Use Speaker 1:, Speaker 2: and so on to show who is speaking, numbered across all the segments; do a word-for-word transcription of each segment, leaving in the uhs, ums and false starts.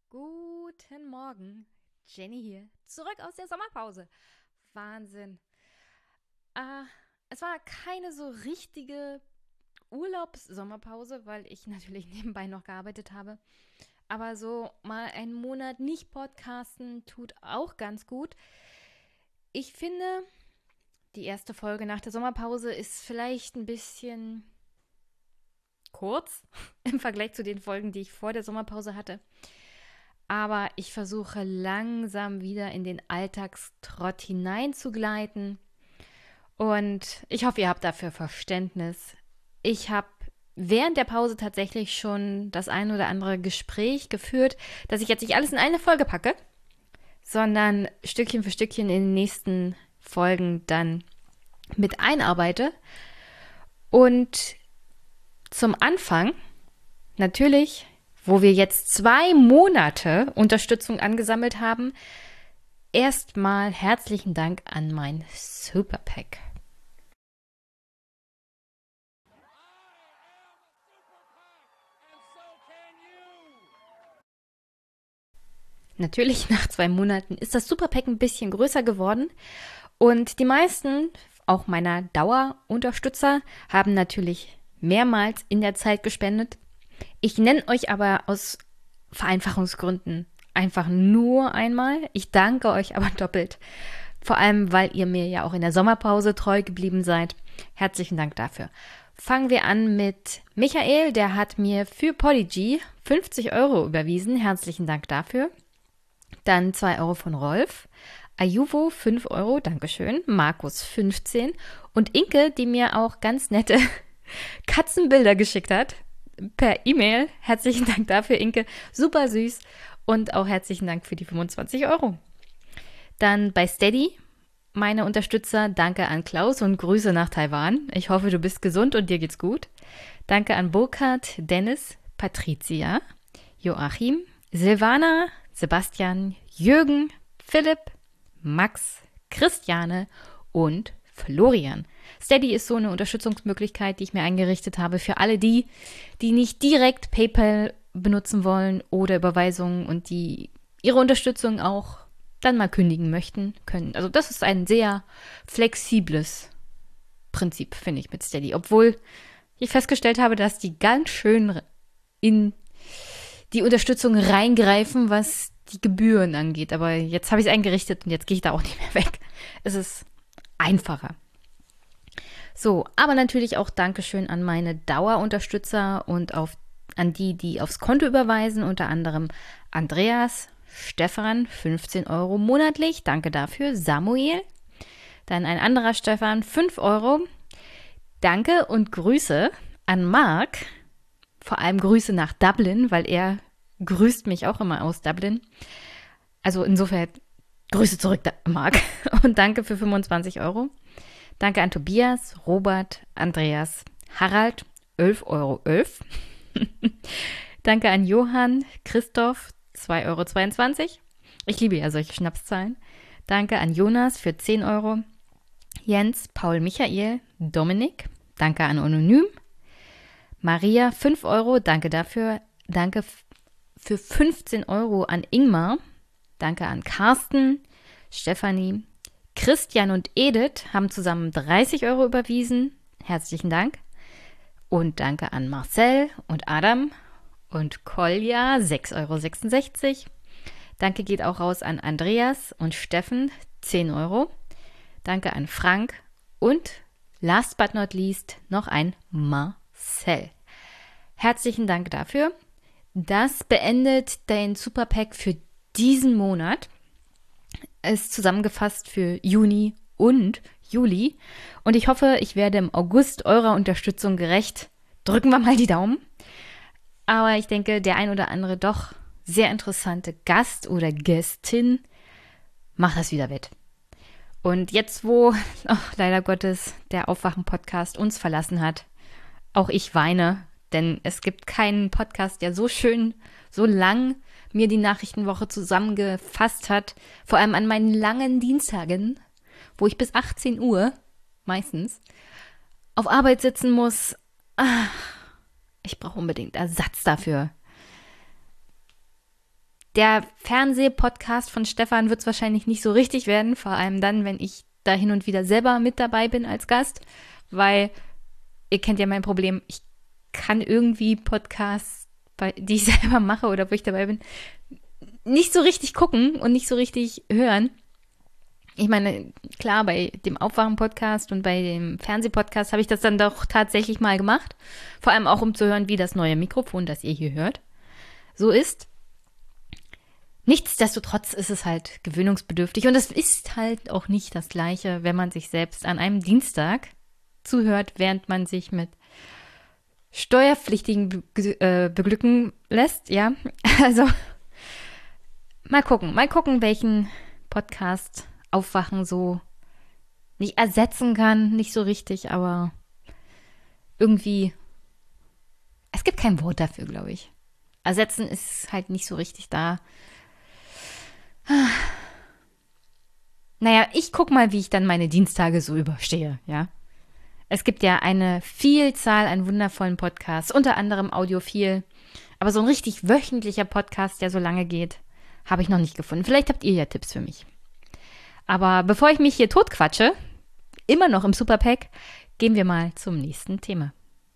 Speaker 1: Guten Morgen, Jenny hier, zurück aus der Sommerpause. Wahnsinn. Äh, Es war keine so richtige Urlaubs-Sommerpause, weil ich natürlich nebenbei noch gearbeitet habe. Aber so mal einen Monat nicht podcasten tut auch ganz gut. Ich finde, die erste Folge nach der Sommerpause ist vielleicht ein bisschen kurz im Vergleich zu den Folgen, die ich vor der Sommerpause hatte. Aber ich versuche langsam wieder in den Alltagstrott hineinzugleiten. Und ich hoffe, ihr habt dafür Verständnis. Ich habe während der Pause tatsächlich schon das ein oder andere Gespräch geführt, dass ich jetzt nicht alles in eine Folge packe, sondern Stückchen für Stückchen in den nächsten Folgen dann mit einarbeite. Und zum Anfang natürlich, wo wir jetzt zwei Monate Unterstützung angesammelt haben, erstmal herzlichen Dank an mein Superpack. Natürlich, nach zwei Monaten ist das Superpack ein bisschen größer geworden und die meisten, auch meiner Dauerunterstützer, haben natürlich mehrmals in der Zeit gespendet. Ich nenne euch aber aus Vereinfachungsgründen einfach nur einmal. Ich danke euch aber doppelt. Vor allem, weil ihr mir ja auch in der Sommerpause treu geblieben seid. Herzlichen Dank dafür. Fangen wir an mit Michael. Der hat mir für Podigy fünfzig Euro überwiesen. Herzlichen Dank dafür. Dann zwei Euro von Rolf. Ayuvo fünf Euro, Dankeschön. Markus fünfzehn. Und Inke, die mir auch ganz nette Katzenbilder geschickt hat. Per E-Mail. Herzlichen Dank dafür, Inke. Super süß. Und auch herzlichen Dank für die fünfundzwanzig Euro. Dann bei Steady, meine Unterstützer, danke an Klaus und Grüße nach Taiwan. Ich hoffe, du bist gesund und dir geht's gut. Danke an Burkhard, Dennis, Patricia, Joachim, Silvana, Sebastian, Jürgen, Philipp, Max, Christiane und Florian. Steady ist so eine Unterstützungsmöglichkeit, die ich mir eingerichtet habe für alle die, die nicht direkt PayPal benutzen wollen oder Überweisungen und die ihre Unterstützung auch dann mal kündigen möchten können. Also das ist ein sehr flexibles Prinzip, finde ich, mit Steady. Obwohl ich festgestellt habe, dass die ganz schön in die Unterstützung reingreifen, was die Gebühren angeht. Aber jetzt habe ich es eingerichtet und jetzt gehe ich da auch nicht mehr weg. Es ist einfacher. So, aber natürlich auch Dankeschön an meine Dauerunterstützer und auf, an die, die aufs Konto überweisen, unter anderem Andreas, Stefan, fünfzehn Euro monatlich, danke dafür, Samuel, dann ein anderer Stefan, fünf Euro, danke und Grüße an Marc, vor allem Grüße nach Dublin, weil er grüßt mich auch immer aus Dublin, also insofern Grüße zurück, Marc, und danke für fünfundzwanzig Euro. Danke an Tobias, Robert, Andreas, Harald, elf Euro elf. Danke an Johann, Christoph, zwei Euro zweiundzwanzig. Ich liebe ja solche Schnapszahlen. Danke an Jonas für zehn Euro. Jens, Paul, Michael, Dominik. Danke an Anonym. Maria, fünf Euro. Danke dafür. Danke f- für fünfzehn Euro an Ingmar. Danke an Carsten, Stefanie. Christian und Edith haben zusammen dreißig Euro überwiesen. Herzlichen Dank. Und danke an Marcel und Adam und Kolja, sechs Euro sechsundsechzig. Danke geht auch raus an Andreas und Steffen, zehn Euro. Danke an Frank und last but not least noch ein Marcel. Herzlichen Dank dafür. Das beendet den Superpack für diesen Monat. Ist zusammengefasst für Juni und Juli. Und ich hoffe, ich werde im August eurer Unterstützung gerecht. Drücken wir mal die Daumen. Aber ich denke, der ein oder andere doch sehr interessante Gast oder Gästin macht das wieder wett. Und jetzt, wo oh, leider Gottes der Aufwachen-Podcast uns verlassen hat, auch ich weine, denn es gibt keinen Podcast, der so schön, so lang mir die Nachrichtenwoche zusammengefasst hat, vor allem an meinen langen Dienstagen, wo ich bis achtzehn Uhr meistens auf Arbeit sitzen muss. Ach, ich brauche unbedingt Ersatz dafür. Der Fernsehpodcast von Stefan wird es wahrscheinlich nicht so richtig werden, vor allem dann, wenn ich da hin und wieder selber mit dabei bin als Gast, weil ihr kennt ja mein Problem, ich kann irgendwie Podcasts, bei, die ich selber mache oder wo ich dabei bin, nicht so richtig gucken und nicht so richtig hören. Ich meine, klar, bei dem Aufwachen-Podcast und bei dem Fernsehpodcast habe ich das dann doch tatsächlich mal gemacht. Vor allem auch, um zu hören, wie das neue Mikrofon, das ihr hier hört, so ist. Nichtsdestotrotz ist es halt gewöhnungsbedürftig und es ist halt auch nicht das Gleiche, wenn man sich selbst an einem Dienstag zuhört, während man sich mit Steuerpflichtigen be- äh, beglücken lässt, ja. Also mal gucken, mal gucken, welchen Podcast Aufwachen so nicht ersetzen kann, nicht so richtig, aber irgendwie, es gibt kein Wort dafür, glaube ich. Ersetzen ist halt nicht so richtig da. Naja, ich guck mal, wie ich dann meine Dienstage so überstehe, ja. Es gibt ja eine Vielzahl an wundervollen Podcasts, unter anderem Audiophil. Aber so ein richtig wöchentlicher Podcast, der so lange geht, habe ich noch nicht gefunden. Vielleicht habt ihr ja Tipps für mich. Aber bevor ich mich hier totquatsche, immer noch im Superpack, gehen wir mal zum nächsten Thema.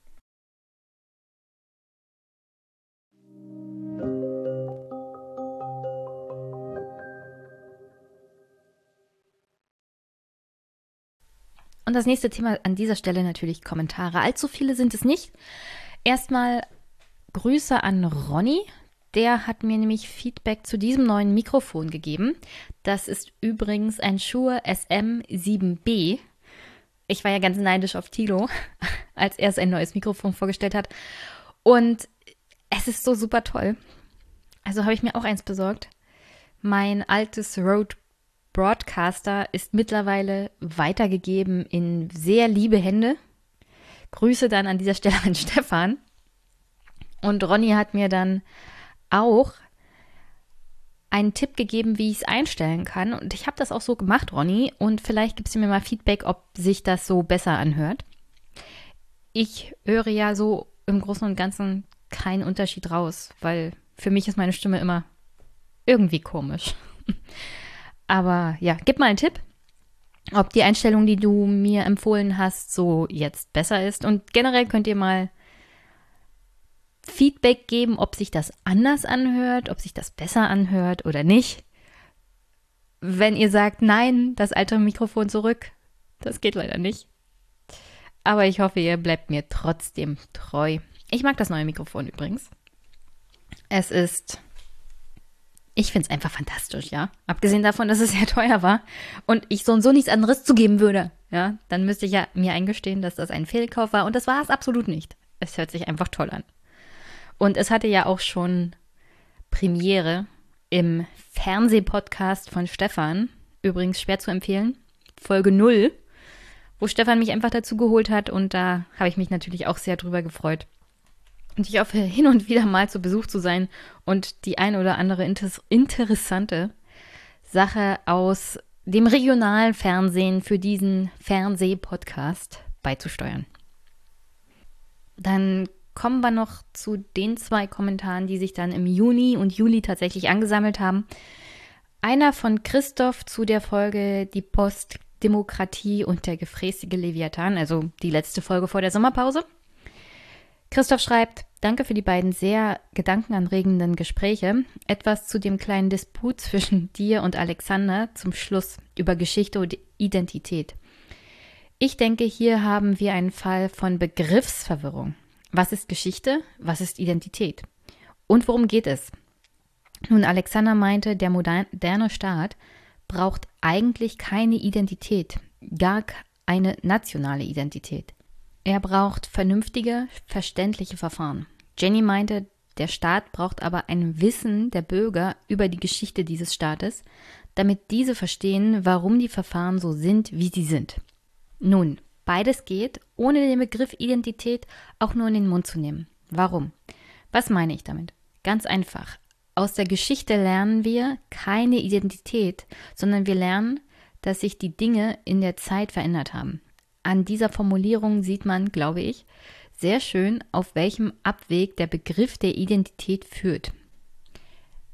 Speaker 1: Und das nächste Thema an dieser Stelle natürlich Kommentare. Allzu viele sind es nicht. Erstmal Grüße an Ronny. Der hat mir nämlich Feedback zu diesem neuen Mikrofon gegeben. Das ist übrigens ein Shure S M sieben B. Ich war ja ganz neidisch auf Thilo, als er sein neues Mikrofon vorgestellt hat. Und es ist so super toll. Also habe ich mir auch eins besorgt. Mein altes Rode Broadcaster ist mittlerweile weitergegeben in sehr liebe Hände. Grüße dann an dieser Stelle an Stefan. Und Ronny hat mir dann auch einen Tipp gegeben, wie ich es einstellen kann. Und ich habe das auch so gemacht, Ronny. Und vielleicht gibst du mir mal Feedback, ob sich das so besser anhört. Ich höre ja so im Großen und Ganzen keinen Unterschied raus, weil für mich ist meine Stimme immer irgendwie komisch. Aber ja, gib mal einen Tipp, ob die Einstellung, die du mir empfohlen hast, so jetzt besser ist. Und generell könnt ihr mal Feedback geben, ob sich das anders anhört, ob sich das besser anhört oder nicht. Wenn ihr sagt, nein, das alte Mikrofon zurück, das geht leider nicht. Aber ich hoffe, ihr bleibt mir trotzdem treu. Ich mag das neue Mikrofon übrigens. Es ist... Ich finde es einfach fantastisch, ja. Abgesehen davon, dass es sehr teuer war und ich so und so nichts anderes zugeben würde, ja. Dann müsste ich ja mir eingestehen, dass das ein Fehlkauf war und das war es absolut nicht. Es hört sich einfach toll an. Und es hatte ja auch schon Premiere im Fernsehpodcast von Stefan, übrigens schwer zu empfehlen, Folge null, wo Stefan mich einfach dazu geholt hat und da habe ich mich natürlich auch sehr drüber gefreut. Und ich hoffe, hin und wieder mal zu Besuch zu sein und die ein oder andere inter- interessante Sache aus dem regionalen Fernsehen für diesen Fernsehpodcast beizusteuern. Dann kommen wir noch zu den zwei Kommentaren, die sich dann im Juni und Juli tatsächlich angesammelt haben. Einer von Christoph zu der Folge Die Postdemokratie und der gefräßige Leviathan, also die letzte Folge vor der Sommerpause. Christoph schreibt, danke für die beiden sehr gedankenanregenden Gespräche. Etwas zu dem kleinen Disput zwischen dir und Alexander zum Schluss über Geschichte und Identität. Ich denke, hier haben wir einen Fall von Begriffsverwirrung. Was ist Geschichte? Was ist Identität? Und worum geht es? Nun, Alexander meinte, der moderne Staat braucht eigentlich keine Identität, gar eine nationale Identität. Er braucht vernünftige, verständliche Verfahren. Jenny meinte, der Staat braucht aber ein Wissen der Bürger über die Geschichte dieses Staates, damit diese verstehen, warum die Verfahren so sind, wie sie sind. Nun, beides geht, ohne den Begriff Identität auch nur in den Mund zu nehmen. Warum? Was meine ich damit? Ganz einfach. Aus der Geschichte lernen wir keine Identität, sondern wir lernen, dass sich die Dinge in der Zeit verändert haben. An dieser Formulierung sieht man, glaube ich, sehr schön, auf welchem Abweg der Begriff der Identität führt.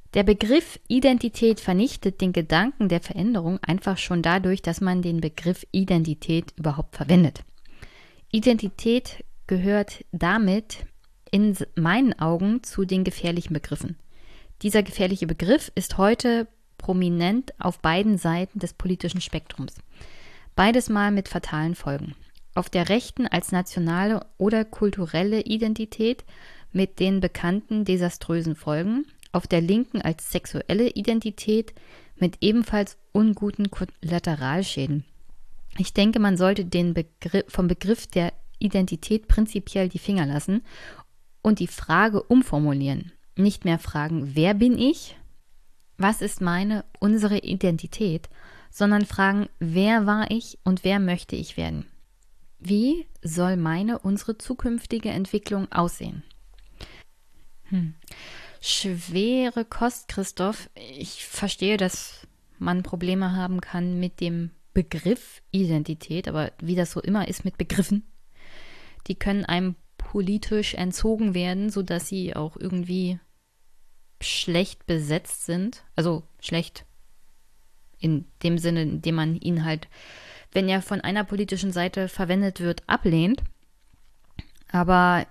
Speaker 1: Der Begriff Identität vernichtet den Gedanken der Veränderung einfach schon dadurch, dass man den Begriff Identität überhaupt verwendet. Identität gehört damit in meinen Augen zu den gefährlichen Begriffen. Dieser gefährliche Begriff ist heute prominent auf beiden Seiten des politischen Spektrums. Beides mal mit fatalen Folgen. Auf der rechten als nationale oder kulturelle Identität mit den bekannten desaströsen Folgen, auf der linken als sexuelle Identität mit ebenfalls unguten Kollateralschäden. Ich denke, man sollte den Begriff, vom Begriff der Identität prinzipiell die Finger lassen und die Frage umformulieren. Nicht mehr fragen, wer bin ich? Was ist meine, unsere Identität? Sondern fragen, wer war ich und wer möchte ich werden? Wie soll meine, unsere zukünftige Entwicklung aussehen? Hm. Schwere Kost, Christoph. Ich verstehe, dass man Probleme haben kann mit dem Begriff Identität, aber wie das so immer ist mit Begriffen, die können einem politisch entzogen werden, sodass sie auch irgendwie schlecht besetzt sind. Also schlecht in dem Sinne, in dem man ihn halt, wenn er von einer politischen Seite verwendet wird, ablehnt. Aber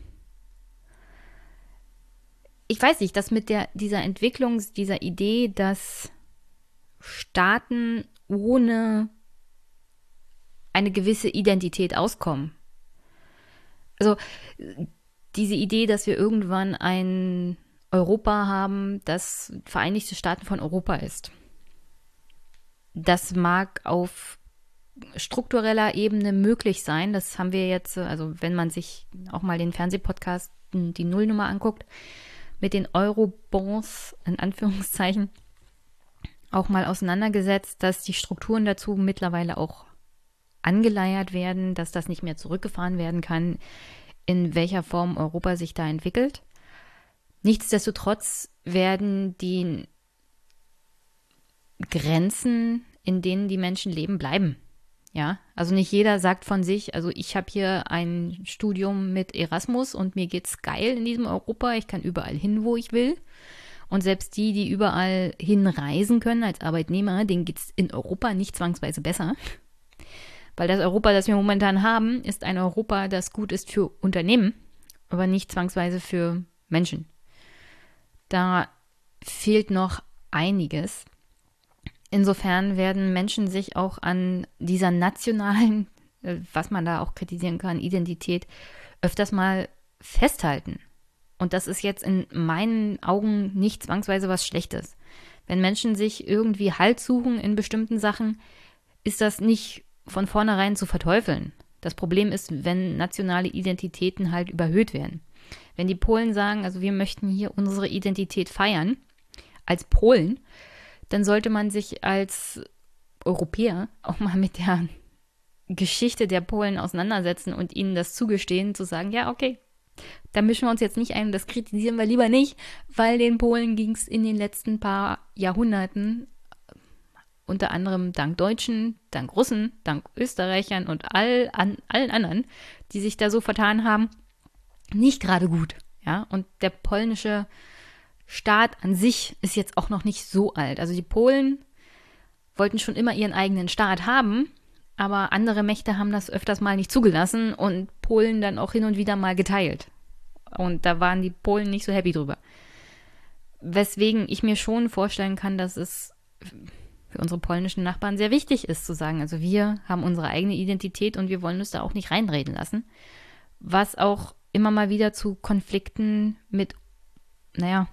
Speaker 1: ich weiß nicht, dass mit der, dieser Entwicklung, dieser Idee, dass Staaten ohne eine gewisse Identität auskommen. Also diese Idee, dass wir irgendwann ein Europa haben, das Vereinigte Staaten von Europa ist. Das mag auf struktureller Ebene möglich sein. Das haben wir jetzt, also wenn man sich auch mal den Fernsehpodcast die Nullnummer anguckt, mit den Eurobonds, in Anführungszeichen, auch mal auseinandergesetzt, dass die Strukturen dazu mittlerweile auch angeleiert werden, dass das nicht mehr zurückgefahren werden kann, in welcher Form Europa sich da entwickelt. Nichtsdestotrotz werden die Grenzen, in denen die Menschen leben, bleiben. Ja, also nicht jeder sagt von sich, also ich habe hier ein Studium mit Erasmus und mir geht's geil in diesem Europa, ich kann überall hin, wo ich will. Und selbst die, die überall hinreisen können als Arbeitnehmer, denen geht's in Europa nicht zwangsweise besser. Weil das Europa, das wir momentan haben, ist ein Europa, das gut ist für Unternehmen, aber nicht zwangsweise für Menschen. Da fehlt noch einiges. Insofern werden Menschen sich auch an dieser nationalen, was man da auch kritisieren kann, Identität öfters mal festhalten. Und das ist jetzt in meinen Augen nicht zwangsweise was Schlechtes. Wenn Menschen sich irgendwie Halt suchen in bestimmten Sachen, ist das nicht von vornherein zu verteufeln. Das Problem ist, wenn nationale Identitäten halt überhöht werden. Wenn die Polen sagen, also wir möchten hier unsere Identität feiern, als Polen, dann sollte man sich als Europäer auch mal mit der Geschichte der Polen auseinandersetzen und ihnen das zugestehen, zu sagen, ja, okay, da mischen wir uns jetzt nicht ein, das kritisieren wir lieber nicht, weil den Polen ging es in den letzten paar Jahrhunderten, unter anderem dank Deutschen, dank Russen, dank Österreichern und all, an, allen anderen, die sich da so vertan haben, nicht gerade gut. Ja? Und der polnische Staat an sich ist jetzt auch noch nicht so alt. Also die Polen wollten schon immer ihren eigenen Staat haben, aber andere Mächte haben das öfters mal nicht zugelassen und Polen dann auch hin und wieder mal geteilt. Und da waren die Polen nicht so happy drüber. Weswegen ich mir schon vorstellen kann, dass es für unsere polnischen Nachbarn sehr wichtig ist zu sagen, also wir haben unsere eigene Identität und wir wollen uns da auch nicht reinreden lassen. Was auch immer mal wieder zu Konflikten mit, naja,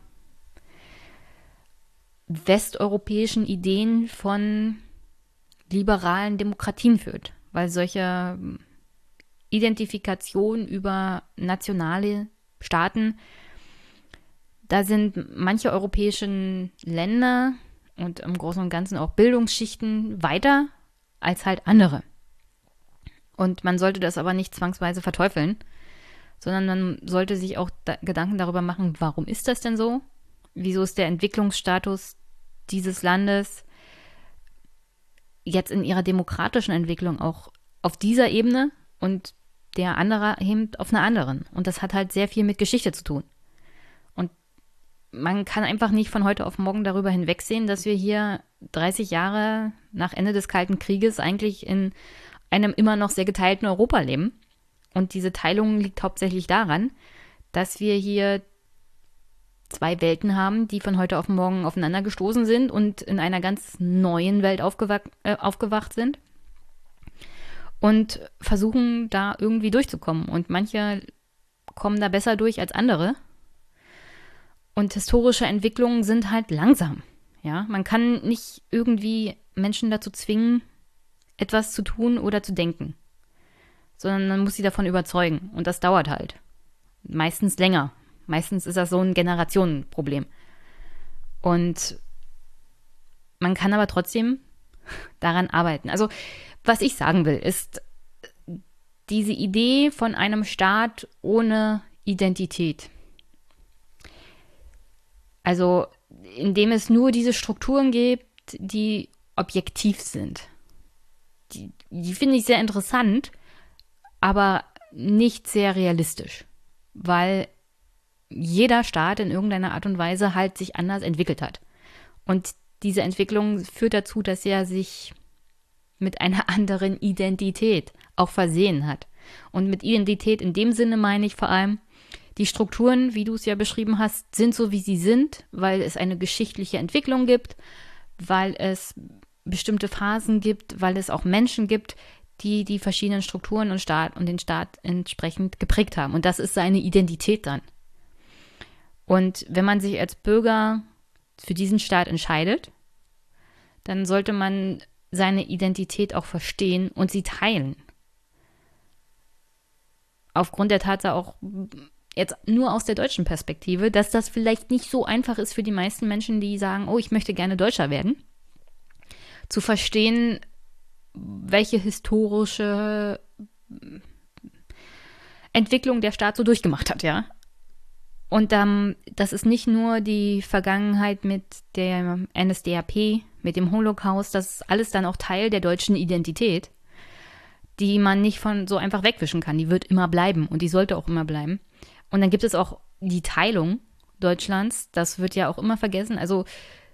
Speaker 1: westeuropäischen Ideen von liberalen Demokratien führt, weil solche Identifikation über nationale Staaten, da sind manche europäischen Länder und im Großen und Ganzen auch Bildungsschichten weiter als halt andere. Und man sollte das aber nicht zwangsweise verteufeln, sondern man sollte sich auch da Gedanken darüber machen, warum ist das denn so? Wieso ist der Entwicklungsstatus dieses Landes jetzt in ihrer demokratischen Entwicklung auch auf dieser Ebene und der andere eben auf einer anderen? Und das hat halt sehr viel mit Geschichte zu tun. Und man kann einfach nicht von heute auf morgen darüber hinwegsehen, dass wir hier dreißig Jahre nach Ende des Kalten Krieges eigentlich in einem immer noch sehr geteilten Europa leben. Und diese Teilung liegt hauptsächlich daran, dass wir hier zwei Welten haben, die von heute auf morgen aufeinander gestoßen sind und in einer ganz neuen Welt aufgewacht, äh, aufgewacht sind und versuchen da irgendwie durchzukommen. Und manche kommen da besser durch als andere. Und historische Entwicklungen sind halt langsam. Ja, man kann nicht irgendwie Menschen dazu zwingen, etwas zu tun oder zu denken, sondern man muss sie davon überzeugen. Und das dauert halt. Meistens länger. Meistens ist das so ein Generationenproblem. Und man kann aber trotzdem daran arbeiten. Also, was ich sagen will, ist diese Idee von einem Staat ohne Identität. Also, indem es nur diese Strukturen gibt, die objektiv sind. Die, die finde ich sehr interessant, aber nicht sehr realistisch. Weil jeder Staat in irgendeiner Art und Weise halt sich anders entwickelt hat. Und diese Entwicklung führt dazu, dass er sich mit einer anderen Identität auch versehen hat. Und mit Identität in dem Sinne meine ich vor allem, die Strukturen, wie du es ja beschrieben hast, sind so, wie sie sind, weil es eine geschichtliche Entwicklung gibt, weil es bestimmte Phasen gibt, weil es auch Menschen gibt, die die verschiedenen Strukturen und Staat und den Staat entsprechend geprägt haben. Und das ist seine Identität dann. Und wenn man sich als Bürger für diesen Staat entscheidet, dann sollte man seine Identität auch verstehen und sie teilen. Aufgrund der Tatsache auch jetzt nur aus der deutschen Perspektive, dass das vielleicht nicht so einfach ist für die meisten Menschen, die sagen, oh, ich möchte gerne Deutscher werden, zu verstehen, welche historische Entwicklung der Staat so durchgemacht hat, ja. Und ähm, das ist nicht nur die Vergangenheit mit der N S D A P, mit dem Holocaust, das ist alles dann auch Teil der deutschen Identität, die man nicht von so einfach wegwischen kann. Die wird immer bleiben und die sollte auch immer bleiben. Und dann gibt es auch die Teilung Deutschlands, das wird ja auch immer vergessen. Also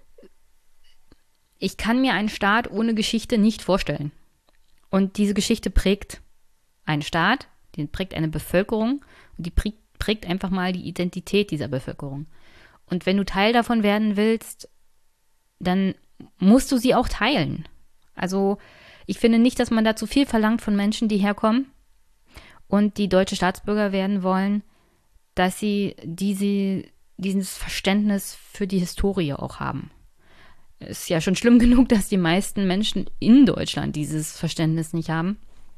Speaker 1: ich kann mir einen Staat ohne Geschichte nicht vorstellen. Und diese Geschichte prägt einen Staat, die prägt eine Bevölkerung und die prägt prägt einfach mal die Identität dieser Bevölkerung. Und wenn du Teil davon werden willst, dann musst du sie auch teilen. Also ich finde nicht, dass man da zu viel verlangt von Menschen, die herkommen und die deutsche Staatsbürger werden wollen, dass sie diese, dieses Verständnis für die Historie auch haben. Es ist ja schon schlimm genug, dass die meisten Menschen in Deutschland dieses Verständnis nicht haben.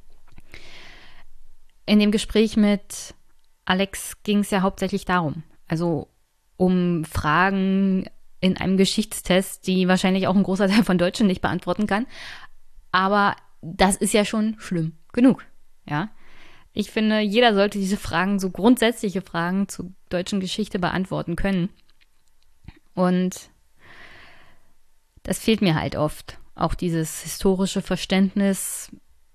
Speaker 1: In dem Gespräch mit Alex ging es ja hauptsächlich darum, also um Fragen in einem Geschichtstest, die wahrscheinlich auch ein großer Teil von Deutschen nicht beantworten kann. Aber das ist ja schon schlimm genug, ja. Ich finde, jeder sollte diese Fragen, so grundsätzliche Fragen zur deutschen Geschichte beantworten können. Und das fehlt mir halt oft. Auch dieses historische Verständnis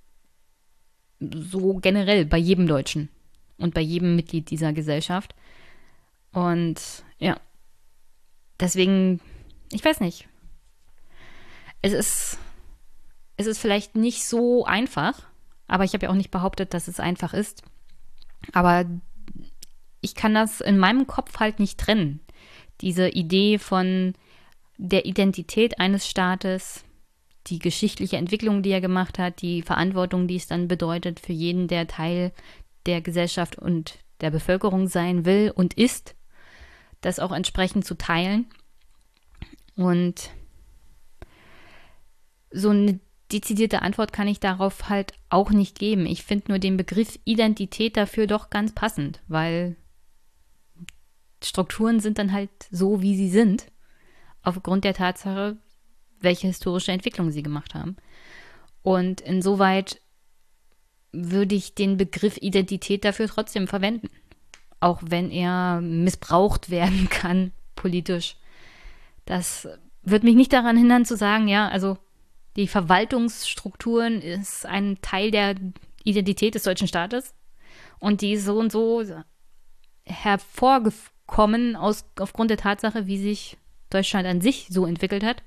Speaker 1: so generell bei jedem Deutschen. Und bei jedem Mitglied dieser Gesellschaft. Und ja, deswegen, ich weiß nicht. Es ist, es ist vielleicht nicht so einfach, aber ich habe ja auch nicht behauptet, dass es einfach ist. Aber ich kann das in meinem Kopf halt nicht trennen. Diese Idee von der Identität eines Staates, die geschichtliche Entwicklung, die er gemacht hat, die Verantwortung, die es dann bedeutet für jeden, der Teil der Gesellschaft und der Bevölkerung sein will und ist, das auch entsprechend zu teilen. Und so eine dezidierte Antwort kann ich darauf halt auch nicht geben. Ich finde nur den Begriff Identität dafür doch ganz passend, weil Strukturen sind dann halt so, wie sie sind, aufgrund der Tatsache, welche historische Entwicklung sie gemacht haben. Und insoweit würde ich den Begriff Identität dafür trotzdem verwenden. Auch wenn er missbraucht werden kann, politisch. Das wird mich nicht daran hindern zu sagen, ja, also die Verwaltungsstrukturen ist ein Teil der Identität des deutschen Staates und die ist so und so hervorge- kommen aus, aufgrund der Tatsache, wie sich Deutschland an sich so entwickelt hat.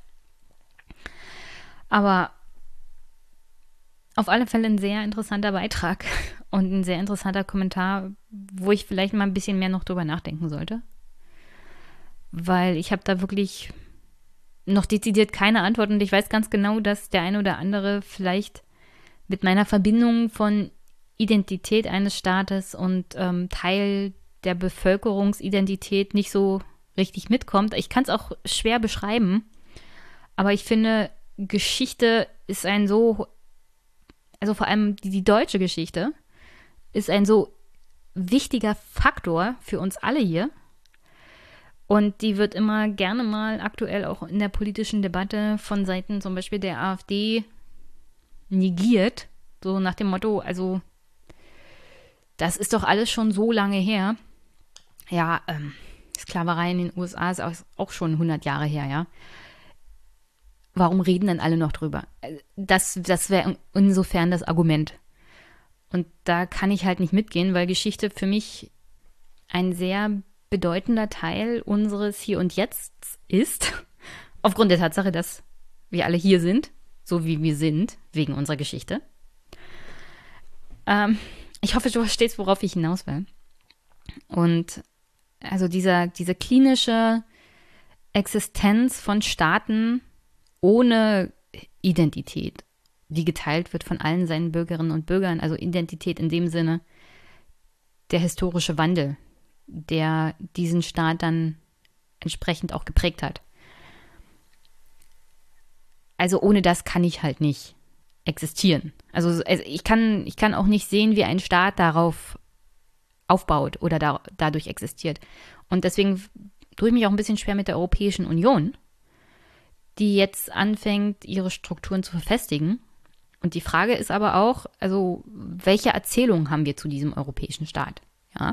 Speaker 1: Aber auf alle Fälle ein sehr interessanter Beitrag und ein sehr interessanter Kommentar, wo ich vielleicht mal ein bisschen mehr noch drüber nachdenken sollte. Weil ich habe da wirklich noch dezidiert keine Antwort und ich weiß ganz genau, dass der eine oder andere vielleicht mit meiner Verbindung von Identität eines Staates und ähm, Teil der Bevölkerungsidentität nicht so richtig mitkommt. Ich kann es auch schwer beschreiben, aber ich finde, Geschichte ist ein so, also vor allem die, die deutsche Geschichte, ist ein so wichtiger Faktor für uns alle hier. Und die wird immer gerne mal aktuell auch in der politischen Debatte von Seiten zum Beispiel der AfD negiert. So nach dem Motto, also das ist doch alles schon so lange her. Ja, ähm, Sklaverei in den U S A ist auch, auch schon hundert Jahre her, ja. Warum reden denn alle noch drüber? Das, das wäre insofern das Argument. Und da kann ich halt nicht mitgehen, weil Geschichte für mich ein sehr bedeutender Teil unseres Hier und Jetzt ist. Aufgrund der Tatsache, dass wir alle hier sind, so wie wir sind, wegen unserer Geschichte. Ähm, ich hoffe, du verstehst, worauf ich hinaus will. Und also dieser, diese klinische Existenz von Staaten ohne Identität, die geteilt wird von allen seinen Bürgerinnen und Bürgern, also Identität in dem Sinne, der historische Wandel, der diesen Staat dann entsprechend auch geprägt hat. Also ohne das kann ich halt nicht existieren. Also, also ich kann, ich kann auch nicht sehen, wie ein Staat darauf aufbaut oder da, dadurch existiert. Und deswegen tue ich mich auch ein bisschen schwer mit der Europäischen Union, die jetzt anfängt, ihre Strukturen zu verfestigen. Und die Frage ist aber auch, also welche Erzählung haben wir zu diesem europäischen Staat? Ja,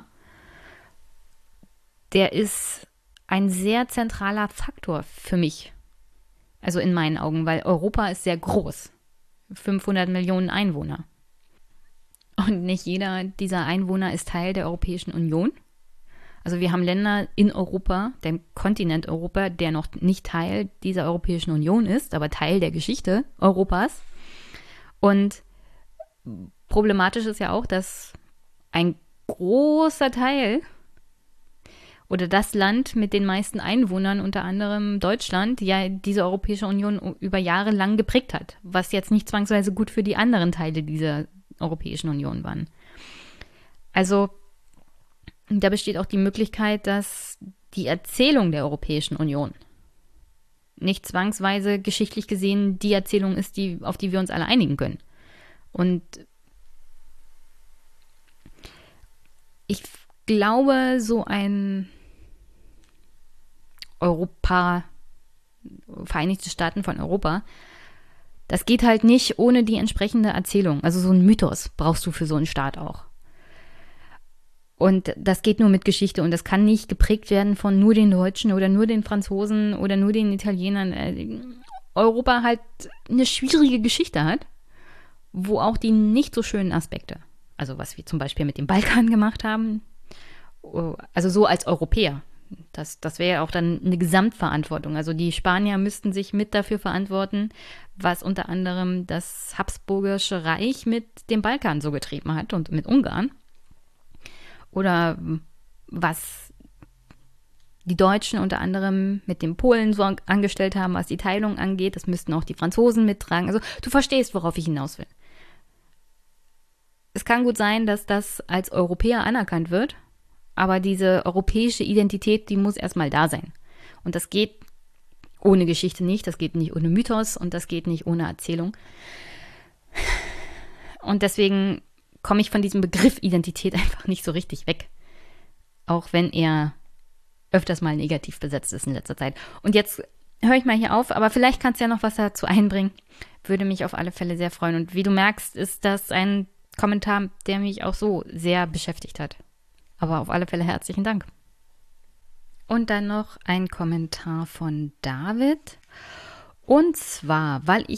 Speaker 1: der ist ein sehr zentraler Faktor für mich. Also in meinen Augen, weil Europa ist sehr groß. fünfhundert Millionen Einwohner. Und nicht jeder dieser Einwohner ist Teil der Europäischen Union. Also wir haben Länder in Europa, dem Kontinent Europa, der noch nicht Teil dieser Europäischen Union ist, aber Teil der Geschichte Europas. Und problematisch ist ja auch, dass ein großer Teil oder das Land mit den meisten Einwohnern, unter anderem Deutschland, ja diese Europäische Union über Jahre lang geprägt hat, was jetzt nicht zwangsweise gut für die anderen Teile dieser Europäischen Union waren. Also da besteht auch die Möglichkeit, dass die Erzählung der Europäischen Union nicht zwangsweise geschichtlich gesehen die Erzählung ist, die, auf die wir uns alle einigen können. Und ich glaube, so ein Europa, Vereinigte Staaten von Europa, das geht halt nicht ohne die entsprechende Erzählung. Also so ein Mythos brauchst du für so einen Staat auch. Und das geht nur mit Geschichte und das kann nicht geprägt werden von nur den Deutschen oder nur den Franzosen oder nur den Italienern. Europa halt eine schwierige Geschichte hat, wo auch die nicht so schönen Aspekte, also was wir zum Beispiel mit dem Balkan gemacht haben, also so als Europäer, das, das wäre ja auch dann eine Gesamtverantwortung. Also die Spanier müssten sich mit dafür verantworten, was unter anderem das Habsburgische Reich mit dem Balkan so getrieben hat und mit Ungarn. Oder was die Deutschen unter anderem mit den Polen so angestellt haben, was die Teilung angeht. Das müssten auch die Franzosen mittragen. Also du verstehst, worauf ich hinaus will. Es kann gut sein, dass das als Europäer anerkannt wird, aber diese europäische Identität, die muss erstmal da sein. Und das geht ohne Geschichte nicht, das geht nicht ohne Mythos und das geht nicht ohne Erzählung. Und deswegen komme ich von diesem Begriff Identität einfach nicht so richtig weg. Auch wenn er öfters mal negativ besetzt ist in letzter Zeit. Und jetzt höre ich mal hier auf, aber vielleicht kannst du ja noch was dazu einbringen. Würde mich auf alle Fälle sehr freuen. Und wie du merkst, ist das ein Kommentar, der mich auch so sehr beschäftigt hat. Aber auf alle Fälle herzlichen Dank. Und dann noch ein Kommentar von David. Und zwar, weil ich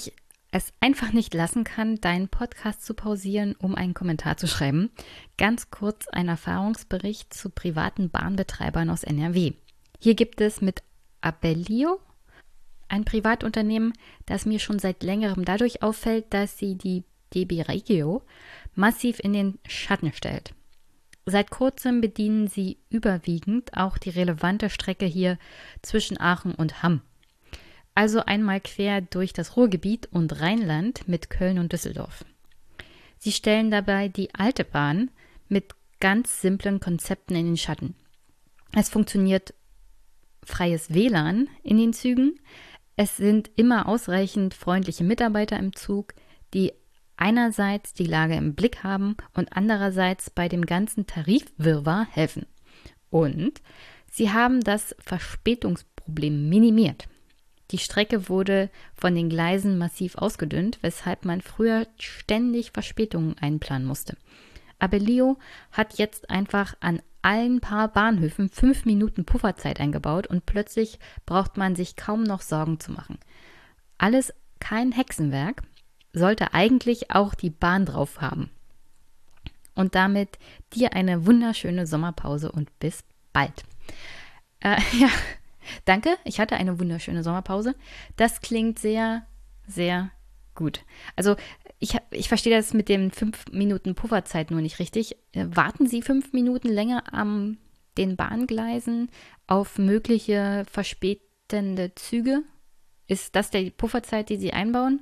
Speaker 1: es einfach nicht lassen kann, deinen Podcast zu pausieren, um einen Kommentar zu schreiben. Ganz kurz ein Erfahrungsbericht zu privaten Bahnbetreibern aus N R W. Hier gibt es mit Abellio ein Privatunternehmen, das mir schon seit längerem dadurch auffällt, dass sie die D B Regio massiv in den Schatten stellt. Seit kurzem bedienen sie überwiegend auch die relevante Strecke hier zwischen Aachen und Hamm. Also einmal quer durch das Ruhrgebiet und Rheinland mit Köln und Düsseldorf. Sie stellen dabei die alte Bahn mit ganz simplen Konzepten in den Schatten. Es funktioniert freies W L A N in den Zügen. Es sind immer ausreichend freundliche Mitarbeiter im Zug, die einerseits die Lage im Blick haben und andererseits bei dem ganzen Tarifwirrwarr helfen. Und sie haben das Verspätungsproblem minimiert. Die Strecke wurde von den Gleisen massiv ausgedünnt, weshalb man früher ständig Verspätungen einplanen musste. Abellio hat jetzt einfach an allen paar Bahnhöfen fünf Minuten Pufferzeit eingebaut und plötzlich braucht man sich kaum noch Sorgen zu machen. Alles kein Hexenwerk, sollte eigentlich auch die Bahn drauf haben. Und damit dir eine wunderschöne Sommerpause und bis bald. Äh, ja, danke, ich hatte eine wunderschöne Sommerpause. Das klingt sehr, sehr gut. Also ich, ich verstehe das mit den fünf Minuten Pufferzeit nur nicht richtig. Warten Sie fünf Minuten länger an den Bahngleisen auf mögliche verspätende Züge? Ist das die Pufferzeit, die Sie einbauen?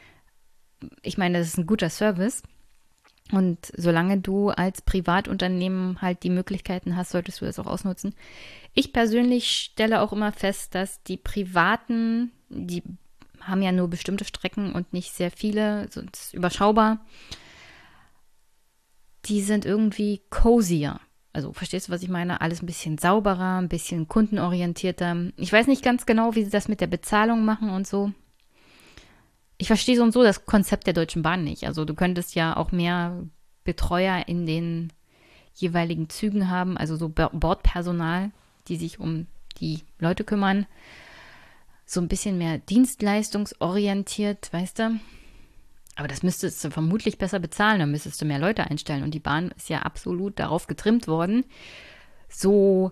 Speaker 1: Ich meine, das ist ein guter Service. Und solange du als Privatunternehmen halt die Möglichkeiten hast, solltest du das auch ausnutzen. Ich persönlich stelle auch immer fest, dass die Privaten, die haben ja nur bestimmte Strecken und nicht sehr viele, sonst überschaubar, die sind irgendwie cozier. Also verstehst du, was ich meine? Alles ein bisschen sauberer, ein bisschen kundenorientierter. Ich weiß nicht ganz genau, wie sie das mit der Bezahlung machen und so. Ich verstehe so und so das Konzept der Deutschen Bahn nicht. Also du könntest ja auch mehr Betreuer in den jeweiligen Zügen haben, also so Bordpersonal, die sich um die Leute kümmern. So ein bisschen mehr dienstleistungsorientiert, weißt du? Aber das müsstest du vermutlich besser bezahlen, dann müsstest du mehr Leute einstellen. Und die Bahn ist ja absolut darauf getrimmt worden, so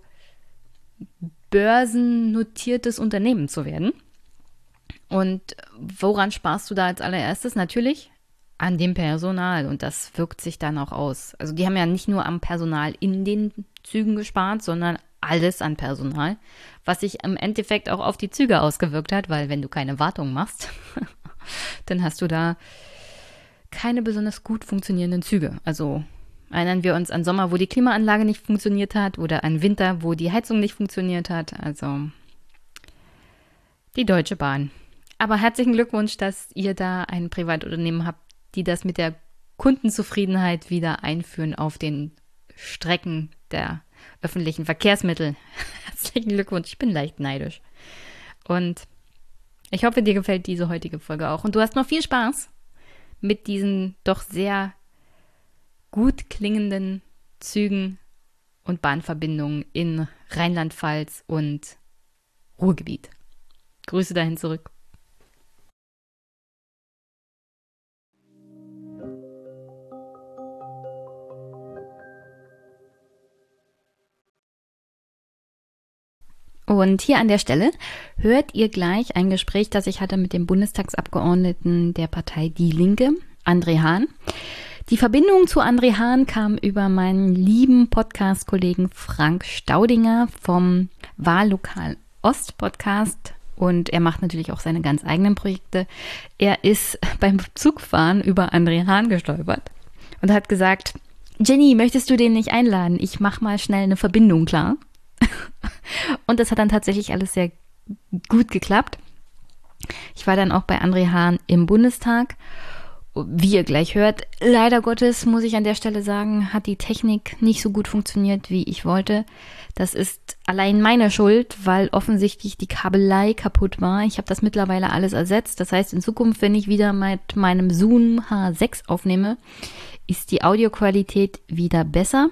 Speaker 1: börsennotiertes Unternehmen zu werden. Und woran sparst du da als allererstes? Natürlich an dem Personal und das wirkt sich dann auch aus. Also die haben ja nicht nur am Personal in den Zügen gespart, sondern alles an Personal, was sich im Endeffekt auch auf die Züge ausgewirkt hat, weil wenn du keine Wartung machst, dann hast du da keine besonders gut funktionierenden Züge. Also erinnern wir uns an Sommer, wo die Klimaanlage nicht funktioniert hat oder an Winter, wo die Heizung nicht funktioniert hat. Also die Deutsche Bahn. Aber herzlichen Glückwunsch, dass ihr da ein Privatunternehmen habt, die das mit der Kundenzufriedenheit wieder einführen auf den Strecken der öffentlichen Verkehrsmittel. Herzlichen Glückwunsch, ich bin leicht neidisch. Und ich hoffe, dir gefällt diese heutige Folge auch. Und du hast noch viel Spaß mit diesen doch sehr gut klingenden Zügen und Bahnverbindungen in Rheinland-Pfalz und Ruhrgebiet. Grüße dahin zurück. Und hier an der Stelle hört ihr gleich ein Gespräch, das ich hatte mit dem Bundestagsabgeordneten der Partei Die Linke, André Hahn. Die Verbindung zu André Hahn kam über meinen lieben Podcast-Kollegen Frank Staudinger vom Wahllokal Ost Podcast. Und er macht natürlich auch seine ganz eigenen Projekte. Er ist beim Zugfahren über André Hahn gestolpert und hat gesagt, Jenny, möchtest du den nicht einladen? Ich mach mal schnell eine Verbindung klar. Und das hat dann tatsächlich alles sehr gut geklappt. Ich war dann auch bei André Hahn im Bundestag. Wie ihr gleich hört, leider Gottes, muss ich an der Stelle sagen, hat die Technik nicht so gut funktioniert, wie ich wollte. Das ist allein meine Schuld, weil offensichtlich die Kabelei kaputt war. Ich habe das mittlerweile alles ersetzt. Das heißt, in Zukunft, wenn ich wieder mit meinem Zoom H sechs aufnehme, ist die Audioqualität wieder besser.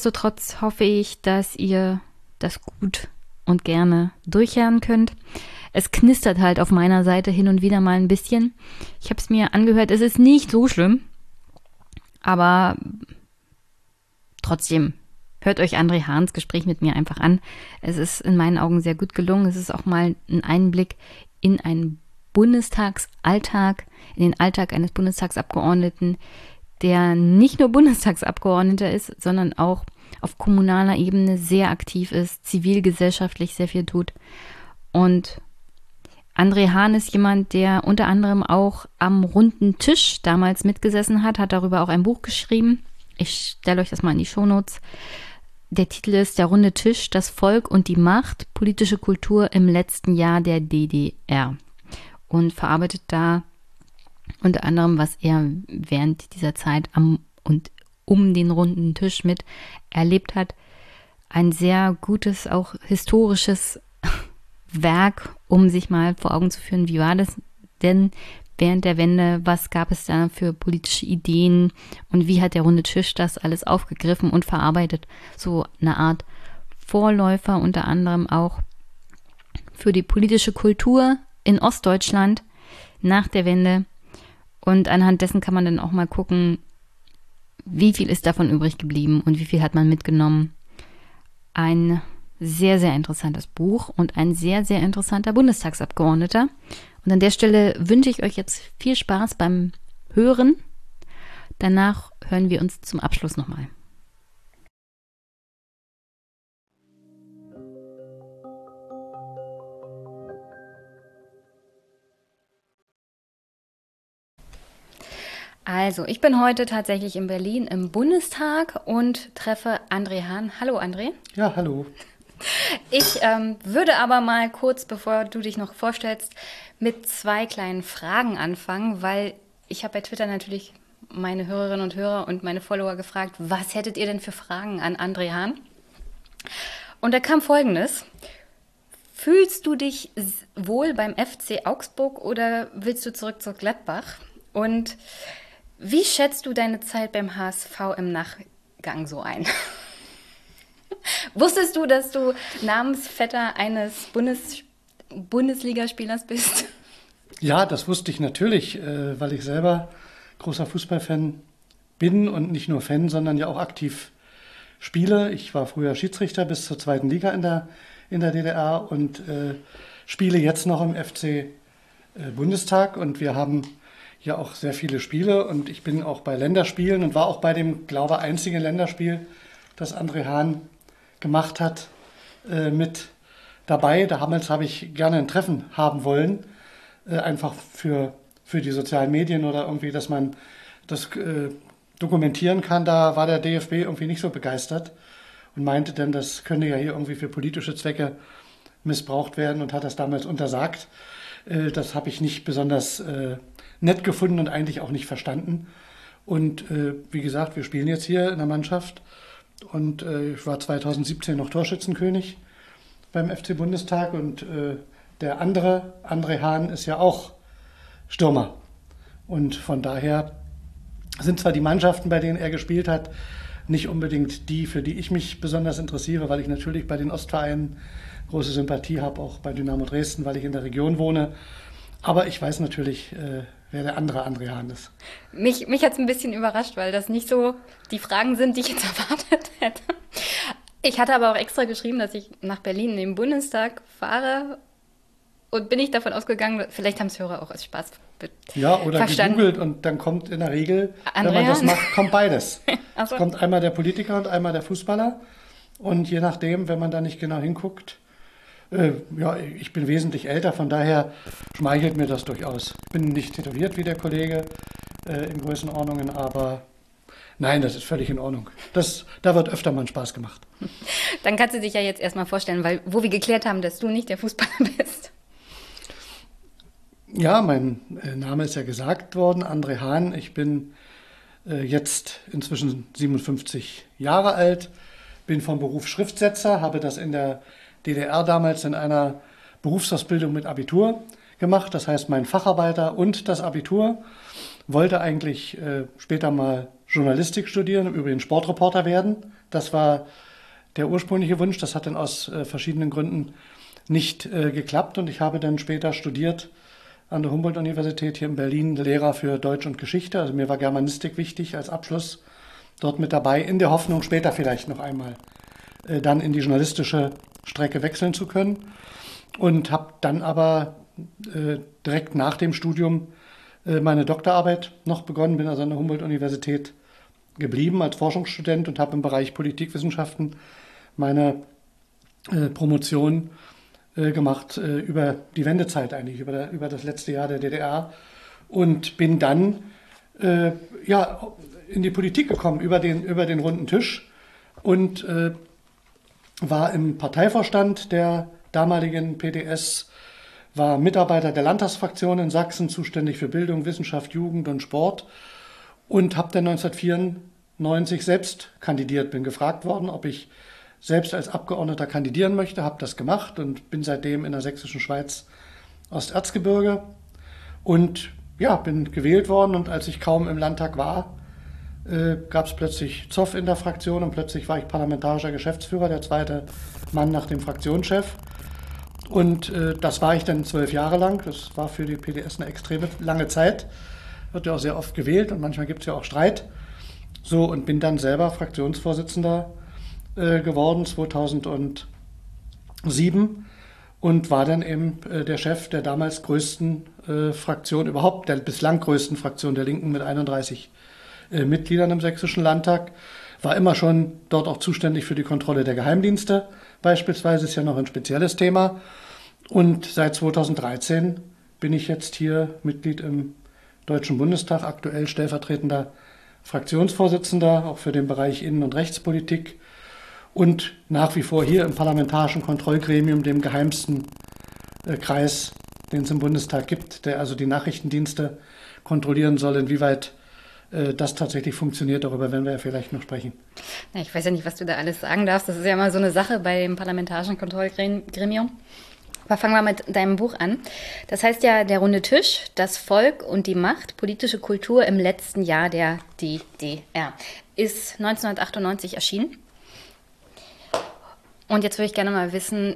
Speaker 1: Nichtsdestotrotz hoffe ich, dass ihr das gut und gerne durchhören könnt. Es knistert halt auf meiner Seite hin und wieder mal ein bisschen. Ich habe es mir angehört, es ist nicht so schlimm, aber trotzdem, hört euch André Hahns Gespräch mit mir einfach an. Es ist in meinen Augen sehr gut gelungen. Es ist auch mal ein Einblick in einen Bundestagsalltag, in den Alltag eines Bundestagsabgeordneten, der nicht nur Bundestagsabgeordneter ist, sondern auch auf kommunaler Ebene sehr aktiv ist, zivilgesellschaftlich sehr viel tut. Und André Hahn ist jemand, der unter anderem auch am runden Tisch damals mitgesessen hat, hat darüber auch ein Buch geschrieben. Ich stelle euch das mal in die Shownotes. Der Titel ist Der runde Tisch, das Volk und die Macht, politische Kultur im letzten Jahr der D D R. Und verarbeitet da unter anderem, was er während dieser Zeit am und um den runden Tisch mit erlebt hat. Ein sehr gutes, auch historisches Werk, um sich mal vor Augen zu führen, wie war das denn während der Wende, was gab es da für politische Ideen und wie hat der runde Tisch das alles aufgegriffen und verarbeitet. So eine Art Vorläufer unter anderem auch für die politische Kultur in Ostdeutschland nach der Wende. Und anhand dessen kann man dann auch mal gucken, wie viel ist davon übrig geblieben und wie viel hat man mitgenommen. Ein sehr, sehr interessantes Buch und ein sehr, sehr interessanter Bundestagsabgeordneter. Und an der Stelle wünsche ich euch jetzt viel Spaß beim Hören. Danach hören wir uns zum Abschluss nochmal. Also, ich bin heute tatsächlich in Berlin im Bundestag und treffe André Hahn. Hallo André.
Speaker 2: Ja, hallo.
Speaker 1: Ich ähm, würde aber mal kurz, bevor du dich noch vorstellst, mit zwei kleinen Fragen anfangen, weil ich habe bei Twitter natürlich meine Hörerinnen und Hörer und meine Follower gefragt, was hättet ihr denn für Fragen an André Hahn? Und da kam Folgendes. Fühlst du dich wohl beim F C Augsburg oder willst du zurück zu Gladbach? Und wie schätzt du deine Zeit beim H S V im Nachgang so ein? Wusstest du, dass du Namensvetter eines Bundes Bundesligaspielers bist?
Speaker 2: Ja, das wusste ich natürlich, äh, weil ich selber großer Fußballfan bin und nicht nur Fan, sondern ja auch aktiv spiele. Ich war früher Schiedsrichter bis zur zweiten Liga in der, in der D D R und äh, spiele jetzt noch im F C äh, Bundestag und wir haben ja auch sehr viele Spiele und ich bin auch bei Länderspielen und war auch bei dem, glaube ich, einzigen Länderspiel, das André Hahn gemacht hat, äh, mit dabei. Damals habe ich gerne ein Treffen haben wollen, äh, einfach für, für die sozialen Medien oder irgendwie, dass man das äh, dokumentieren kann. Da war der D F B irgendwie nicht so begeistert und meinte dann, das könnte ja hier irgendwie für politische Zwecke missbraucht werden und hat das damals untersagt. Äh, das habe ich nicht besonders äh, nett gefunden und eigentlich auch nicht verstanden. Und äh, wie gesagt, wir spielen jetzt hier in der Mannschaft und äh, ich war zweitausendsiebzehn noch Torschützenkönig beim F C Bundestag und äh, der andere, André Hahn, ist ja auch Stürmer. Und von daher sind zwar die Mannschaften, bei denen er gespielt hat, nicht unbedingt die, für die ich mich besonders interessiere, weil ich natürlich bei den Ostvereinen große Sympathie habe, auch bei Dynamo Dresden, weil ich in der Region wohne. Aber ich weiß natürlich, äh, wer der andere André Hahn ist.
Speaker 1: Mich, mich hat es ein bisschen überrascht, weil das nicht so die Fragen sind, die ich jetzt erwartet hätte. Ich hatte aber auch extra geschrieben, dass ich nach Berlin in den Bundestag fahre und bin ich davon ausgegangen, vielleicht haben es Hörer auch als Spaß
Speaker 2: Ja, oder
Speaker 1: verstanden.
Speaker 2: gegoogelt und dann kommt in der Regel,
Speaker 1: André
Speaker 2: wenn man das
Speaker 1: Hahn?
Speaker 2: macht, kommt beides.
Speaker 1: Ach
Speaker 2: Es
Speaker 1: so.
Speaker 2: kommt einmal der Politiker und einmal der Fußballer und je nachdem, wenn man da nicht genau hinguckt, äh, ja, ich bin wesentlich älter, von daher schmeichelt mir das durchaus. Ich bin nicht tätowiert wie der Kollege äh, in Größenordnungen, aber nein, das ist völlig in Ordnung. Das, da wird öfter mal Spaß gemacht.
Speaker 1: Dann kannst du dich ja jetzt erstmal vorstellen, weil wo wir geklärt haben, dass du nicht der Fußballer bist.
Speaker 2: Ja, mein äh, Name ist ja gesagt worden, André Hahn. Ich bin äh, jetzt inzwischen siebenundfünfzig Jahre alt, bin vom Beruf Schriftsetzer, habe das in der D D R damals in einer Berufsausbildung mit Abitur gemacht, das heißt mein Facharbeiter und das Abitur. Wollte eigentlich äh, später mal Journalistik studieren, im Übrigen Sportreporter werden. Das war der ursprüngliche Wunsch, das hat dann aus äh, verschiedenen Gründen nicht äh, geklappt und ich habe dann später studiert an der Humboldt-Universität hier in Berlin, Lehrer für Deutsch und Geschichte. Also mir war Germanistik wichtig als Abschluss dort mit dabei, in der Hoffnung, später vielleicht noch einmal äh, dann in die journalistische Strecke wechseln zu können. Und habe dann aber äh, direkt nach dem Studium äh, meine Doktorarbeit noch begonnen, bin also an der Humboldt-Universität geblieben als Forschungsstudent und habe im Bereich Politikwissenschaften meine äh, Promotion äh, gemacht äh, über die Wendezeit eigentlich, über, der, über das letzte Jahr der D D R und bin dann äh, ja, in die Politik gekommen, über den, über den runden Tisch und äh, war im Parteivorstand der damaligen P D S, war Mitarbeiter der Landtagsfraktion in Sachsen, zuständig für Bildung, Wissenschaft, Jugend und Sport und habe dann neunzehnhundertvierundneunzig selbst kandidiert, bin gefragt worden, ob ich selbst als Abgeordneter kandidieren möchte, habe das gemacht und bin seitdem in der sächsischen Schweiz Osterzgebirge und ja, bin gewählt worden und als ich kaum im Landtag war, äh, gab es plötzlich Zoff in der Fraktion und plötzlich war ich parlamentarischer Geschäftsführer, der zweite Mann nach dem Fraktionschef und äh, das war ich dann zwölf Jahre lang, das war für die P D S eine extreme lange Zeit, wird ja auch sehr oft gewählt und manchmal gibt es ja auch Streit, so und bin dann selber Fraktionsvorsitzender geworden, zweitausendsieben und war dann eben äh, der Chef der damals größten äh, Fraktion, überhaupt der bislang größten Fraktion der Linken mit einunddreißig äh, Mitgliedern im Sächsischen Landtag, war immer schon dort auch zuständig für die Kontrolle der Geheimdienste, beispielsweise ist ja noch ein spezielles Thema und seit zweitausenddreizehn bin ich jetzt hier Mitglied im Deutschen Bundestag, aktuell stellvertretender Fraktionsvorsitzender, auch für den Bereich Innen- und Rechtspolitik und nach wie vor hier im Parlamentarischen Kontrollgremium, dem geheimsten äh, Kreis, den es im Bundestag gibt, der also die Nachrichtendienste kontrollieren soll, inwieweit äh, das tatsächlich funktioniert, darüber werden wir ja vielleicht noch sprechen.
Speaker 1: Na, ich weiß ja nicht, was du da alles sagen darfst, das ist ja mal so eine Sache bei dem Parlamentarischen Kontrollgremium. Aber fangen wir mit deinem Buch an. Das heißt ja, der runde Tisch, das Volk und die Macht, politische Kultur im letzten Jahr der D D R, ist neunzehnhundertachtundneunzig erschienen. Und jetzt würde ich gerne mal wissen,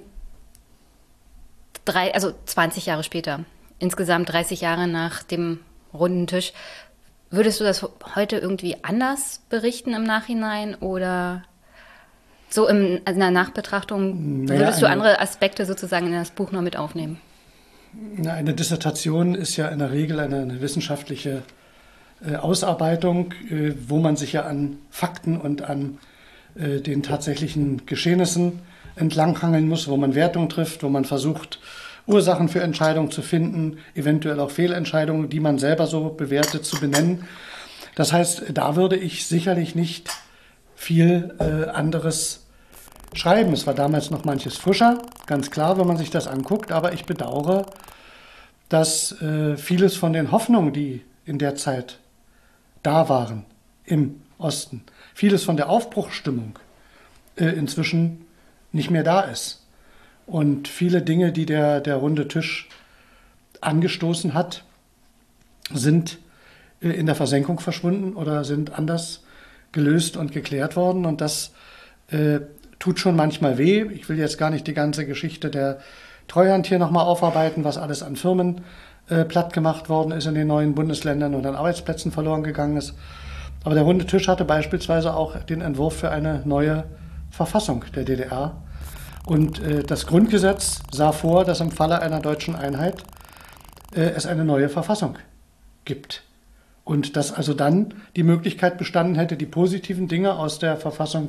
Speaker 1: drei, also zwanzig Jahre später, insgesamt dreißig Jahre nach dem runden Tisch, würdest du das heute irgendwie anders berichten im Nachhinein oder so in einer Nachbetrachtung,
Speaker 2: naja,
Speaker 1: würdest du
Speaker 2: eine,
Speaker 1: andere Aspekte sozusagen in das Buch noch mit aufnehmen?
Speaker 2: Na, eine Dissertation ist ja in der Regel eine, eine wissenschaftliche äh, Ausarbeitung, äh, wo man sich ja an Fakten und an den tatsächlichen Geschehnissen entlanghangeln muss, wo man Wertungen trifft, wo man versucht, Ursachen für Entscheidungen zu finden, eventuell auch Fehlentscheidungen, die man selber so bewertet, zu benennen. Das heißt, da würde ich sicherlich nicht viel äh, anderes schreiben. Es war damals noch manches frischer, ganz klar, wenn man sich das anguckt, aber ich bedauere, dass äh, vieles von den Hoffnungen, die in der Zeit da waren, im Osten, vieles von der Aufbruchsstimmung äh, inzwischen nicht mehr da ist. Und viele Dinge, die der, der runde Tisch angestoßen hat, sind äh, in der Versenkung verschwunden oder sind anders gelöst und geklärt worden. Und das äh, tut schon manchmal weh. Ich will jetzt gar nicht die ganze Geschichte der Treuhand hier nochmal aufarbeiten, was alles an Firmen äh, platt gemacht worden ist in den neuen Bundesländern und an Arbeitsplätzen verloren gegangen ist. Aber der runde Tisch hatte beispielsweise auch den Entwurf für eine neue Verfassung der D D R. Und äh, das Grundgesetz sah vor, dass im Falle einer deutschen Einheit äh, es eine neue Verfassung gibt. Und dass also dann die Möglichkeit bestanden hätte, die positiven Dinge aus der Verfassung,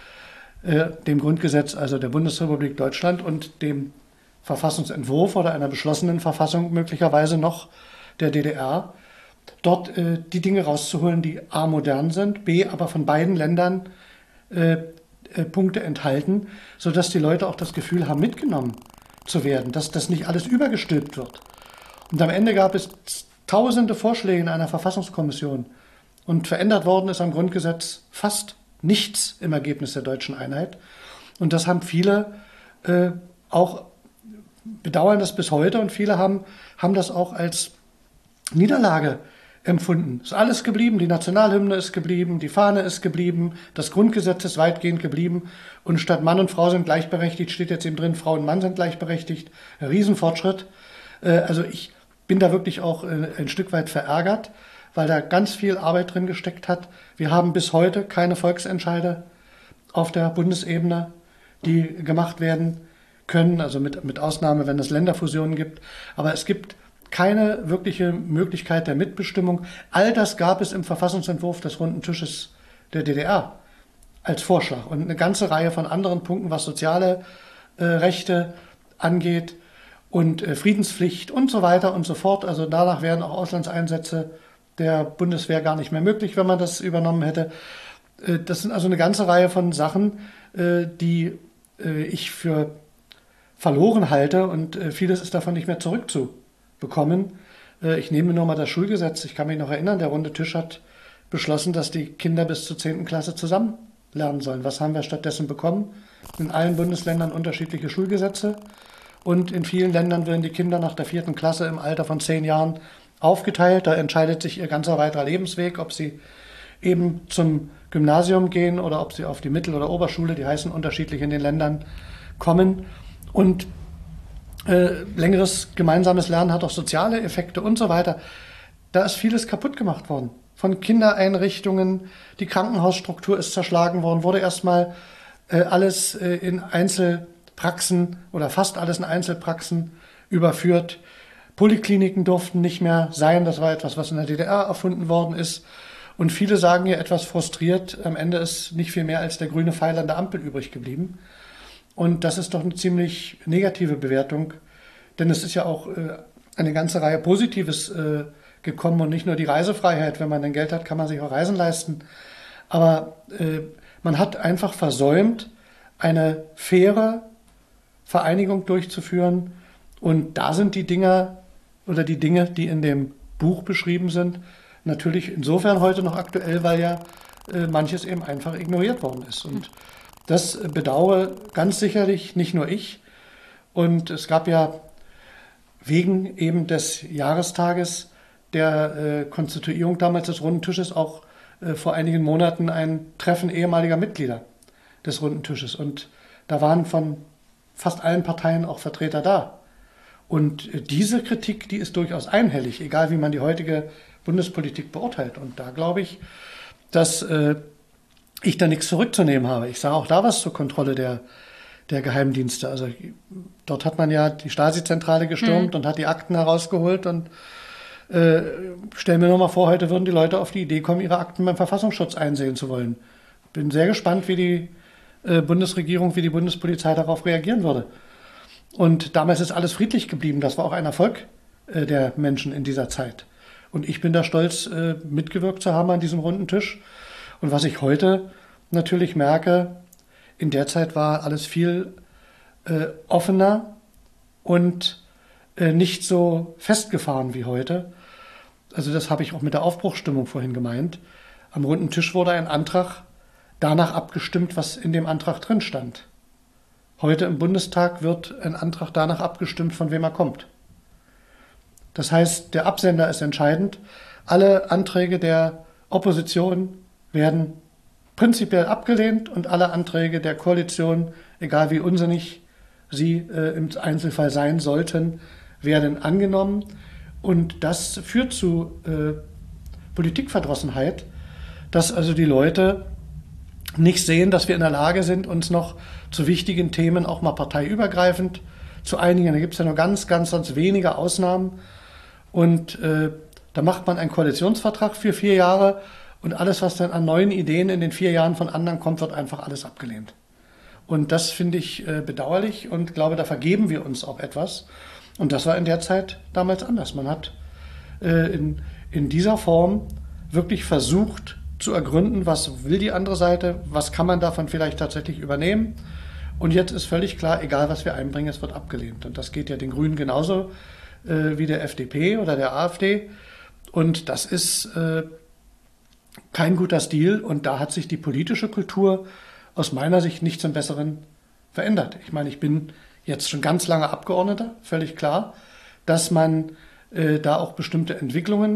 Speaker 2: äh, dem Grundgesetz also der Bundesrepublik Deutschland und dem Verfassungsentwurf oder einer beschlossenen Verfassung möglicherweise noch der D D R, dort äh, die Dinge rauszuholen, die a. modern sind, b. aber von beiden Ländern äh, äh, Punkte enthalten, sodass die Leute auch das Gefühl haben, mitgenommen zu werden, dass das nicht alles übergestülpt wird. Und am Ende gab es tausende Vorschläge in einer Verfassungskommission und verändert worden ist am Grundgesetz fast nichts im Ergebnis der deutschen Einheit. Und das haben viele äh, auch bedauern das bis heute und viele haben, haben das auch als Niederlage empfunden. Ist alles geblieben, die Nationalhymne ist geblieben, die Fahne ist geblieben, das Grundgesetz ist weitgehend geblieben und statt Mann und Frau sind gleichberechtigt, steht jetzt eben drin, Frau und Mann sind gleichberechtigt. Ein Riesenfortschritt. Also ich bin da wirklich auch ein Stück weit verärgert, weil da ganz viel Arbeit drin gesteckt hat. Wir haben bis heute keine Volksentscheide auf der Bundesebene, die gemacht werden können, also mit, mit Ausnahme, wenn es Länderfusionen gibt. Aber es gibt keine wirkliche Möglichkeit der Mitbestimmung. All das gab es im Verfassungsentwurf des Runden Tisches der D D R als Vorschlag und eine ganze Reihe von anderen Punkten, was soziale äh, Rechte angeht und äh, Friedenspflicht und so weiter und so fort. Also danach wären auch Auslandseinsätze der Bundeswehr gar nicht mehr möglich, wenn man das übernommen hätte. Äh, das sind also eine ganze Reihe von Sachen, äh, die äh, ich für verloren halte und äh, vieles ist davon nicht mehr zurückzubekommen. Ich nehme nur mal das Schulgesetz. Ich kann mich noch erinnern, der Runde Tisch hat beschlossen, dass die Kinder bis zur zehnten Klasse zusammen lernen sollen. Was haben wir stattdessen bekommen? In allen Bundesländern unterschiedliche Schulgesetze und in vielen Ländern werden die Kinder nach der vierten Klasse im Alter von zehn Jahren aufgeteilt. Da entscheidet sich ihr ganzer weiterer Lebensweg, ob sie eben zum Gymnasium gehen oder ob sie auf die Mittel- oder Oberschule, die heißen unterschiedlich in den Ländern, kommen. Und Äh, längeres gemeinsames Lernen hat auch soziale Effekte und so weiter. Da ist vieles kaputt gemacht worden. Von Kindereinrichtungen, die Krankenhausstruktur ist zerschlagen worden, wurde erstmal äh, alles äh, in Einzelpraxen oder fast alles in Einzelpraxen überführt. Polikliniken durften nicht mehr sein, das war etwas, was in der D D R erfunden worden ist. Und viele sagen ja etwas frustriert, am Ende ist nicht viel mehr als der grüne Pfeil an der Ampel übrig geblieben. Und das ist doch eine ziemlich negative Bewertung, denn es ist ja auch äh, eine ganze Reihe Positives äh, gekommen und nicht nur die Reisefreiheit. Wenn man dann Geld hat, kann man sich auch Reisen leisten. Aber äh, man hat einfach versäumt, eine faire Vereinigung durchzuführen. Und da sind die Dinger oder die Dinge, die in dem Buch beschrieben sind, natürlich insofern heute noch aktuell, weil ja äh, manches eben einfach ignoriert worden ist. Und das bedauere ganz sicherlich nicht nur ich. Und es gab ja wegen eben des Jahrestages der äh, Konstituierung damals des Runden Tisches auch äh, vor einigen Monaten ein Treffen ehemaliger Mitglieder des Runden Tisches. Und da waren von fast allen Parteien auch Vertreter da. Und äh, diese Kritik, die ist durchaus einhellig, egal wie man die heutige Bundespolitik beurteilt. Und da glaube ich, dass äh, ich da nichts zurückzunehmen habe. Ich sage auch da was zur Kontrolle der, der Geheimdienste. Also dort hat man ja die Stasi-Zentrale gestürmt mhm. und hat die Akten herausgeholt und äh, stell mir nur mal vor, heute würden die Leute auf die Idee kommen, ihre Akten beim Verfassungsschutz einsehen zu wollen. Bin sehr gespannt, wie die äh, Bundesregierung, wie die Bundespolizei darauf reagieren würde. Und damals ist alles friedlich geblieben. Das war auch ein Erfolg äh, der Menschen in dieser Zeit. Und ich bin da stolz, äh, mitgewirkt zu haben an diesem Runden Tisch. Und was ich heute natürlich merke, in der Zeit war alles viel äh, offener und äh, nicht so festgefahren wie heute. Also das habe ich auch mit der Aufbruchsstimmung vorhin gemeint. Am Runden Tisch wurde ein Antrag danach abgestimmt, was in dem Antrag drin stand. Heute im Bundestag wird ein Antrag danach abgestimmt, von wem er kommt. Das heißt, der Absender ist entscheidend. Alle Anträge der Opposition werden prinzipiell abgelehnt und alle Anträge der Koalition, egal wie unsinnig sie äh, im Einzelfall sein sollten, werden angenommen. Und das führt zu äh, Politikverdrossenheit, dass also die Leute nicht sehen, dass wir in der Lage sind, uns noch zu wichtigen Themen auch mal parteiübergreifend zu einigen. Da gibt es ja nur ganz, ganz, ganz wenige Ausnahmen. Und äh, da macht man einen Koalitionsvertrag für vier Jahre und alles, was dann an neuen Ideen in den vier Jahren von anderen kommt, wird einfach alles abgelehnt. Und das finde ich äh, bedauerlich und glaube, da vergeben wir uns auch etwas. Und das war in der Zeit damals anders. Man hat äh, in, in dieser Form wirklich versucht zu ergründen, was will die andere Seite, was kann man davon vielleicht tatsächlich übernehmen. Und jetzt ist völlig klar, egal was wir einbringen, es wird abgelehnt. Und das geht ja den Grünen genauso äh, wie der F D P oder der AfD. Und das ist äh, kein guter Stil. Und da hat sich die politische Kultur aus meiner Sicht nicht zum Besseren verändert. Ich meine, ich bin jetzt schon ganz lange Abgeordneter, völlig klar, dass man äh, da auch bestimmte Entwicklungen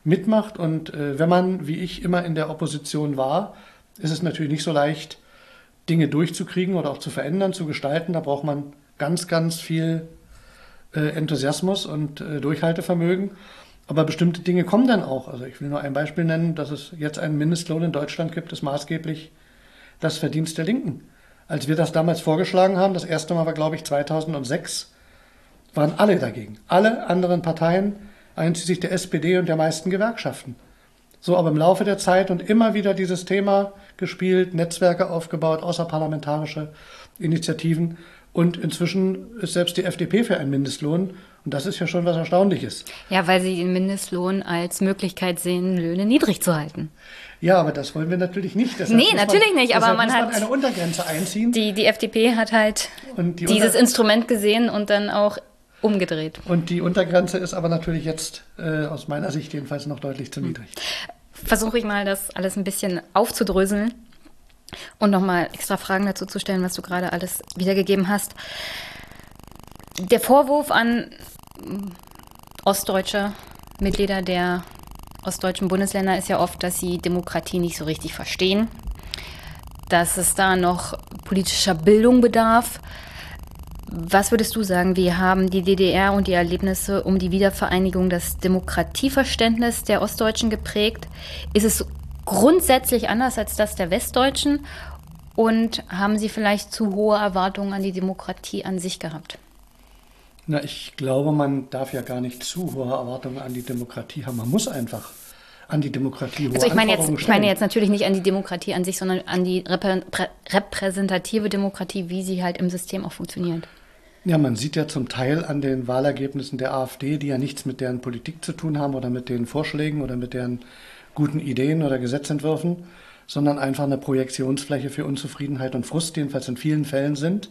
Speaker 2: mitmacht. Und äh, wenn man, wie ich, immer in der Opposition war, ist es natürlich nicht so leicht, Dinge durchzukriegen oder auch zu verändern, zu gestalten. Da braucht man ganz, ganz viel äh, Enthusiasmus und äh, Durchhaltevermögen. Aber bestimmte Dinge kommen dann auch. Also ich will nur ein Beispiel nennen, dass es jetzt einen Mindestlohn in Deutschland gibt, ist maßgeblich das Verdienst der Linken. Als wir das damals vorgeschlagen haben, das erste Mal war, glaube ich, zweitausendsechs, waren alle dagegen. Alle anderen Parteien, einschließlich der S P D und der meisten Gewerkschaften. So, aber im Laufe der Zeit und immer wieder dieses Thema gespielt, Netzwerke aufgebaut, außerparlamentarische Initiativen. Und inzwischen ist selbst die F D P für einen Mindestlohn. Und das ist ja schon was Erstaunliches.
Speaker 1: Ja, weil sie den Mindestlohn als Möglichkeit sehen, Löhne niedrig zu halten.
Speaker 2: Ja, aber das wollen wir natürlich nicht. Deshalb
Speaker 1: nee, natürlich
Speaker 2: man,
Speaker 1: nicht, aber man
Speaker 2: muss
Speaker 1: hat
Speaker 2: man eine Untergrenze einziehen.
Speaker 1: Die, die F D P hat halt
Speaker 2: die
Speaker 1: dieses
Speaker 2: Unter-
Speaker 1: Instrument gesehen und dann auch umgedreht.
Speaker 2: Und die Untergrenze ist aber natürlich jetzt äh, aus meiner Sicht jedenfalls noch deutlich zu niedrig.
Speaker 1: Versuche ich mal, das alles ein bisschen aufzudröseln und nochmal extra Fragen dazu zu stellen, was du gerade alles wiedergegeben hast. Der Vorwurf an ostdeutsche Mitglieder der ostdeutschen Bundesländer ist ja oft, dass sie Demokratie nicht so richtig verstehen, dass es da noch politischer Bildung bedarf. Was würdest du sagen, wie haben die D D R und die Erlebnisse um die Wiedervereinigung das Demokratieverständnis der Ostdeutschen geprägt? Ist es grundsätzlich anders als das der Westdeutschen? Und haben sie vielleicht zu hohe Erwartungen an die Demokratie an sich gehabt?
Speaker 2: Na, ich glaube, man darf ja gar nicht zu hohe Erwartungen an die Demokratie haben. Man muss einfach an die Demokratie hohe
Speaker 1: Also ich meine jetzt,
Speaker 2: Anforderungen
Speaker 1: ich meine
Speaker 2: stellen.
Speaker 1: jetzt natürlich nicht an die Demokratie an sich, sondern an die reprä- prä- repräsentative Demokratie, wie sie halt im System auch funktioniert.
Speaker 2: Ja, man sieht ja zum Teil an den Wahlergebnissen der AfD, die ja nichts mit deren Politik zu tun haben oder mit den Vorschlägen oder mit deren guten Ideen oder Gesetzentwürfen, sondern einfach eine Projektionsfläche für Unzufriedenheit und Frust, jedenfalls in vielen Fällen sind.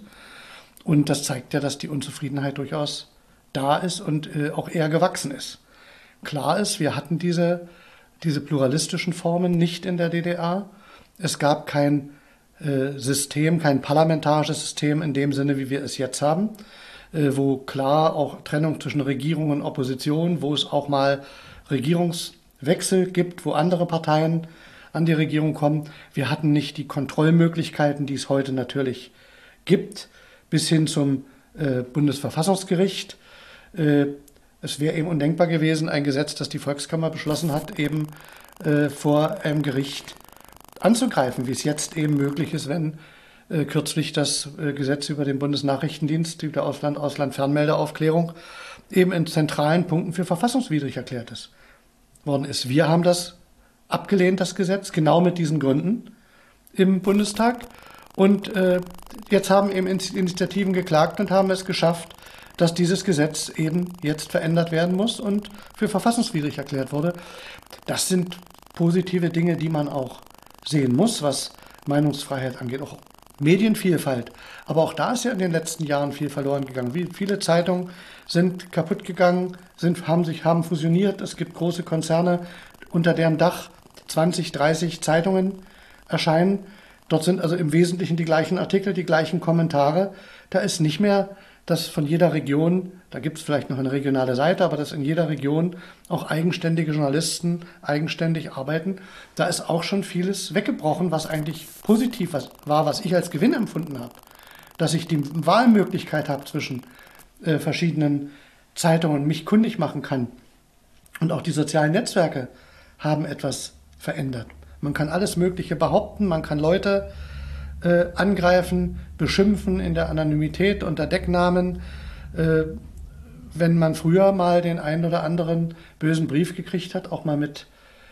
Speaker 2: Und das zeigt ja, dass die Unzufriedenheit durchaus da ist und äh, auch eher gewachsen ist. Klar ist, wir hatten diese, diese pluralistischen Formen nicht in der D D R. Es gab kein äh, System, kein parlamentarisches System in dem Sinne, wie wir es jetzt haben, äh, wo klar auch Trennung zwischen Regierung und Opposition, wo es auch mal Regierungswechsel gibt, wo andere Parteien an die Regierung kommen. Wir hatten nicht die Kontrollmöglichkeiten, die es heute natürlich gibt, bis hin zum äh, Bundesverfassungsgericht. Äh, es wäre eben undenkbar gewesen, ein Gesetz, das die Volkskammer beschlossen hat, eben äh, vor einem Gericht anzugreifen, wie es jetzt eben möglich ist, wenn äh, kürzlich das äh, Gesetz über den Bundesnachrichtendienst, die der Ausland, Ausland-Fernmeldeaufklärung, eben in zentralen Punkten für verfassungswidrig erklärt ist, worden ist. Wir haben das abgelehnt, das Gesetz, genau mit diesen Gründen im Bundestag. Und äh, jetzt haben eben Initiativen geklagt und haben es geschafft, dass dieses Gesetz eben jetzt verändert werden muss und für verfassungswidrig erklärt wurde. Das sind positive Dinge, die man auch sehen muss, was Meinungsfreiheit angeht, auch Medienvielfalt. Aber auch da ist ja in den letzten Jahren viel verloren gegangen. Wie viele Zeitungen sind kaputt gegangen, sind, haben sich haben fusioniert. Es gibt große Konzerne, unter deren Dach zwanzig, dreißig Zeitungen erscheinen. Dort sind also im Wesentlichen die gleichen Artikel, die gleichen Kommentare. Da ist nicht mehr, dass von jeder Region, da gibt es vielleicht noch eine regionale Seite, aber dass in jeder Region auch eigenständige Journalisten eigenständig arbeiten. Da ist auch schon vieles weggebrochen, was eigentlich positiv war, was ich als Gewinn empfunden habe. Dass ich die Wahlmöglichkeit habe zwischen äh, verschiedenen Zeitungen und mich kundig machen kann. Und auch die sozialen Netzwerke haben etwas verändert. Man kann alles Mögliche behaupten, man kann Leute äh, angreifen, beschimpfen in der Anonymität unter Decknamen. Äh, wenn man früher mal den einen oder anderen bösen Brief gekriegt hat, auch mal mit,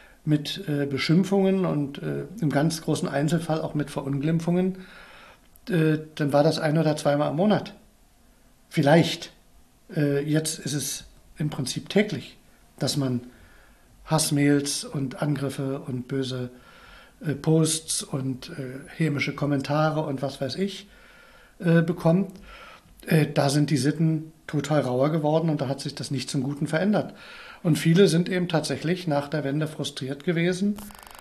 Speaker 2: mit äh, Beschimpfungen und äh, im ganz großen Einzelfall auch mit Verunglimpfungen, äh, dann war das ein oder zweimal im Monat. Vielleicht. Äh, jetzt ist es im Prinzip täglich, dass man Hassmails und Angriffe und böse äh, Posts und äh, hämische Kommentare und was weiß ich äh, bekommt. Äh, da sind die Sitten total rauer geworden und da hat sich das nicht zum Guten verändert. Und viele sind eben tatsächlich nach der Wende frustriert gewesen,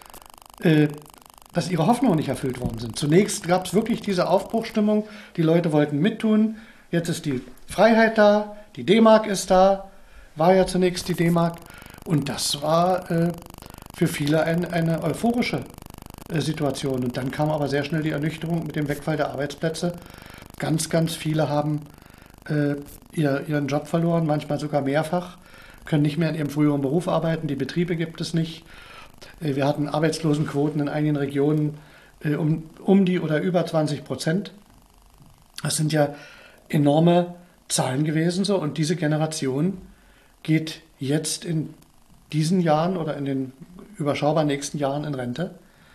Speaker 2: äh, dass ihre Hoffnungen nicht erfüllt worden sind. Zunächst gab es wirklich diese Aufbruchstimmung, die Leute wollten mittun, jetzt ist die Freiheit da, die D-Mark ist da, war ja zunächst die D-Mark. Und das war äh, für viele ein, eine euphorische äh, Situation. Und dann kam aber sehr schnell die Ernüchterung mit dem Wegfall der Arbeitsplätze. Ganz, ganz viele haben äh, ihr, ihren Job verloren, manchmal sogar mehrfach, können nicht mehr in ihrem früheren Beruf arbeiten, die Betriebe gibt es nicht. Äh, wir hatten Arbeitslosenquoten in einigen Regionen äh, um, um die oder über zwanzig Prozent. Das sind ja enorme Zahlen gewesen so, und diese Generation geht jetzt in diesen Jahren oder in den überschaubar nächsten Jahren in Rente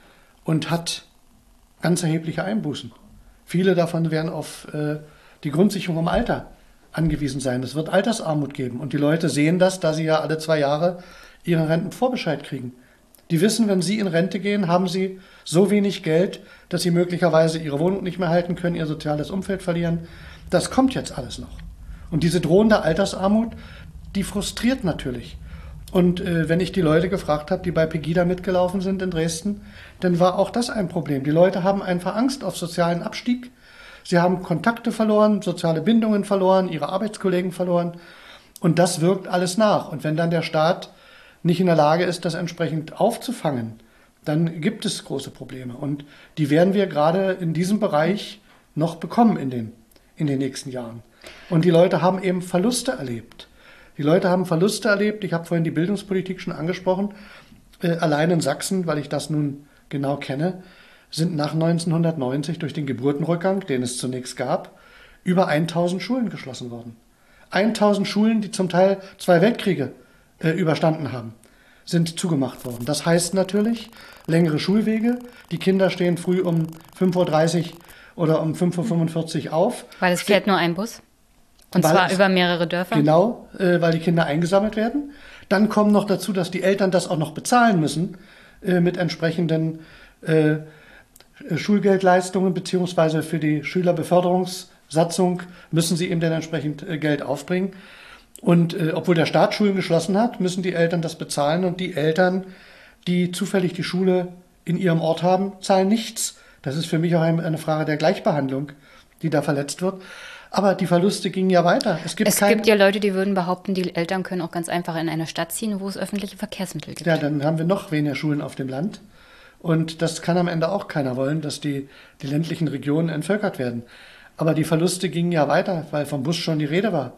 Speaker 2: und hat ganz erhebliche Einbußen. Viele davon werden auf äh, die Grundsicherung im Alter angewiesen sein. Es wird Altersarmut geben und die Leute sehen das, da sie ja alle zwei Jahre ihren Rentenvorbescheid kriegen. Die wissen, wenn sie in Rente gehen, haben sie so wenig Geld, dass sie möglicherweise ihre Wohnung nicht mehr halten können, ihr soziales Umfeld verlieren. Das kommt jetzt alles noch. Und diese drohende Altersarmut, die frustriert natürlich. Und äh, wenn ich die Leute gefragt habe, die bei Pegida mitgelaufen sind in Dresden, dann war auch das ein Problem. Die Leute haben einfach Angst auf sozialen Abstieg. Sie haben Kontakte verloren, soziale Bindungen verloren, ihre Arbeitskollegen verloren. Und das wirkt alles nach. Und wenn dann der Staat nicht in der Lage ist, das entsprechend aufzufangen, dann gibt es große Probleme. Und die werden wir gerade in diesem Bereich noch bekommen in den, in den nächsten Jahren. Und die Leute haben eben Verluste erlebt. Die Leute haben Verluste erlebt. Ich habe vorhin die Bildungspolitik schon angesprochen. Äh, allein in Sachsen, weil ich das nun genau kenne, sind nach neunzehnhundertneunzig durch den Geburtenrückgang, den es zunächst gab, über tausend Schulen geschlossen worden. tausend Schulen, die zum Teil zwei Weltkriege äh, überstanden haben, sind zugemacht worden. Das heißt natürlich längere Schulwege. Die Kinder stehen früh um fünf Uhr dreißig oder um fünf Uhr fünfundvierzig auf.
Speaker 1: Weil es fährt nur ein Bus? Und
Speaker 2: Weil
Speaker 1: zwar
Speaker 2: es,
Speaker 1: über mehrere Dörfer?
Speaker 2: Genau, äh, weil die Kinder eingesammelt werden. Dann kommt noch dazu, dass die Eltern das auch noch bezahlen müssen äh, mit entsprechenden äh, Schulgeldleistungen, beziehungsweise für die Schülerbeförderungssatzung müssen sie eben dann entsprechend äh, Geld aufbringen. Und äh, obwohl der Staat Schulen geschlossen hat, müssen die Eltern das bezahlen. Und die Eltern, die zufällig die Schule in ihrem Ort haben, zahlen nichts. Das ist für mich auch eine Frage der Gleichbehandlung, die da verletzt wird. Aber die Verluste gingen ja weiter. Es gibt,
Speaker 1: es
Speaker 2: kein...
Speaker 1: gibt ja Leute, die würden behaupten, die Eltern können auch ganz einfach in eine Stadt ziehen, wo es öffentliche Verkehrsmittel gibt.
Speaker 2: Ja, dann haben wir noch weniger Schulen auf dem Land. Und das kann am Ende auch keiner wollen, dass die, die ländlichen Regionen entvölkert werden. Aber die Verluste gingen ja weiter, weil vom Bus schon die Rede war.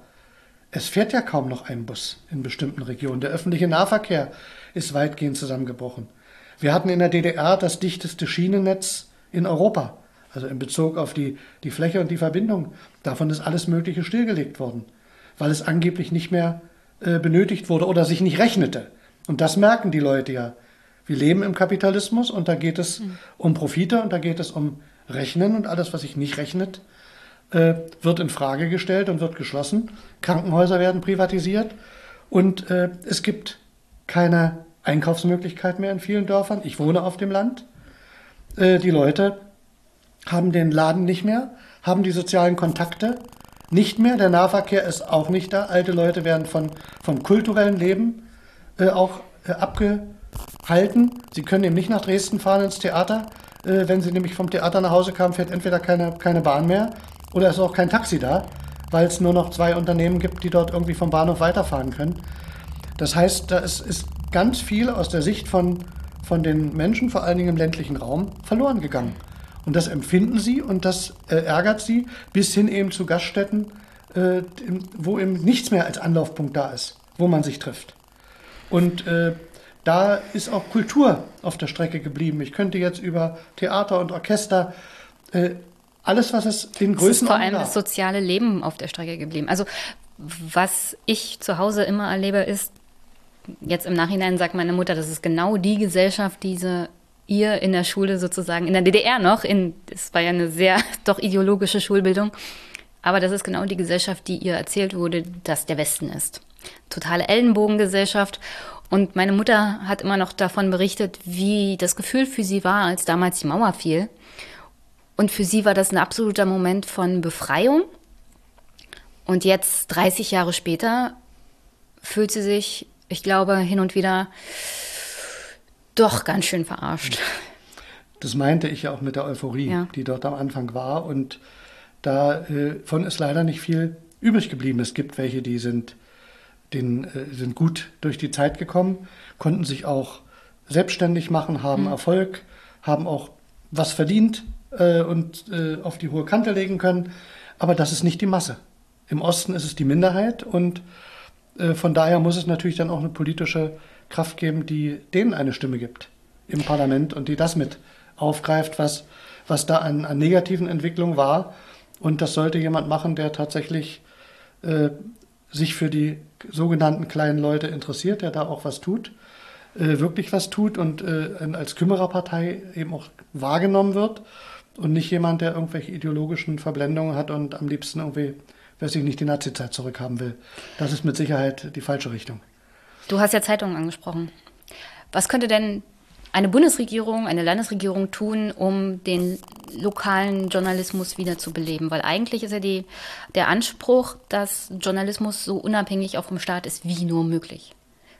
Speaker 2: Es fährt ja kaum noch ein Bus in bestimmten Regionen. Der öffentliche Nahverkehr ist weitgehend zusammengebrochen. Wir hatten in der D D R das dichteste Schienennetz in Europa. Also in Bezug auf die, die Fläche und die Verbindung. Davon ist alles Mögliche stillgelegt worden, weil es angeblich nicht mehr äh, benötigt wurde oder sich nicht rechnete. Und das merken die Leute ja. Wir leben im Kapitalismus und da geht es mhm. um Profite und da geht es um Rechnen, und alles, was sich nicht rechnet, äh, wird in Frage gestellt und wird geschlossen. Krankenhäuser werden privatisiert und äh, es gibt keine Einkaufsmöglichkeit mehr in vielen Dörfern. Ich wohne auf dem Land. Äh, die Leute haben den Laden nicht mehr, haben die sozialen Kontakte nicht mehr. Der Nahverkehr ist auch nicht da. Alte Leute werden von, vom kulturellen Leben äh, auch äh, abgehalten. Sie können eben nicht nach Dresden fahren ins Theater. Äh, wenn sie nämlich vom Theater nach Hause kamen, fährt entweder keine, keine Bahn mehr oder ist auch kein Taxi da, weil es nur noch zwei Unternehmen gibt, die dort irgendwie vom Bahnhof weiterfahren können. Das heißt, da ist, ist ganz viel aus der Sicht von, von den Menschen, vor allen Dingen im ländlichen Raum, verloren gegangen. Und das empfinden sie und das äh, ärgert sie, bis hin eben zu Gaststätten, äh, wo eben nichts mehr als Anlaufpunkt da ist, wo man sich trifft. Und äh, da ist auch Kultur auf der Strecke geblieben. Ich könnte jetzt über Theater und Orchester, äh, alles, was es in Größenordnung gab.
Speaker 1: Es ist vor allem das soziale Leben auf der Strecke geblieben. Also was ich zu Hause immer erlebe, ist, jetzt im Nachhinein sagt meine Mutter, das ist genau die Gesellschaft, diese ihr in der Schule sozusagen, in der D D R noch, in, es war ja eine sehr doch ideologische Schulbildung, aber das ist genau die Gesellschaft, die ihr erzählt wurde, dass der Westen ist. Totale Ellenbogengesellschaft. Und meine Mutter hat immer noch davon berichtet, wie das Gefühl für sie war, als damals die Mauer fiel. Und für sie war das ein absoluter Moment von Befreiung. Und jetzt, dreißig Jahre später, fühlt sie sich, ich glaube, hin und wieder doch ganz schön verarscht.
Speaker 2: Das meinte ich ja auch mit der Euphorie, ja, die dort am Anfang war. Und davon ist leider nicht viel übrig geblieben. Es gibt welche, die sind den, äh, sind gut durch die Zeit gekommen, konnten sich auch selbstständig machen, haben mhm. Erfolg, haben auch was verdient äh, und äh, auf die hohe Kante legen können. Aber das ist nicht die Masse. Im Osten ist es die Minderheit und äh, von daher muss es natürlich dann auch eine politische Kraft geben, die denen eine Stimme gibt im Parlament und die das mit aufgreift, was, was da an, an negativen Entwicklungen war. Und das sollte jemand machen, der tatsächlich äh, sich für die sogenannten kleinen Leute interessiert, der da auch was tut, äh, wirklich was tut und äh, als Kümmererpartei eben auch wahrgenommen wird und nicht jemand, der irgendwelche ideologischen Verblendungen hat und am liebsten irgendwie, weiß ich nicht, die Nazizeit zurückhaben will. Das ist mit Sicherheit die falsche Richtung.
Speaker 1: Du hast ja Zeitungen angesprochen. Was könnte denn eine Bundesregierung, eine Landesregierung tun, um den lokalen Journalismus wieder zu beleben? Weil eigentlich ist ja die, der Anspruch, dass Journalismus so unabhängig auch vom Staat ist wie nur möglich.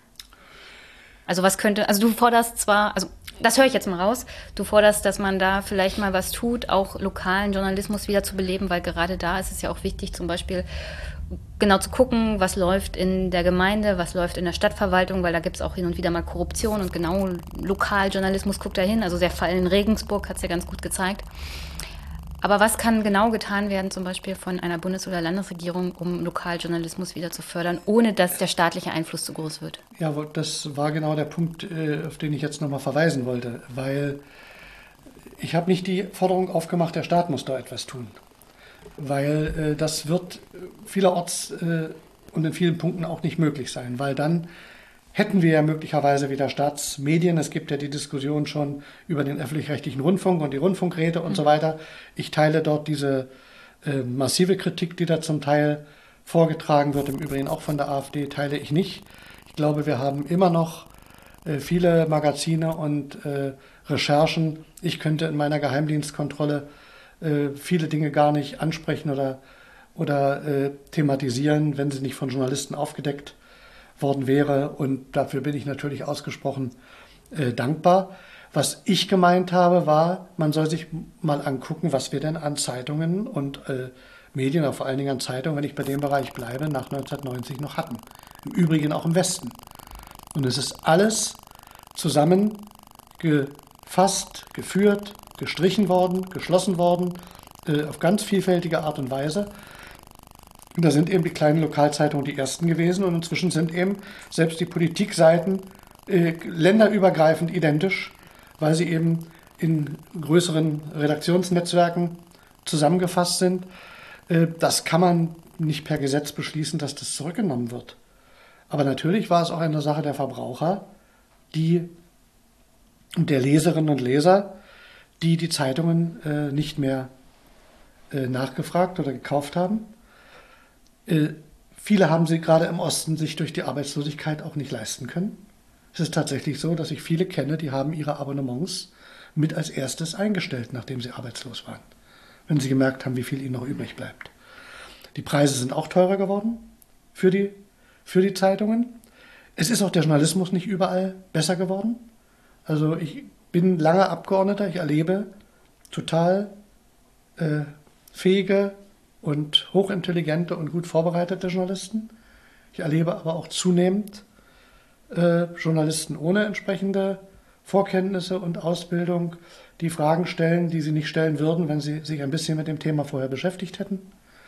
Speaker 1: Also was könnte, also du forderst zwar, also das höre ich jetzt mal raus, du forderst, dass man da vielleicht mal was tut, auch lokalen Journalismus wieder zu beleben, weil gerade da ist es ja auch wichtig, zum Beispiel genau zu gucken, was läuft in der Gemeinde, was läuft in der Stadtverwaltung, weil da gibt es auch hin und wieder mal Korruption und genau Lokaljournalismus guckt da hin. Also der Fall in Regensburg hat es ja ganz gut gezeigt. Aber was kann genau getan werden, zum Beispiel von einer Bundes- oder Landesregierung, um Lokaljournalismus wieder zu fördern, ohne dass der staatliche Einfluss zu groß wird?
Speaker 2: Ja, das war genau der Punkt, auf den ich jetzt nochmal verweisen wollte, weil ich habe nicht die Forderung aufgemacht, der Staat muss da etwas tun. Weil äh, das wird vielerorts äh, und in vielen Punkten auch nicht möglich sein, weil dann hätten wir ja möglicherweise wieder Staatsmedien. Es gibt ja die Diskussion schon über den öffentlich-rechtlichen Rundfunk und die Rundfunkräte und mhm. so weiter. Ich teile dort diese äh, massive Kritik, die da zum Teil vorgetragen wird, im Übrigen auch von der AfD, teile ich nicht. Ich glaube, wir haben immer noch äh, viele Magazine und äh, Recherchen. Ich könnte in meiner Geheimdienstkontrolle viele Dinge gar nicht ansprechen oder, oder äh, thematisieren, wenn sie nicht von Journalisten aufgedeckt worden wäre. Und dafür bin ich natürlich ausgesprochen äh, dankbar. Was ich gemeint habe, war, man soll sich mal angucken, was wir denn an Zeitungen und äh, Medien, aber vor allen Dingen an Zeitungen, wenn ich bei dem Bereich bleibe, nach neunzehnhundertneunzig noch hatten. Im Übrigen auch im Westen. Und es ist alles zusammengefasst, geführt, gestrichen worden, geschlossen worden, äh, auf ganz vielfältige Art und Weise. Und da sind eben die kleinen Lokalzeitungen die ersten gewesen und inzwischen sind eben selbst die Politikseiten äh, länderübergreifend identisch, weil sie eben in größeren Redaktionsnetzwerken zusammengefasst sind. Äh, das kann man nicht per Gesetz beschließen, dass das zurückgenommen wird. Aber natürlich war es auch eine Sache der Verbraucher, die und der Leserinnen und Leser, die die Zeitungen äh, nicht mehr äh, nachgefragt oder gekauft haben. Äh, viele haben sie gerade im Osten sich durch die Arbeitslosigkeit auch nicht leisten können. Es ist tatsächlich so, dass ich viele kenne, die haben ihre Abonnements mit als erstes eingestellt, nachdem sie arbeitslos waren, wenn sie gemerkt haben, wie viel ihnen noch übrig bleibt. Die Preise sind auch teurer geworden für die, für die Zeitungen. Es ist auch der Journalismus nicht überall besser geworden. Also ich bin lange Abgeordneter, ich erlebe total äh, fähige und hochintelligente und gut vorbereitete Journalisten. Ich erlebe aber auch zunehmend äh, Journalisten ohne entsprechende Vorkenntnisse und Ausbildung, die Fragen stellen, die sie nicht stellen würden, wenn sie sich ein bisschen mit dem Thema vorher beschäftigt hätten.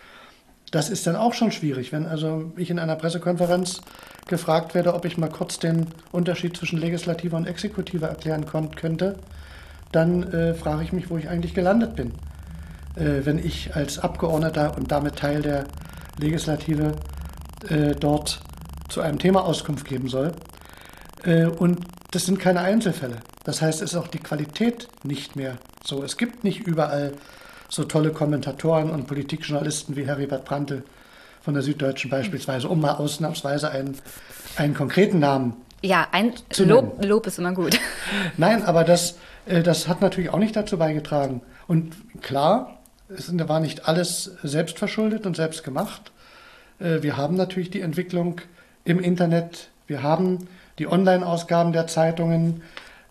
Speaker 2: Das ist dann auch schon schwierig, wenn also ich in einer Pressekonferenz gefragt werde, ob ich mal kurz den Unterschied zwischen Legislativer und Exekutiver erklären könnte, dann äh, frage ich mich, wo ich eigentlich gelandet bin. Äh, wenn ich als Abgeordneter und damit Teil der Legislative äh, dort zu einem Thema Auskunft geben soll. Äh, und das sind keine Einzelfälle. Das heißt, es ist auch die Qualität nicht mehr so. Es gibt nicht überall so tolle Kommentatoren und Politikjournalisten wie Heribert Prantl von der Süddeutschen beispielsweise, um mal ausnahmsweise einen, einen konkreten Namen
Speaker 1: ja, ein
Speaker 2: zu
Speaker 1: Lob,
Speaker 2: nennen.
Speaker 1: Lob ist immer gut.
Speaker 2: Nein, aber das, das hat natürlich auch nicht dazu beigetragen. Und klar, es war nicht alles selbst verschuldet und selbst gemacht. Wir haben natürlich die Entwicklung im Internet, wir haben die Online-Ausgaben der Zeitungen,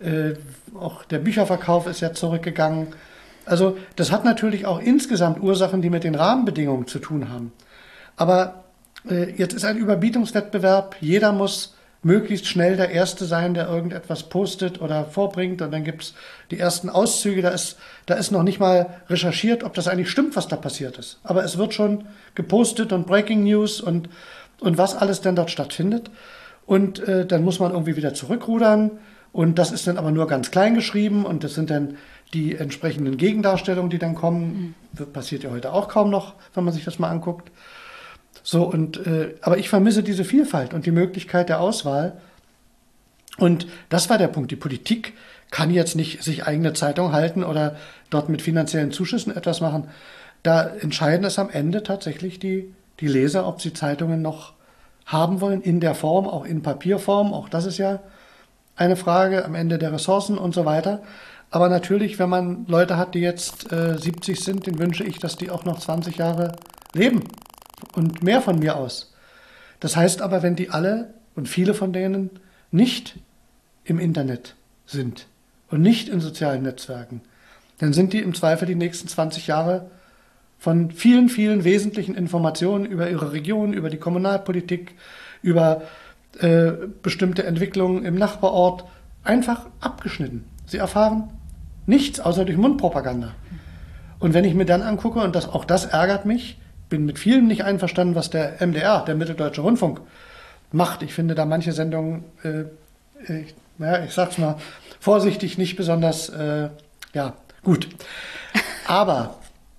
Speaker 2: auch der Bücherverkauf ist ja zurückgegangen. Also das hat natürlich auch insgesamt Ursachen, die mit den Rahmenbedingungen zu tun haben. Aber äh, jetzt ist ein Überbietungswettbewerb, jeder muss möglichst schnell der Erste sein, der irgendetwas postet oder vorbringt und dann gibt es die ersten Auszüge, da ist, da ist noch nicht mal recherchiert, ob das eigentlich stimmt, was da passiert ist. Aber es wird schon gepostet und Breaking News und, und was alles denn dort stattfindet. Und äh, dann muss man irgendwie wieder zurückrudern und das ist dann aber nur ganz klein geschrieben und das sind dann die entsprechenden Gegendarstellungen, die dann kommen. Mhm. Passiert ja heute auch kaum noch, wenn man sich das mal anguckt. So, und, äh, aber ich vermisse diese Vielfalt und die Möglichkeit der Auswahl. Und das war der Punkt. Die Politik kann jetzt nicht sich eigene Zeitung halten oder dort mit finanziellen Zuschüssen etwas machen. Da entscheiden es am Ende tatsächlich die, die Leser, ob sie Zeitungen noch haben wollen, in der Form, auch in Papierform. Auch das ist ja eine Frage am Ende der Ressourcen und so weiter. Aber natürlich, wenn man Leute hat, die jetzt äh, siebzig sind, denen wünsche ich, dass die auch noch zwanzig Jahre leben. Und mehr von mir aus. Das heißt aber, wenn die alle und viele von denen nicht im Internet sind und nicht in sozialen Netzwerken, dann sind die im Zweifel die nächsten zwanzig Jahre von vielen, vielen wesentlichen Informationen über ihre Region, über die Kommunalpolitik, über äh, bestimmte Entwicklungen im Nachbarort einfach abgeschnitten. Sie erfahren nichts außer durch Mundpropaganda. Und wenn ich mir dann angucke, und das, auch das ärgert mich, bin mit vielem nicht einverstanden, was der M D R, der Mitteldeutsche Rundfunk, macht. Ich finde da manche Sendungen, äh, ich, ja, ich sag's mal vorsichtig, nicht besonders äh, ja, gut. Aber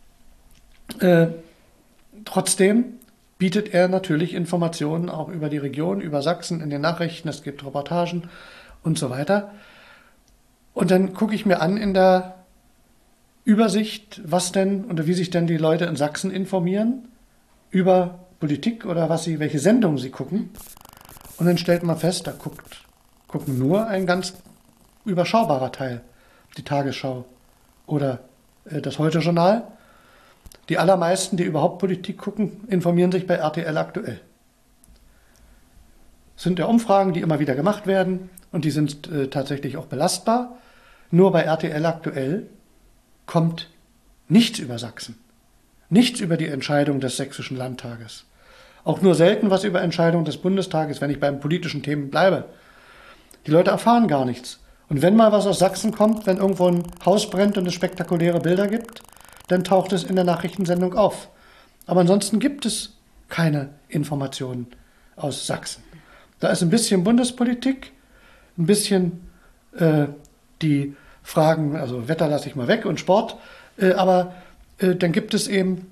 Speaker 2: äh, trotzdem bietet er natürlich Informationen auch über die Region, über Sachsen in den Nachrichten, es gibt Reportagen und so weiter. Und dann gucke ich mir an in der Übersicht, was denn oder wie sich denn die Leute in Sachsen informieren über Politik oder was sie, welche Sendungen sie gucken. Und dann stellt man fest, da guckt, gucken nur ein ganz überschaubarer Teil. Die Tagesschau oder äh, das Heute-Journal. Die allermeisten, die überhaupt Politik gucken, informieren sich bei R T L aktuell. Das sind ja Umfragen, die immer wieder gemacht werden und die sind äh, tatsächlich auch belastbar. Nur bei R T L aktuell kommt nichts über Sachsen. Nichts über die Entscheidung des Sächsischen Landtages. Auch nur selten was über Entscheidungen des Bundestages, wenn ich beim politischen Themen bleibe. Die Leute erfahren gar nichts. Und wenn mal was aus Sachsen kommt, wenn irgendwo ein Haus brennt und es spektakuläre Bilder gibt, dann taucht es in der Nachrichtensendung auf. Aber ansonsten gibt es keine Informationen aus Sachsen. Da ist ein bisschen Bundespolitik, ein bisschen äh, die Fragen, also Wetter lasse ich mal weg und Sport, äh, aber äh, dann gibt es eben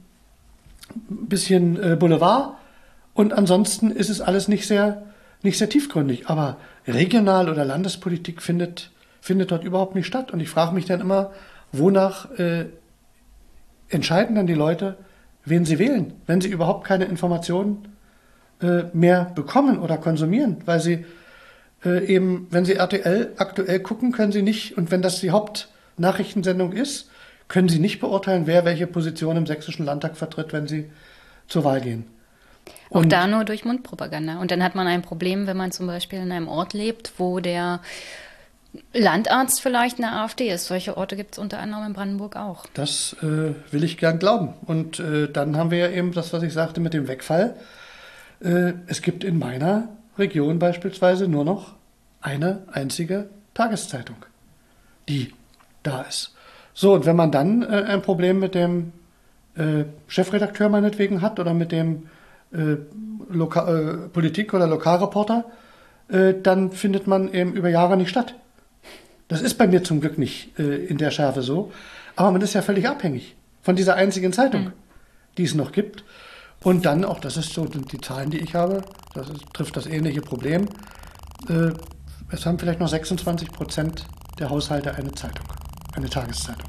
Speaker 2: ein bisschen äh, Boulevard und ansonsten ist es alles nicht sehr, nicht sehr tiefgründig. Aber Regional- oder Landespolitik findet, findet dort überhaupt nicht statt. Und ich frage mich dann immer, wonach äh, entscheiden dann die Leute, wen sie wählen, wenn sie überhaupt keine Informationen äh, mehr bekommen oder konsumieren, weil sie Äh, eben, wenn Sie R T L aktuell gucken, können Sie nicht, und wenn das die Hauptnachrichtensendung ist, können Sie nicht beurteilen, wer welche Position im Sächsischen Landtag vertritt, wenn Sie zur Wahl gehen.
Speaker 1: Auch und da nur durch Mundpropaganda. Und dann hat man ein Problem, wenn man zum Beispiel in einem Ort lebt, wo der Landarzt vielleicht eine AfD ist. Solche Orte gibt es unter anderem in Brandenburg auch.
Speaker 2: Das äh, will ich gern glauben. Und äh, dann haben wir ja eben das, was ich sagte mit dem Wegfall. Äh, es gibt in meiner Region beispielsweise nur noch eine einzige Tageszeitung, die da ist. So, und wenn man dann äh, ein Problem mit dem äh, Chefredakteur meinetwegen hat oder mit dem äh, Loka- äh, Politik- oder Lokalreporter, äh, dann findet man eben über Jahre nicht statt. Das ist bei mir zum Glück nicht äh, in der Schärfe so, aber man ist ja völlig abhängig von dieser einzigen Zeitung, mhm. die es noch gibt. Und dann, auch das ist so die Zahlen, die ich habe, das ist, trifft das ähnliche Problem. Äh, es haben vielleicht noch sechsundzwanzig Prozent der Haushalte eine Zeitung, eine Tageszeitung.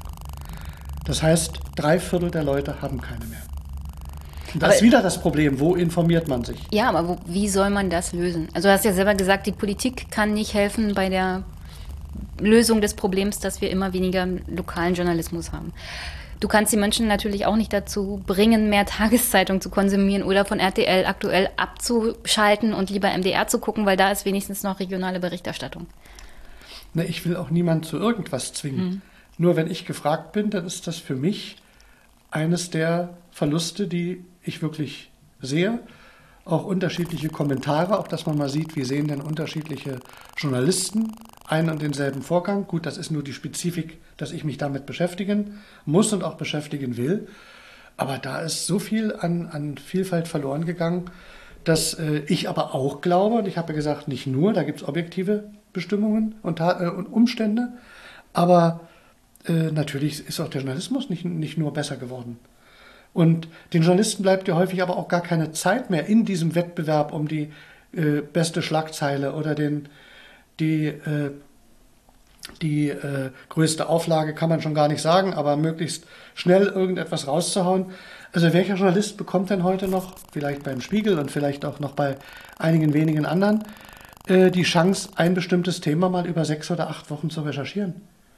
Speaker 2: Das heißt, drei Viertel der Leute haben keine mehr. Und da aber ist wieder das Problem, wo informiert man sich?
Speaker 1: Ja, aber wo, wie soll man das lösen? Also du hast ja selber gesagt, die Politik kann nicht helfen bei der Lösung des Problems, dass wir immer weniger lokalen Journalismus haben. Du kannst die Menschen natürlich auch nicht dazu bringen, mehr Tageszeitung zu konsumieren oder von R T L aktuell abzuschalten und lieber M D R zu gucken, weil da ist wenigstens noch regionale Berichterstattung.
Speaker 2: Na, ich will auch niemanden zu irgendwas zwingen. Hm. Nur wenn ich gefragt bin, dann ist das für mich eines der Verluste, die ich wirklich sehe. auch unterschiedliche Kommentare, auch dass man mal sieht, wie sehen denn unterschiedliche Journalisten einen und denselben Vorgang. Gut, das ist nur die Spezifik, dass ich mich damit beschäftigen muss und auch beschäftigen will. Aber da ist so viel an, an Vielfalt verloren gegangen, dass äh, ich aber auch glaube, und ich habe ja gesagt, nicht nur, da gibt es objektive Bestimmungen und, äh, und Umstände, aber äh, natürlich ist auch der Journalismus nicht, nicht nur besser geworden. Und den Journalisten bleibt ja häufig aber auch gar keine Zeit mehr in diesem Wettbewerb um die äh, beste Schlagzeile oder den, die, äh, die äh, größte Auflage, kann man schon gar nicht sagen, aber möglichst schnell irgendetwas rauszuhauen. Also welcher Journalist bekommt denn heute noch, vielleicht beim Spiegel und vielleicht auch noch bei einigen wenigen anderen, äh, die Chance, ein bestimmtes Thema mal über sechs oder acht Wochen zu recherchieren?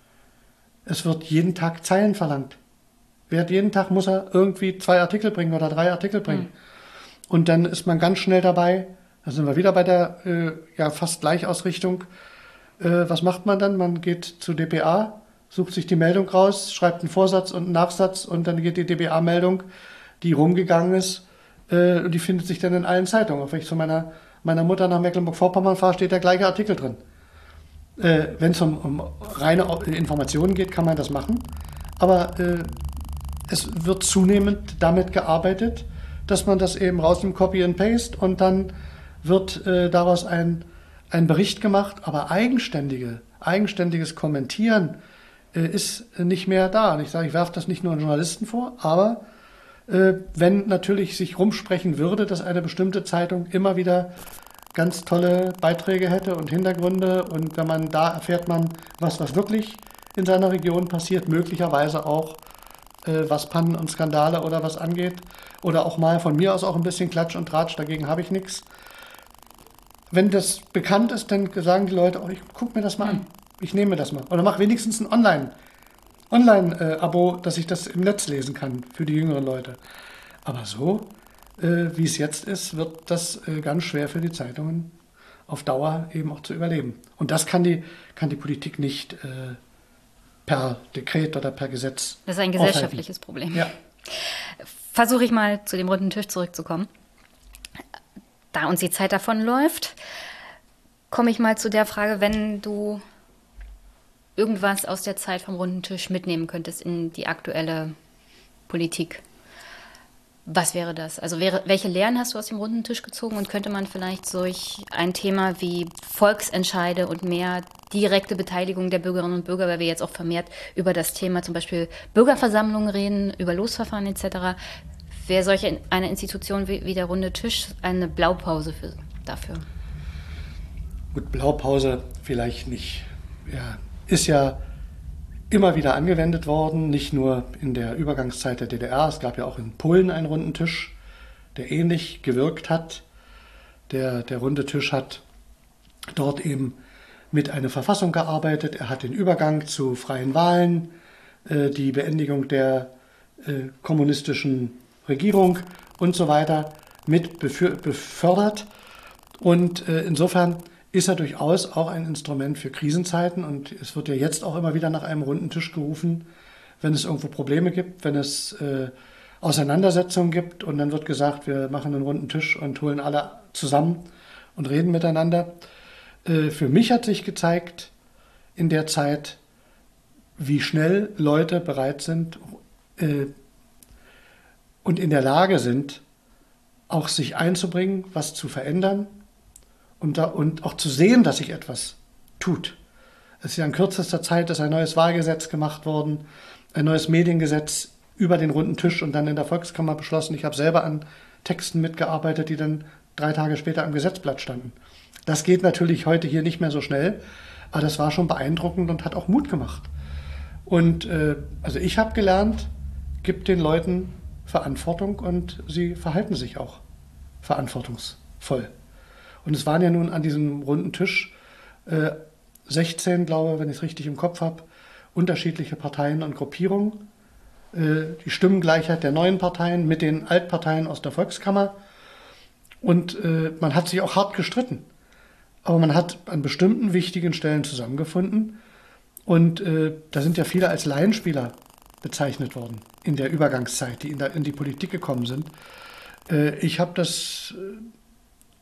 Speaker 2: Es wird jeden Tag Zeilen verlangt. Wer jeden Tag muss er irgendwie zwei Artikel bringen oder drei Artikel bringen. Mhm. Und dann ist man ganz schnell dabei, da sind wir wieder bei der äh, ja, fast Gleichausrichtung. Äh, was macht man dann? Man geht zu d p a, sucht sich die Meldung raus, schreibt einen Vorsatz und einen Nachsatz und dann geht die d p a-Meldung, die rumgegangen ist, äh, und die findet sich dann in allen Zeitungen. Auch wenn ich zu meiner, meiner Mutter nach Mecklenburg-Vorpommern fahre, steht der gleiche Artikel drin. Äh, wenn es um, um reine Informationen geht, kann man das machen. Aber äh, es wird zunehmend damit gearbeitet, dass man das eben rausnimmt, Copy and Paste, und dann wird äh, daraus ein, ein Bericht gemacht. Aber eigenständige, eigenständiges Kommentieren äh, ist nicht mehr da. Und ich sage, ich werfe das nicht nur an Journalisten vor, aber äh, wenn natürlich sich rumsprechen würde, dass eine bestimmte Zeitung immer wieder ganz tolle Beiträge hätte und Hintergründe, und wenn man da erfährt man, was, was wirklich in seiner Region passiert, möglicherweise auch äh, was Pannen und Skandale oder was angeht, oder auch mal von mir aus auch ein bisschen Klatsch und Tratsch, dagegen habe ich nichts. Wenn das bekannt ist, dann sagen die Leute, oh, ich gucke mir das mal an, ich nehme das mal. Oder mache wenigstens ein Online, Online-Abo, dass ich das im Netz lesen kann für die jüngeren Leute. Aber so, äh, wie es jetzt ist, wird das äh, ganz schwer für die Zeitungen auf Dauer eben auch zu überleben. Und das kann die, kann die Politik nicht äh, per Dekret oder per Gesetz
Speaker 1: Das ist ein gesellschaftliches
Speaker 2: aufhalten.
Speaker 1: Problem.
Speaker 2: Ja.
Speaker 1: Versuche ich mal zu dem runden Tisch zurückzukommen. Da uns die Zeit davonläuft, komme ich mal zu der Frage, wenn du irgendwas aus der Zeit vom runden Tisch mitnehmen könntest in die aktuelle Politik. Was wäre das? Also wäre, welche Lehren hast du aus dem runden Tisch gezogen, und könnte man vielleicht solch ein Thema wie Volksentscheide und mehr direkte Beteiligung der Bürgerinnen und Bürger, weil wir jetzt auch vermehrt über das Thema zum Beispiel Bürgerversammlungen reden, über Losverfahren et cetera, wäre solche eine Institution wie, wie der runde Tisch eine Blaupause für, dafür?
Speaker 2: Gut, Blaupause vielleicht nicht. Ja, ist ja immer wieder angewendet worden, nicht nur in der Übergangszeit der D D R. Es gab ja auch in Polen einen runden Tisch, der ähnlich gewirkt hat. Der, der runde Tisch hat dort eben mit einer Verfassung gearbeitet. Er hat den Übergang zu freien Wahlen, äh, die Beendigung der äh, kommunistischen Regierung und so weiter mit befördert. Und äh, insofern ist er durchaus auch ein Instrument für Krisenzeiten, und es wird ja jetzt auch immer wieder nach einem runden Tisch gerufen, wenn es irgendwo Probleme gibt, wenn es äh, Auseinandersetzungen gibt, und dann wird gesagt, wir machen einen runden Tisch und holen alle zusammen und reden miteinander. Äh, für mich hat sich gezeigt in der Zeit, wie schnell Leute bereit sind äh, und in der Lage sind, auch sich einzubringen, was zu verändern. Und, da, und auch zu sehen, dass sich etwas tut. Es ist ja in kürzester Zeit ist ein neues Wahlgesetz gemacht worden, ein neues Mediengesetz über den runden Tisch und dann in der Volkskammer beschlossen. Ich habe selber an Texten mitgearbeitet, die dann drei Tage später am Gesetzblatt standen. Das geht natürlich heute hier nicht mehr so schnell, aber das war schon beeindruckend und hat auch Mut gemacht. Und äh, also ich habe gelernt, gibt den Leuten Verantwortung, und sie verhalten sich auch verantwortungsvoll. Und es waren ja nun an diesem runden Tisch äh, sechzehn, glaube ich, wenn ich es richtig im Kopf habe, unterschiedliche Parteien und Gruppierungen. Äh, die Stimmengleichheit der neuen Parteien mit den Altparteien aus der Volkskammer. Und äh, man hat sich auch hart gestritten. Aber man hat an bestimmten wichtigen Stellen zusammengefunden. Und äh, da sind ja viele als Laienspieler bezeichnet worden in der Übergangszeit, die in, der, in die Politik gekommen sind. Äh, ich habe das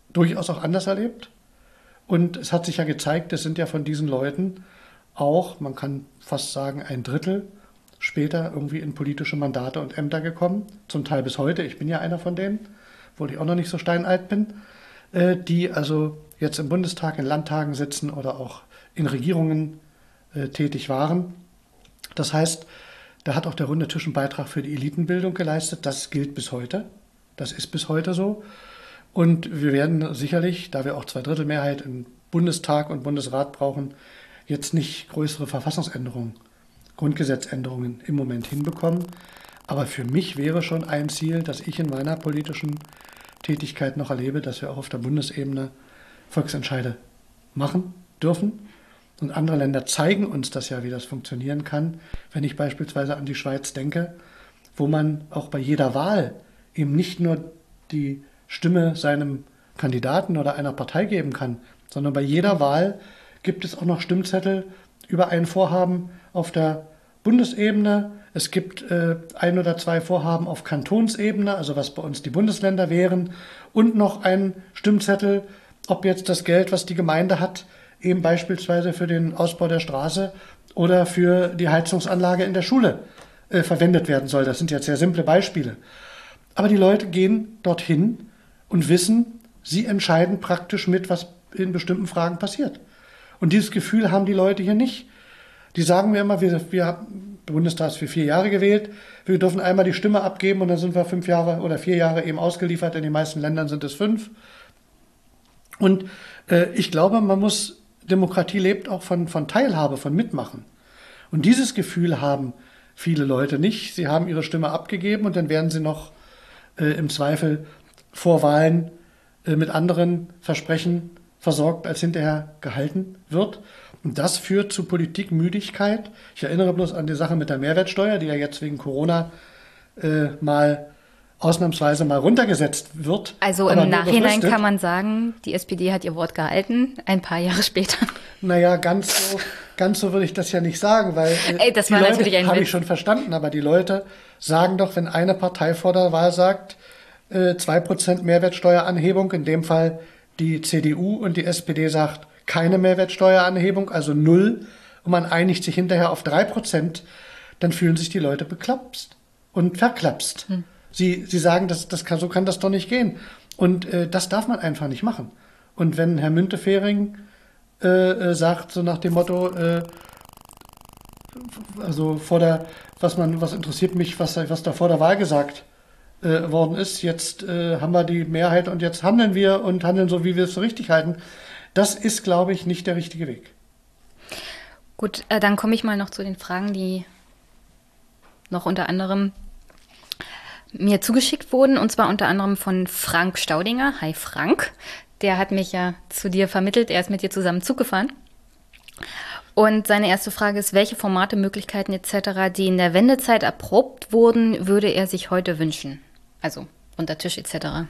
Speaker 2: durchaus auch anders erlebt. Und es hat sich ja gezeigt, es sind ja von diesen Leuten auch, man kann fast sagen, ein Drittel später irgendwie in politische Mandate und Ämter gekommen. Zum Teil bis heute, ich bin ja einer von denen, obwohl ich auch noch nicht so steinalt bin, äh, die also jetzt im Bundestag, in Landtagen sitzen oder auch in Regierungen äh, tätig waren. Das heißt, da hat auch der Runde Tisch einen Beitrag für die Elitenbildung geleistet. Das gilt bis heute. Das ist bis heute so. Und wir werden sicherlich, da wir auch Zweidrittelmehrheit im Bundestag und Bundesrat brauchen, jetzt nicht größere Verfassungsänderungen, Grundgesetzänderungen im Moment hinbekommen. Aber für mich wäre schon ein Ziel, dass ich in meiner politischen Tätigkeit noch erlebe, dass wir auch auf der Bundesebene Volksentscheide machen dürfen. Und andere Länder zeigen uns das ja, wie das funktionieren kann. Wenn ich beispielsweise an die Schweiz denke, wo man auch bei jeder Wahl eben nicht nur die Stimme seinem Kandidaten oder einer Partei geben kann, sondern bei jeder Wahl gibt es auch noch Stimmzettel über ein Vorhaben auf der Bundesebene. Es gibt äh, ein oder zwei Vorhaben auf Kantonsebene, also was bei uns die Bundesländer wären, und noch ein Stimmzettel, ob jetzt das Geld, was die Gemeinde hat, eben beispielsweise für den Ausbau der Straße oder für die Heizungsanlage in der Schule äh, verwendet werden soll. Das sind jetzt sehr simple Beispiele. Aber die Leute gehen dorthin und wissen, sie entscheiden praktisch mit, was in bestimmten Fragen passiert. Und dieses Gefühl haben die Leute hier nicht. Die sagen mir immer, wir, wir haben Bundestag für vier Jahre gewählt, wir dürfen einmal die Stimme abgeben und dann sind wir fünf Jahre oder vier Jahre eben ausgeliefert. In den meisten Ländern sind es fünf. Und äh, ich glaube, man muss, Demokratie lebt auch von, von Teilhabe, von Mitmachen. Und dieses Gefühl haben viele Leute nicht. Sie haben ihre Stimme abgegeben und dann werden sie noch äh, im Zweifel vor Wahlen äh, mit anderen Versprechen versorgt, als hinterher gehalten wird. Und das führt zu Politikmüdigkeit. Ich erinnere bloß an die Sache mit der Mehrwertsteuer, die ja jetzt wegen Corona äh, mal ausnahmsweise mal runtergesetzt wird.
Speaker 1: Also im Nachhinein kann man sagen, die S P D hat ihr Wort gehalten, ein paar Jahre später.
Speaker 2: Naja, ganz so, ganz so würde ich das ja nicht sagen, weil äh,
Speaker 1: Ey, das
Speaker 2: die
Speaker 1: war
Speaker 2: Leute,
Speaker 1: natürlich ein
Speaker 2: habe
Speaker 1: Witz.
Speaker 2: ich schon verstanden, aber die Leute sagen doch, wenn eine Partei vor der Wahl sagt, äh, zwei Prozent Mehrwertsteueranhebung, in dem Fall die C D U, und die S P D sagt, keine Mehrwertsteueranhebung, also null, und man einigt sich hinterher auf drei Prozent, dann fühlen sich die Leute beklapst und verklapst. Hm. Sie, sie sagen, das, das kann, so kann das doch nicht gehen. Und äh, das darf man einfach nicht machen. Und wenn Herr Müntefering äh, äh, sagt, so nach dem Motto, äh, also vor der, was man, was interessiert mich, was, was da vor der Wahl gesagt äh, worden ist, jetzt äh, haben wir die Mehrheit und jetzt handeln wir und handeln so, wie wir es für richtig halten. Das ist, glaube ich, nicht der richtige Weg.
Speaker 1: Gut, äh, dann komme ich mal noch zu den Fragen, die noch unter anderem mir zugeschickt wurden, und zwar unter anderem von Frank Staudinger. Hi Frank, der hat mich ja zu dir vermittelt, er ist mit dir zusammen Zug gefahren. Und seine erste Frage ist, welche Formate, Möglichkeiten et cetera, die in der Wendezeit erprobt wurden, würde er sich heute wünschen? Also unter Tisch et cetera.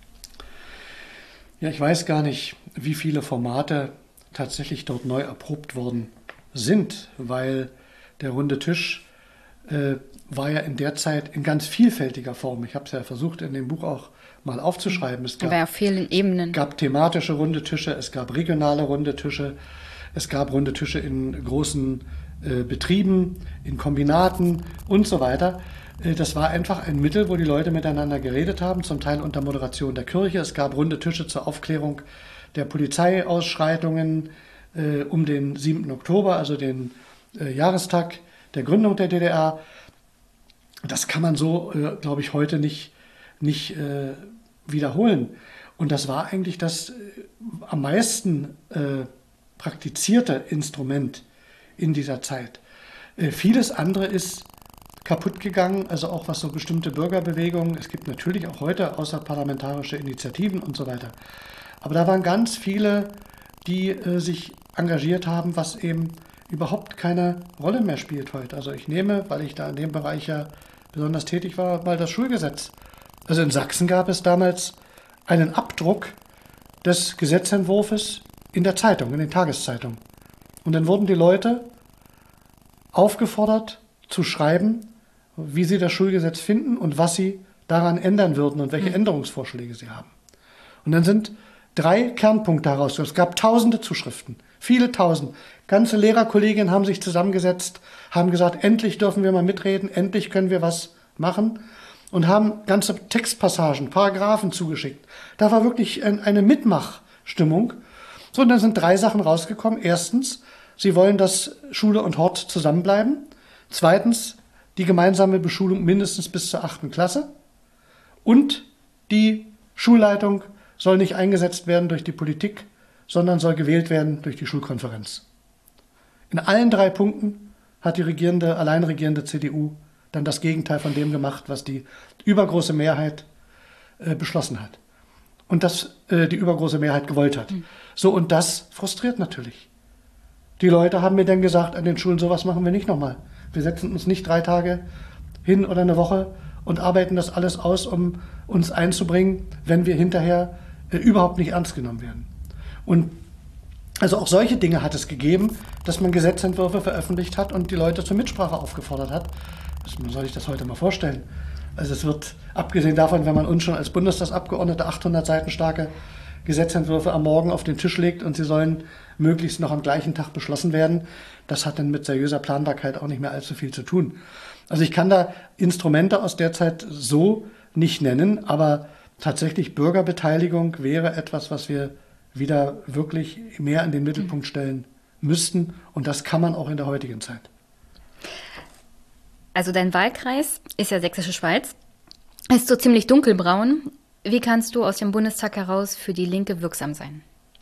Speaker 2: Ja, ich weiß gar nicht, wie viele Formate tatsächlich dort neu erprobt worden sind, weil der runde Tisch äh, war ja in der Zeit in ganz vielfältiger Form. Ich habe es ja versucht, in dem Buch auch mal aufzuschreiben. Es gab,
Speaker 1: war auf vielen Ebenen.
Speaker 2: gab thematische runde Tische, es gab regionale runde Tische, es gab runde Tische in großen äh, Betrieben, in Kombinaten und so weiter. Äh, das war einfach ein Mittel, wo die Leute miteinander geredet haben, zum Teil unter Moderation der Kirche. Es gab runde Tische zur Aufklärung der Polizeiausschreitungen äh, um den siebten Oktober, also den äh, Jahrestag der Gründung der D D R. Das kann man so, äh, glaube ich, heute nicht, nicht äh, wiederholen. Und das war eigentlich das äh, am meisten äh, praktizierte Instrument in dieser Zeit. Äh, vieles andere ist kaputt gegangen, also auch was so bestimmte Bürgerbewegungen, es gibt natürlich auch heute außerparlamentarische Initiativen und so weiter. Aber da waren ganz viele, die äh, sich engagiert haben, was eben überhaupt keine Rolle mehr spielt heute. Also ich nehme, weil ich da in dem Bereich ja besonders tätig war, mal das Schulgesetz. Also in Sachsen gab es damals einen Abdruck des Gesetzentwurfs in der Zeitung, in den Tageszeitungen. Und dann wurden die Leute aufgefordert zu schreiben, wie sie das Schulgesetz finden und was sie daran ändern würden und welche mhm. Änderungsvorschläge sie haben. Und dann sind drei Kernpunkte heraus. Es gab tausende Zuschriften, viele tausend. Ganze Lehrerkolleginnen haben sich zusammengesetzt, haben gesagt, endlich dürfen wir mal mitreden, endlich können wir was machen und haben ganze Textpassagen, Paragraphen zugeschickt. Da war wirklich eine Mitmachstimmung. So, und dann sind drei Sachen rausgekommen. Erstens, sie wollen, dass Schule und Hort zusammenbleiben. Zweitens, die gemeinsame Beschulung mindestens bis zur achten Klasse. Und die Schulleitung soll nicht eingesetzt werden durch die Politik, sondern soll gewählt werden durch die Schulkonferenz. In allen drei Punkten hat die regierende, allein regierende C D U dann das Gegenteil von dem gemacht, was die übergroße Mehrheit äh, beschlossen hat. Und das äh, die übergroße Mehrheit gewollt hat. Mhm. So, und das frustriert natürlich. Die Leute haben mir dann gesagt, an den Schulen, sowas machen wir nicht nochmal. Wir setzen uns nicht drei Tage hin oder eine Woche und arbeiten das alles aus, um uns einzubringen, wenn wir hinterher äh, überhaupt nicht ernst genommen werden. Und also auch solche Dinge hat es gegeben, dass man Gesetzentwürfe veröffentlicht hat und die Leute zur Mitsprache aufgefordert hat. Das soll ich das heute mal vorstellen. Also es wird, abgesehen davon, wenn man uns schon als Bundestagsabgeordnete achthundert Seiten starke Gesetzentwürfe am Morgen auf den Tisch legt und sie sollen möglichst noch am gleichen Tag beschlossen werden, das hat dann mit seriöser Planbarkeit auch nicht mehr allzu viel zu tun. Also ich kann da Instrumente aus der Zeit so nicht nennen, aber tatsächlich Bürgerbeteiligung wäre etwas, was wir wieder wirklich mehr in den Mittelpunkt stellen müssten. Und das kann man auch in der heutigen Zeit.
Speaker 1: Also dein Wahlkreis ist ja Sächsische Schweiz, ist so ziemlich dunkelbraun. Wie kannst du aus dem Bundestag heraus für die Linke wirksam sein?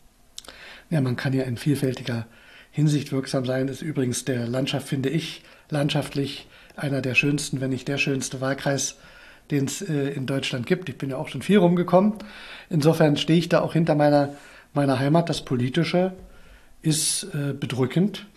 Speaker 2: Ja, man kann ja in vielfältiger Hinsicht wirksam sein. Das ist übrigens der Landschaft, finde ich, landschaftlich einer der schönsten, wenn nicht der schönste Wahlkreis, den es äh, in Deutschland gibt. Ich bin ja auch schon viel rumgekommen. Insofern stehe ich da auch hinter meiner, meiner Heimat. Das Politische ist äh, bedrückend.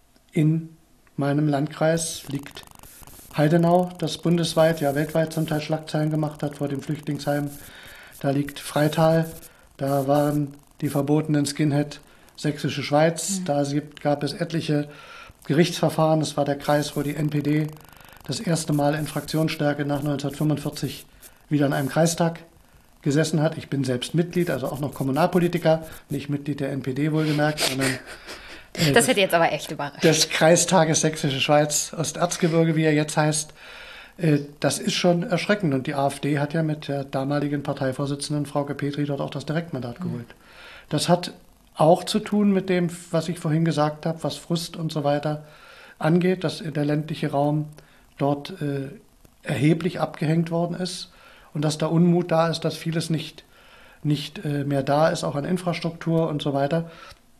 Speaker 2: In meinem Landkreis liegt Heidenau, das bundesweit, ja weltweit zum Teil Schlagzeilen gemacht hat vor dem Flüchtlingsheim. Da liegt Freital, da waren die verbotenen Skinhead Sächsische Schweiz. Mhm. Da gab es etliche Gerichtsverfahren. Das war der Kreis, wo die N P D das erste Mal in Fraktionsstärke nach neunzehnhundertfünfundvierzig wieder in einem Kreistag gesessen hat. Ich bin selbst Mitglied, also auch noch Kommunalpolitiker, nicht Mitglied der N P D wohlgemerkt, sondern
Speaker 1: äh, das hätte jetzt aber echt überrascht.
Speaker 2: Des Kreistages Sächsische Schweiz, Osterzgebirge, wie er jetzt heißt. Äh, das ist schon erschreckend. Und die AfD hat ja mit der damaligen Parteivorsitzenden Frauke Petry dort auch das Direktmandat geholt. Mhm. Das hat auch zu tun mit dem, was ich vorhin gesagt habe, was Frust und so weiter angeht, dass der ländliche Raum dort äh, erheblich abgehängt worden ist und dass da Unmut da ist, dass vieles nicht, nicht äh, mehr da ist, auch an Infrastruktur und so weiter.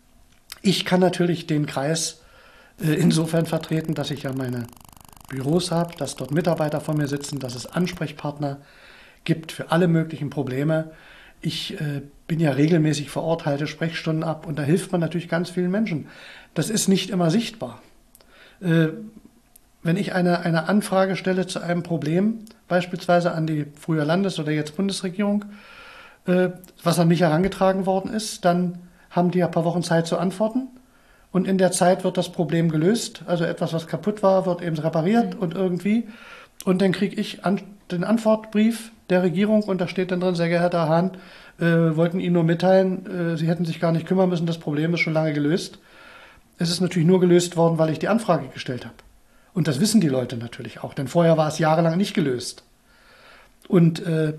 Speaker 2: Ich kann natürlich den Kreis äh, insofern vertreten, dass ich ja meine Büros habe, dass dort Mitarbeiter vor mir sitzen, dass es Ansprechpartner gibt für alle möglichen Probleme. Ich äh, bin ja regelmäßig vor Ort, halte Sprechstunden ab und da hilft man natürlich ganz vielen Menschen. Das ist nicht immer sichtbar. Äh, Wenn ich eine, eine Anfrage stelle zu einem Problem, beispielsweise an die früher Landes- oder jetzt Bundesregierung, äh, was an mich herangetragen worden ist, dann haben die ein paar Wochen Zeit zu antworten und in der Zeit wird das Problem gelöst. Also etwas, was kaputt war, wird eben repariert mhm. und irgendwie. Und dann kriege ich an, den Antwortbrief der Regierung und da steht dann drin, sehr geehrter Herr Hahn, äh, wollten Ihnen nur mitteilen, äh, Sie hätten sich gar nicht kümmern müssen, das Problem ist schon lange gelöst. Es ist natürlich nur gelöst worden, weil ich die Anfrage gestellt habe. Und das wissen die Leute natürlich auch, denn vorher war es jahrelang nicht gelöst. Und äh,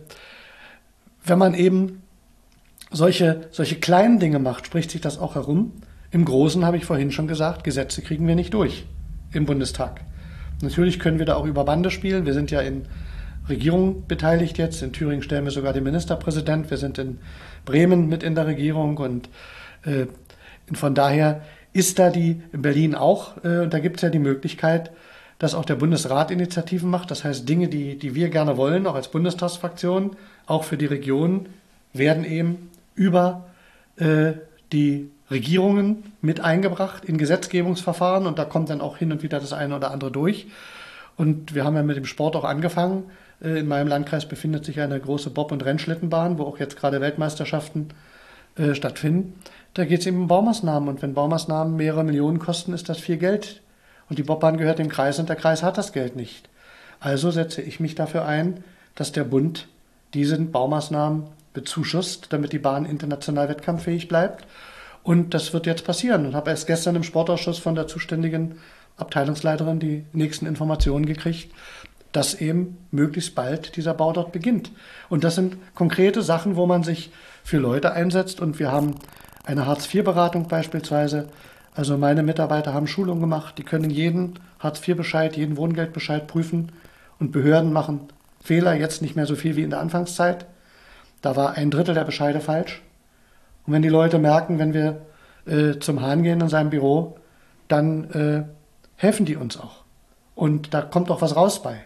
Speaker 2: wenn man eben solche, solche kleinen Dinge macht, spricht sich das auch herum. Im Großen habe ich vorhin schon gesagt, Gesetze kriegen wir nicht durch im Bundestag. Natürlich können wir da auch über Bande spielen. Wir sind ja in Regierung beteiligt jetzt. In Thüringen stellen wir sogar den Ministerpräsident. Wir sind in Bremen mit in der Regierung. Und äh, von daher ist da die in Berlin auch, äh, und da gibt es ja die Möglichkeit, dass auch der Bundesrat Initiativen macht. Das heißt, Dinge, die, die wir gerne wollen, auch als Bundestagsfraktion, auch für die Region, werden eben über äh, die Regierungen mit eingebracht in Gesetzgebungsverfahren. Und da kommt dann auch hin und wieder das eine oder andere durch. Und wir haben ja mit dem Sport auch angefangen. Äh, in meinem Landkreis befindet sich eine große Bob- und Rennschlittenbahn, wo auch jetzt gerade Weltmeisterschaften äh, stattfinden. Da geht es eben um Baumaßnahmen. Und wenn Baumaßnahmen mehrere Millionen kosten, ist das viel Geld. Und die Bobbahn gehört dem Kreis und der Kreis hat das Geld nicht. Also setze ich mich dafür ein, dass der Bund diese Baumaßnahmen bezuschusst, damit die Bahn international wettkampffähig bleibt. Und das wird jetzt passieren. Und habe erst gestern im Sportausschuss von der zuständigen Abteilungsleiterin die nächsten Informationen gekriegt, dass eben möglichst bald dieser Bau dort beginnt. Und das sind konkrete Sachen, wo man sich für Leute einsetzt. Und wir haben eine Hartz vier Beratung beispielsweise. Also meine Mitarbeiter haben Schulungen gemacht. Die können jeden Hartz vier Bescheid, jeden Wohngeldbescheid prüfen. Und Behörden machen Fehler, jetzt nicht mehr so viel wie in der Anfangszeit. Da war ein Drittel der Bescheide falsch. Und wenn die Leute merken, wenn wir äh, zum Hahn gehen in seinem Büro, dann äh, helfen die uns auch. Und da kommt auch was raus bei.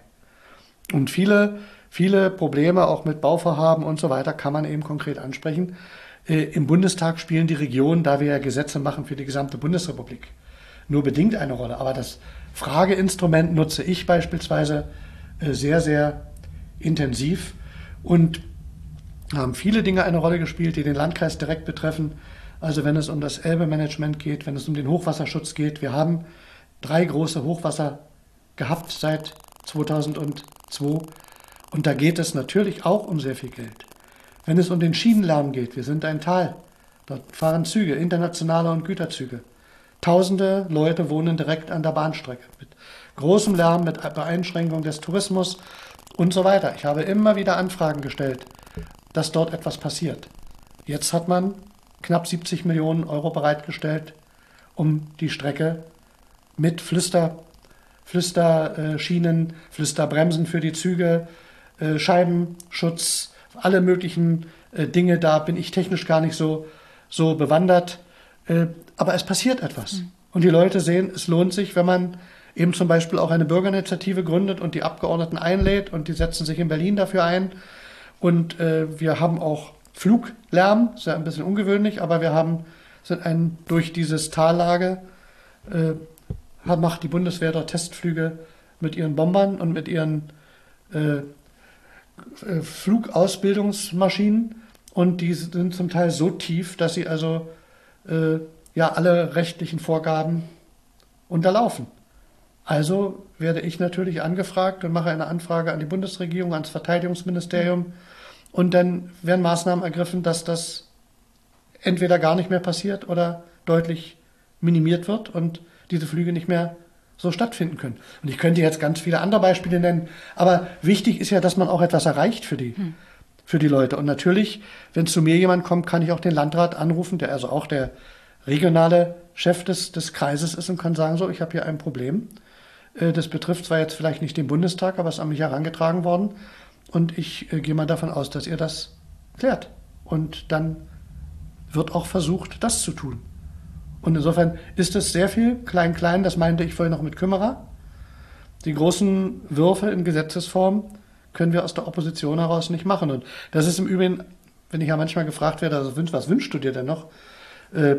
Speaker 2: Und viele, viele Probleme, auch mit Bauvorhaben und so weiter, kann man eben konkret ansprechen. Äh, Im Bundestag spielen die Regionen, da wir ja Gesetze machen für die gesamte Bundesrepublik, nur bedingt eine Rolle. Aber das Frageinstrument nutze ich beispielsweise äh, sehr, sehr intensiv und haben viele Dinge eine Rolle gespielt, die den Landkreis direkt betreffen. Also wenn es um das Elbe-Management geht, wenn es um den Hochwasserschutz geht. Wir haben drei große Hochwasser gehabt seit zweitausendzwei und da geht es natürlich auch um sehr viel Geld. Wenn es um den Schienenlärm geht, wir sind ein Tal, dort fahren Züge, internationale und Güterzüge. Tausende Leute wohnen direkt an der Bahnstrecke mit großem Lärm, mit Beeinschränkung des Tourismus und so weiter. Ich habe immer wieder Anfragen gestellt, dass dort etwas passiert. Jetzt hat man knapp siebzig Millionen Euro bereitgestellt, um die Strecke mit Flüster, Flüsterschienen, Flüsterbremsen für die Züge, äh, Scheibenschutz, alle möglichen äh, Dinge. Da bin ich technisch gar nicht so, so bewandert. Äh, aber es passiert etwas. Mhm. Und die Leute sehen, es lohnt sich, wenn man eben zum Beispiel auch eine Bürgerinitiative gründet und die Abgeordneten einlädt und die setzen sich in Berlin dafür ein. Und äh, wir haben auch Fluglärm, ist ja ein bisschen ungewöhnlich, aber wir haben, sind ein, durch dieses Tallage, äh, macht die Bundeswehr dort Testflüge mit ihren Bombern und mit ihren äh, äh, Flugausbildungsmaschinen. Und die sind zum Teil so tief, dass sie also äh, ja alle rechtlichen Vorgaben unterlaufen. Also werde ich natürlich angefragt und mache eine Anfrage an die Bundesregierung, ans Verteidigungsministerium. Und dann werden Maßnahmen ergriffen, dass das entweder gar nicht mehr passiert oder deutlich minimiert wird und diese Flüge nicht mehr so stattfinden können. Und ich könnte jetzt ganz viele andere Beispiele nennen, aber wichtig ist ja, dass man auch etwas erreicht für die, hm. für die Leute. Und natürlich, wenn zu mir jemand kommt, kann ich auch den Landrat anrufen, der also auch der regionale Chef des, des Kreises ist und kann sagen, so, ich habe hier ein Problem. Das betrifft zwar jetzt vielleicht nicht den Bundestag, aber es ist an mich herangetragen worden. Und ich äh, gehe mal davon aus, dass ihr das klärt. Und dann wird auch versucht, das zu tun. Und insofern ist es sehr viel klein-klein, das meinte ich vorhin noch mit Kümmerer. Die großen Würfe in Gesetzesform können wir aus der Opposition heraus nicht machen. Und das ist im Übrigen, wenn ich ja manchmal gefragt werde, also, was wünschst du dir denn noch? Äh,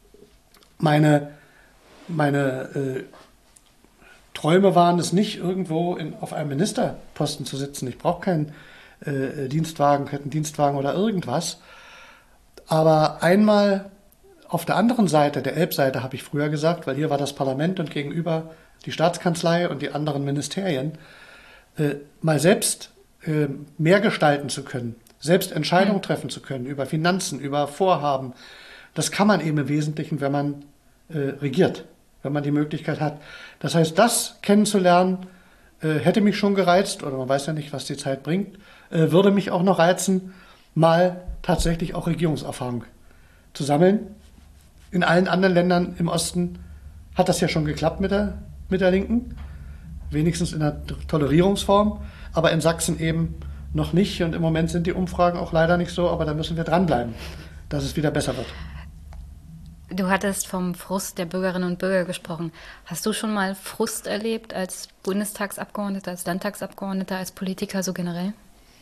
Speaker 2: meine meine äh, Träume waren es nicht, irgendwo in, auf einem Ministerposten zu sitzen. Ich brauche keinen äh, Dienstwagen, keinen Dienstwagen oder irgendwas. Aber einmal auf der anderen Seite, der Elbseite, habe ich früher gesagt, weil hier war das Parlament und gegenüber die Staatskanzlei und die anderen Ministerien, äh, mal selbst äh, mehr gestalten zu können, selbst Entscheidungen treffen zu können über Finanzen, über Vorhaben. Das kann man eben im Wesentlichen, wenn man äh, regiert, wenn man die Möglichkeit hat. Das heißt, das kennenzulernen, äh, hätte mich schon gereizt, oder man weiß ja nicht, was die Zeit bringt, äh, würde mich auch noch reizen, mal tatsächlich auch Regierungserfahrung zu sammeln. In allen anderen Ländern im Osten hat das ja schon geklappt mit der, mit der Linken, wenigstens in der Tolerierungsform, aber in Sachsen eben noch nicht. Und im Moment sind die Umfragen auch leider nicht so, aber da müssen wir dranbleiben, dass es wieder besser wird.
Speaker 1: Du hattest vom Frust der Bürgerinnen und Bürger gesprochen. Hast du schon mal Frust erlebt als Bundestagsabgeordneter, als Landtagsabgeordneter, als Politiker so generell?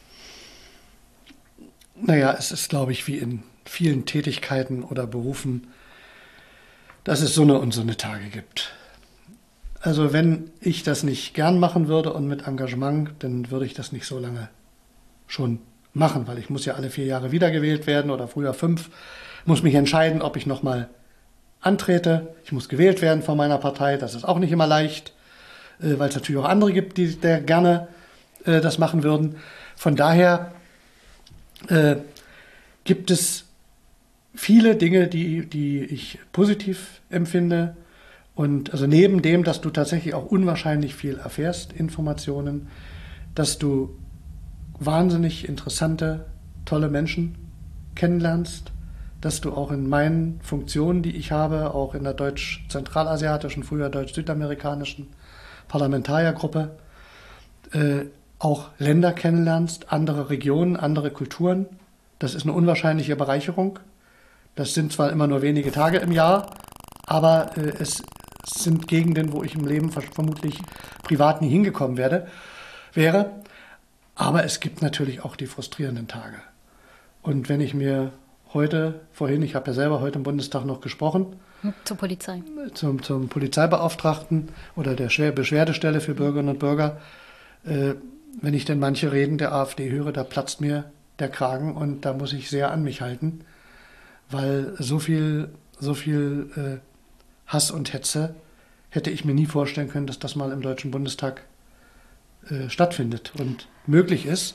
Speaker 2: Naja, es ist, glaube ich, wie in vielen Tätigkeiten oder Berufen, dass es so eine und so eine Tage gibt. Also wenn ich das nicht gern machen würde und mit Engagement, dann würde ich das nicht so lange schon machen, weil ich muss ja alle vier Jahre wiedergewählt werden oder früher fünf, muss mich entscheiden, ob ich nochmal antrete. Ich muss gewählt werden von meiner Partei, das ist auch nicht immer leicht, weil es natürlich auch andere gibt, die der gerne das machen würden. Von daher gibt es viele Dinge, die, die ich positiv empfinde. Und also neben dem, dass du tatsächlich auch unwahrscheinlich viel erfährst, Informationen, dass du wahnsinnig interessante, tolle Menschen kennenlernst, dass du auch in meinen Funktionen, die ich habe, auch in der deutsch-zentralasiatischen, früher deutsch-südamerikanischen Parlamentariergruppe, äh, auch Länder kennenlernst, andere Regionen, andere Kulturen. Das ist eine unwahrscheinliche Bereicherung. Das sind zwar immer nur wenige Tage im Jahr, aber äh, es sind Gegenden, wo ich im Leben vermutlich privat nie hingekommen werde, wäre. Aber es gibt natürlich auch die frustrierenden Tage. Und wenn ich mir heute, vorhin, ich habe ja selber heute im Bundestag noch gesprochen,
Speaker 1: zur Polizei,
Speaker 2: zum, zum Polizeibeauftragten oder der Beschwerdestelle für Bürgerinnen und Bürger, äh, wenn ich denn manche Reden der AfD höre, da platzt mir der Kragen und da muss ich sehr an mich halten, weil so viel, so viel äh, Hass und Hetze hätte ich mir nie vorstellen können, dass das mal im Deutschen Bundestag äh, stattfindet und möglich ist.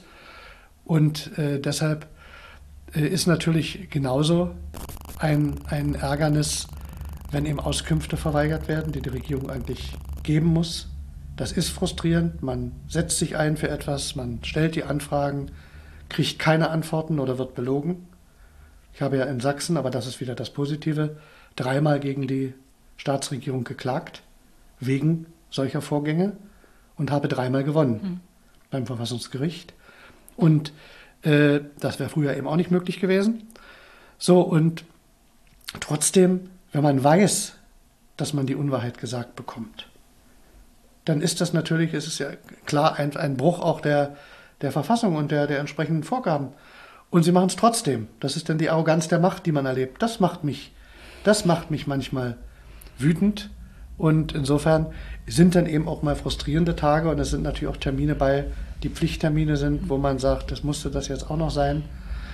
Speaker 2: Und äh, deshalb äh, ist natürlich genauso ein, ein Ärgernis, wenn eben Auskünfte verweigert werden, die die Regierung eigentlich geben muss. Das ist frustrierend. Man setzt sich ein für etwas, man stellt die Anfragen, kriegt keine Antworten oder wird belogen. Ich habe ja in Sachsen, aber das ist wieder das Positive, dreimal gegen die Staatsregierung geklagt, wegen solcher Vorgänge und habe dreimal gewonnen mhm. beim Verfassungsgericht. Und äh, das wäre früher eben auch nicht möglich gewesen. So, und trotzdem, wenn man weiß, dass man die Unwahrheit gesagt bekommt, dann ist das natürlich, es ist ja klar, ein, ein Bruch auch der, der Verfassung und der, der entsprechenden Vorgaben. Und sie machen es trotzdem. Das ist dann die Arroganz der Macht, die man erlebt. Das macht mich, das macht mich manchmal wütend. Und insofern sind dann eben auch mal frustrierende Tage. Und es sind natürlich auch Termine bei, die Pflichttermine sind, wo man sagt, das musste das jetzt auch noch sein.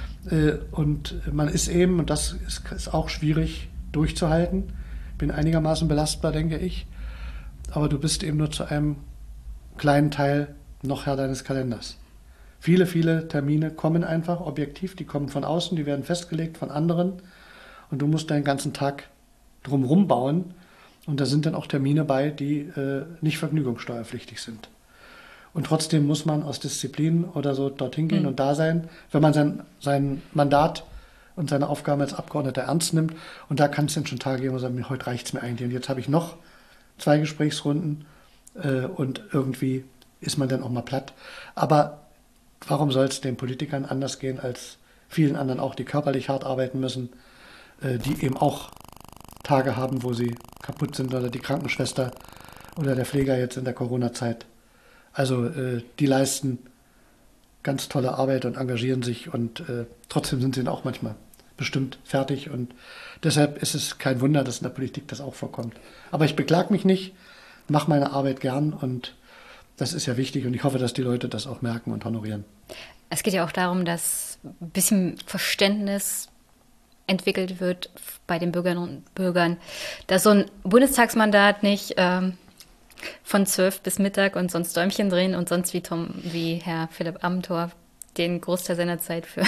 Speaker 2: Und man ist eben, und das ist, ist auch schwierig durchzuhalten, bin einigermaßen belastbar, denke ich. Aber du bist eben nur zu einem kleinen Teil noch Herr deines Kalenders. Viele, viele Termine kommen einfach objektiv, die kommen von außen, die werden festgelegt von anderen und du musst deinen ganzen Tag drumherum bauen und da sind dann auch Termine bei, die äh, nicht vergnügungssteuerpflichtig sind. Und trotzdem muss man aus Disziplin oder so dorthin gehen mhm. und da sein, wenn man sein, sein Mandat und seine Aufgaben als Abgeordneter ernst nimmt. Und da kann es dann schon Tage geben, wo man sagt, heute reicht es mir eigentlich und jetzt habe ich noch zwei Gesprächsrunden äh, und irgendwie ist man dann auch mal platt. Aber warum soll es den Politikern anders gehen als vielen anderen auch, die körperlich hart arbeiten müssen, äh, die eben auch Tage haben, wo sie kaputt sind oder die Krankenschwester oder der Pfleger jetzt in der Corona-Zeit. Also äh, die leisten ganz tolle Arbeit und engagieren sich und äh, trotzdem sind sie dann auch manchmal bestimmt fertig und deshalb ist es kein Wunder, dass in der Politik das auch vorkommt. Aber ich beklag mich nicht, mache meine Arbeit gern und das ist ja wichtig und ich hoffe, dass die Leute das auch merken und honorieren.
Speaker 1: Es geht ja auch darum, dass ein bisschen Verständnis entwickelt wird bei den Bürgerinnen und Bürgern, dass so ein Bundestagsmandat nicht ähm, von zwölf bis Mittag und sonst Däumchen drehen und sonst wie Tom, wie Herr Philipp Amthor den Großteil seiner Zeit für...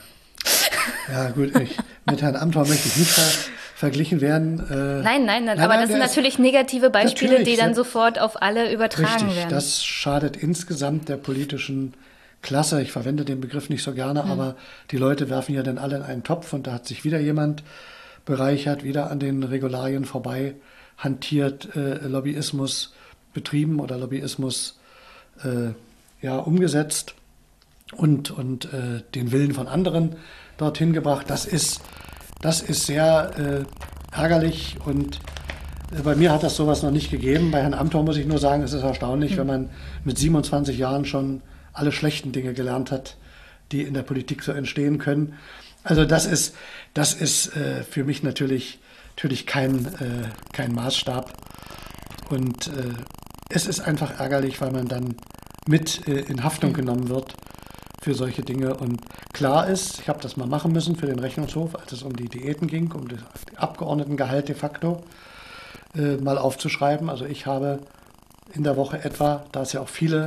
Speaker 2: Ja gut, ich, mit Herrn Amthor möchte ich nicht ver, verglichen werden. Äh,
Speaker 1: nein, nein, nein, aber nein, das sind natürlich negative Beispiele, die dann sofort auf alle übertragen
Speaker 2: richtig,
Speaker 1: werden.
Speaker 2: Das schadet insgesamt der politischen Klasse. Ich verwende den Begriff nicht so gerne, hm. aber die Leute werfen ja dann alle in einen Topf und da hat sich wieder jemand bereichert, wieder an den Regularien vorbei hantiert, äh, Lobbyismus betrieben oder Lobbyismus äh, ja, umgesetzt und, und äh, den Willen von anderen dorthin gebracht. Das ist, das ist sehr äh, ärgerlich und äh, bei mir hat das sowas noch nicht gegeben. Bei Herrn Amthor muss ich nur sagen, es ist erstaunlich, mhm. wenn man mit siebenundzwanzig Jahren schon alle schlechten Dinge gelernt hat, die in der Politik so entstehen können. Also das ist, das ist äh, für mich natürlich, natürlich kein, äh, kein Maßstab. Und äh, es ist einfach ärgerlich, weil man dann mit äh, in Haftung genommen wird für solche Dinge. Und klar ist, ich habe das mal machen müssen für den Rechnungshof, als es um die Diäten ging, um das Abgeordnetengehalt de facto äh, mal aufzuschreiben. Also ich habe in der Woche etwa, da es ja auch viele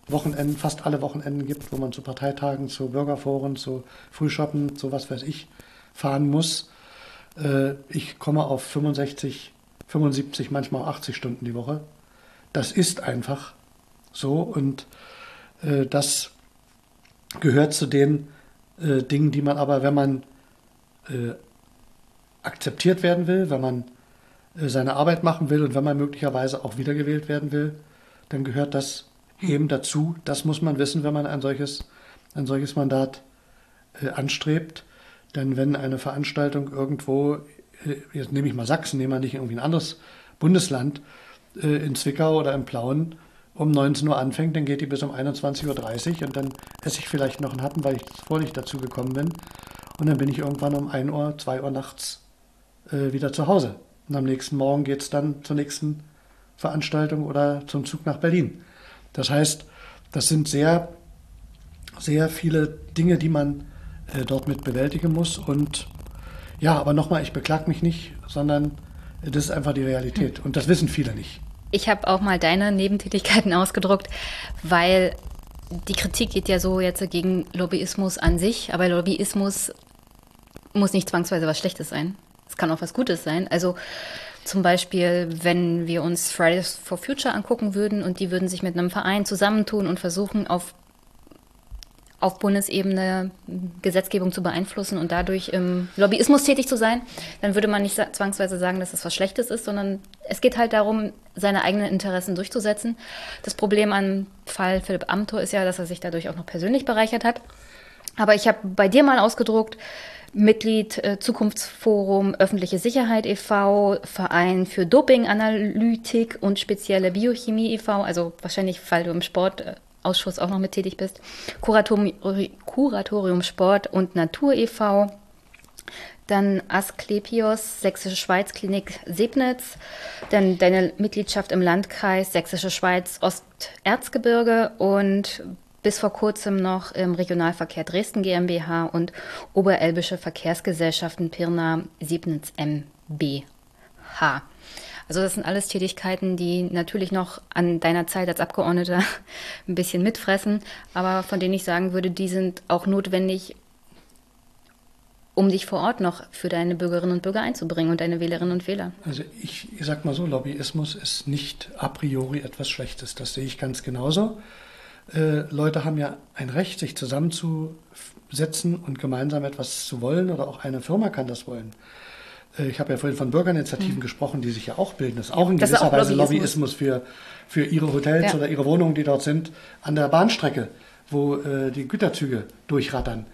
Speaker 2: Wochenenden, fast alle Wochenenden gibt, wo man zu Parteitagen, zu Bürgerforen, zu Frühschoppen, zu was weiß ich, fahren muss. Äh, ich komme auf fünfundsechzig, fünfundsiebzig, manchmal auch achtzig Stunden die Woche. Das ist einfach so und äh, das gehört zu den äh, Dingen, die man aber, wenn man äh, akzeptiert werden will, wenn man äh, seine Arbeit machen will und wenn man möglicherweise auch wiedergewählt werden will, dann gehört das eben dazu. Das muss man wissen, wenn man ein solches, ein solches Mandat äh, anstrebt. Denn wenn eine Veranstaltung irgendwo, äh, jetzt nehme ich mal Sachsen, nehmen wir nicht irgendwie ein anderes Bundesland, äh, in Zwickau oder in Plauen um neunzehn Uhr anfängt, dann geht die bis um einundzwanzig Uhr dreißig und dann esse ich vielleicht noch einen Happen, weil ich zuvor nicht dazu gekommen bin. Und dann bin ich irgendwann um ein Uhr, zwei Uhr nachts äh, wieder zu Hause. Und am nächsten Morgen geht es dann zur nächsten Veranstaltung oder zum Zug nach Berlin. Das heißt, das sind sehr, sehr viele Dinge, die man äh, dort mit bewältigen muss. Und ja, aber nochmal, ich beklag mich nicht, sondern äh, das ist einfach die Realität. Und das wissen viele nicht.
Speaker 1: Ich habe auch mal deine Nebentätigkeiten ausgedruckt, weil die Kritik geht ja so jetzt gegen Lobbyismus an sich, aber Lobbyismus muss nicht zwangsweise was Schlechtes sein. Es kann auch was Gutes sein. Also zum Beispiel, wenn wir uns Fridays for Future angucken würden und die würden sich mit einem Verein zusammentun und versuchen, auf, auf Bundesebene Gesetzgebung zu beeinflussen und dadurch im Lobbyismus tätig zu sein, dann würde man nicht zwangsweise sagen, dass das was Schlechtes ist, sondern es geht halt darum, seine eigenen Interessen durchzusetzen. Das Problem am Fall Philipp Amthor ist ja, dass er sich dadurch auch noch persönlich bereichert hat. Aber ich habe bei dir mal ausgedruckt, Mitglied äh, Zukunftsforum Öffentliche Sicherheit e V, Verein für Dopinganalytik und spezielle Biochemie e V, also wahrscheinlich, weil du im Sportausschuss auch noch mit tätig bist, Kuratorium, Kuratorium Sport und Natur e V, dann Asklepios, Sächsische Schweiz Klinik Sebnitz, dann deine Mitgliedschaft im Landkreis Sächsische Schweiz Osterzgebirge und bis vor kurzem noch im Regionalverkehr Dresden GmbH und Oberelbische Verkehrsgesellschaften Pirna Sebnitz M B H. Also das sind alles Tätigkeiten, die natürlich noch an deiner Zeit als Abgeordneter ein bisschen mitfressen, aber von denen ich sagen würde, die sind auch notwendig, um dich vor Ort noch für deine Bürgerinnen und Bürger einzubringen und deine Wählerinnen und Wähler.
Speaker 2: Also ich, ich sag mal so, Lobbyismus ist nicht a priori etwas Schlechtes. Das sehe ich ganz genauso. Äh, Leute haben ja ein Recht, sich zusammenzusetzen und gemeinsam etwas zu wollen, oder auch eine Firma kann das wollen. Äh, ich habe ja vorhin von Bürgerinitiativen mhm. gesprochen, die sich ja auch bilden. Das ist auch in das gewisser auch Weise Lobbyismus, Lobbyismus für, für ihre Hotels ja. oder ihre Wohnungen, die dort sind, an der Bahnstrecke, wo äh, die Güterzüge durchrattern.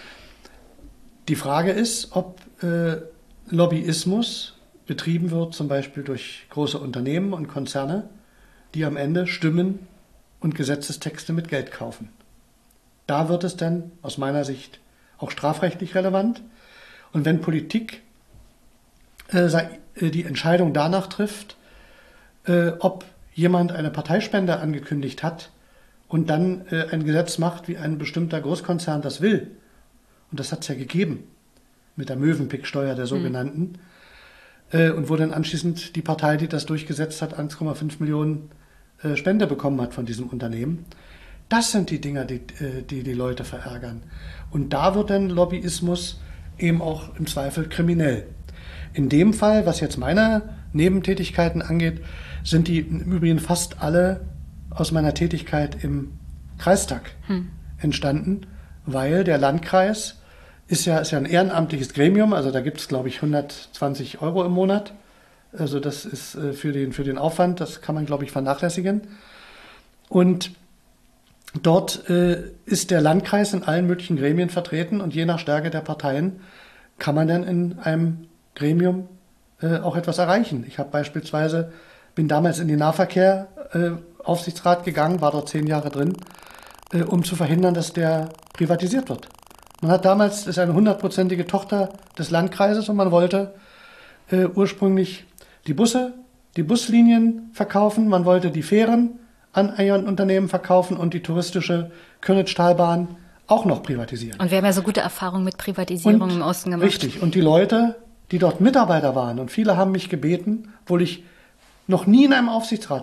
Speaker 2: Die Frage ist, ob äh, Lobbyismus betrieben wird, zum Beispiel durch große Unternehmen und Konzerne, die am Ende Stimmen und Gesetzestexte mit Geld kaufen. Da wird es dann aus meiner Sicht auch strafrechtlich relevant. Und wenn Politik äh, die Entscheidung danach trifft, äh, ob jemand eine Parteispende angekündigt hat und dann äh, ein Gesetz macht, wie ein bestimmter Großkonzern das will, und das hat es ja gegeben mit der Mövenpick-Steuer der sogenannten, mhm. äh, und wo dann anschließend die Partei, die das durchgesetzt hat, eins Komma fünf Millionen Spende bekommen hat von diesem Unternehmen. Das sind die Dinger, die, die die Leute verärgern. Und da wird dann Lobbyismus eben auch im Zweifel kriminell. In dem Fall, was jetzt meine Nebentätigkeiten angeht, sind die im Übrigen fast alle aus meiner Tätigkeit im Kreistag hm. entstanden, weil der Landkreis ist ja, ist ja ein ehrenamtliches Gremium, also da gibt es, glaube ich, hundertzwanzig Euro im Monat. Also das ist äh, für den, für den Aufwand, das kann man, glaube ich, vernachlässigen. Und dort äh, ist der Landkreis in allen möglichen Gremien vertreten und je nach Stärke der Parteien kann man dann in einem Gremium äh, auch etwas erreichen. Ich habe beispielsweise, bin damals in den Nahverkehr äh, Aufsichtsrat gegangen, war dort zehn Jahre drin, äh, um zu verhindern, dass der privatisiert wird. Man hat damals, das ist eine hundertprozentige Tochter des Landkreises und man wollte äh, ursprünglich die Busse, die Buslinien verkaufen, man wollte die Fähren an ein Unternehmen verkaufen und die touristische Könitztalbahn auch noch privatisieren.
Speaker 1: Und wir haben ja so gute Erfahrungen mit Privatisierung und, im Osten gemacht.
Speaker 2: Richtig, und die Leute, die dort Mitarbeiter waren, und viele haben mich gebeten, obwohl ich noch nie in einem Aufsichtsrat war,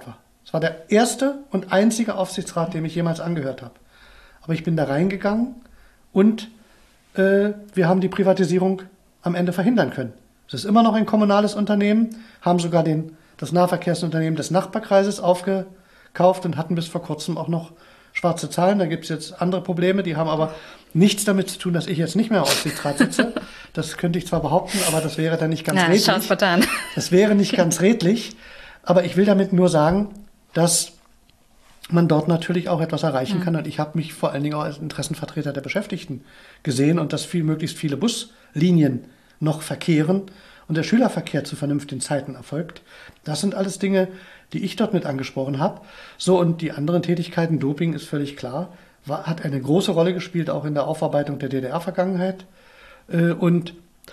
Speaker 2: Es war der erste und einzige Aufsichtsrat, dem ich jemals angehört habe. Aber ich bin da reingegangen und äh, wir haben die Privatisierung am Ende verhindern können. Es ist immer noch ein kommunales Unternehmen, haben sogar den, das Nahverkehrsunternehmen des Nachbarkreises aufgekauft und hatten bis vor kurzem auch noch schwarze Zahlen. Da gibt es jetzt andere Probleme, die haben aber nichts damit zu tun, dass ich jetzt nicht mehr im Aufsichtsrat sitze. Das könnte ich zwar behaupten, aber das wäre dann nicht ganz
Speaker 1: Na,
Speaker 2: redlich.
Speaker 1: vertan.
Speaker 2: Das wäre nicht ganz redlich, aber ich will damit nur sagen, dass man dort natürlich auch etwas erreichen kann. Und ich habe mich vor allen Dingen auch als Interessenvertreter der Beschäftigten gesehen und dass viel, möglichst viele Buslinien noch verkehren und der Schülerverkehr zu vernünftigen Zeiten erfolgt. Das sind alles Dinge, die ich dort mit angesprochen habe. So, und die anderen Tätigkeiten, Doping ist völlig klar, war, hat eine große Rolle gespielt, auch in der Aufarbeitung der D D R-Vergangenheit. Äh, und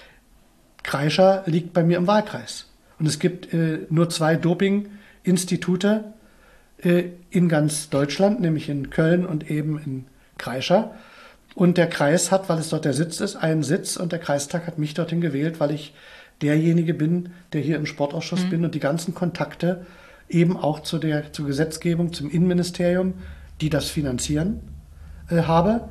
Speaker 2: Kreischer liegt bei mir im Wahlkreis. Und es gibt äh, nur zwei Doping-Institute äh, in ganz Deutschland, nämlich in Köln und eben in Kreischer. Und der Kreis hat, weil es dort der Sitz ist, einen Sitz und der Kreistag hat mich dorthin gewählt, weil ich derjenige bin, der hier im Sportausschuss mhm. bin und die ganzen Kontakte eben auch zu der zur Gesetzgebung, zum Innenministerium, die das finanzieren, äh, habe.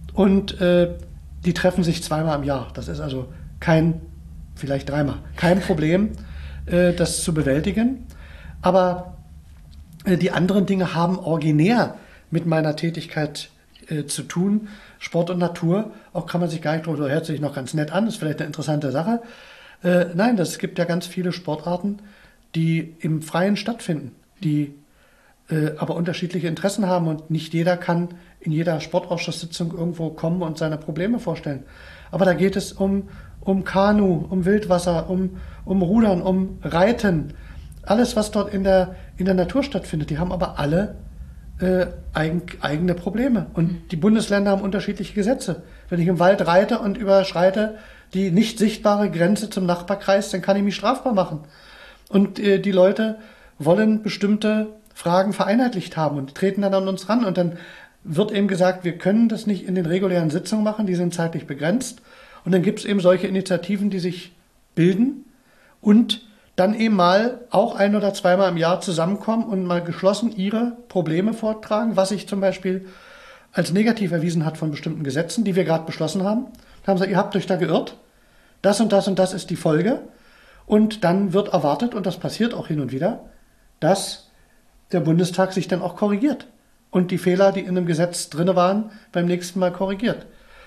Speaker 2: Und äh, die treffen sich zweimal im Jahr. Das ist also kein, vielleicht dreimal, kein Problem, äh, das zu bewältigen. Aber äh, die anderen Dinge haben originär mit meiner Tätigkeit äh, zu tun. Sport und Natur, auch kann man sich gar nicht drüber, hört sich noch ganz nett an, ist vielleicht eine interessante Sache. Äh, nein, es gibt ja ganz viele Sportarten, die im Freien stattfinden, die äh, aber unterschiedliche Interessen haben und nicht jeder kann in jeder Sportausschusssitzung irgendwo kommen und seine Probleme vorstellen. Aber da geht es um, um Kanu, um Wildwasser, um, um Rudern, um Reiten, alles, was dort in der, in der Natur stattfindet. Die haben aber alle äh, eigen, eigene Probleme. Und die Bundesländer haben unterschiedliche Gesetze. Wenn ich im Wald reite und überschreite die nicht sichtbare Grenze zum Nachbarkreis, dann kann ich mich strafbar machen. Und äh, die Leute wollen bestimmte Fragen vereinheitlicht haben und treten dann an uns ran. Und dann wird eben gesagt, wir können das nicht in den regulären Sitzungen machen, die sind zeitlich begrenzt. Und dann gibt es eben solche Initiativen, die sich bilden und dann eben mal auch ein- oder zweimal im Jahr zusammenkommen und mal geschlossen ihre Probleme vortragen, was sich zum Beispiel als negativ erwiesen hat von bestimmten Gesetzen, die wir gerade beschlossen haben. Dann haben sie gesagt, ihr habt euch da geirrt, das und das und das ist die Folge. Und dann wird erwartet, und das passiert auch hin und wieder, dass der Bundestag sich dann auch korrigiert und die Fehler, die in einem Gesetz drin waren, beim nächsten Mal korrigiert.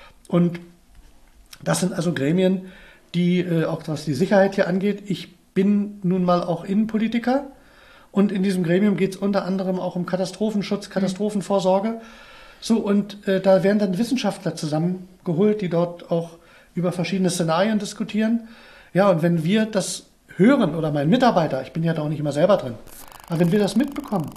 Speaker 2: Und das sind also Gremien, die, äh, auch was die Sicherheit hier angeht, ich bin nun mal auch Innenpolitiker und in diesem Gremium geht es unter anderem auch um Katastrophenschutz, Katastrophenvorsorge. So, und äh, da werden dann Wissenschaftler zusammengeholt, die dort auch über verschiedene Szenarien diskutieren. Ja, und wenn wir das hören, oder mein Mitarbeiter, ich bin ja da auch nicht immer selber drin, aber wenn wir das mitbekommen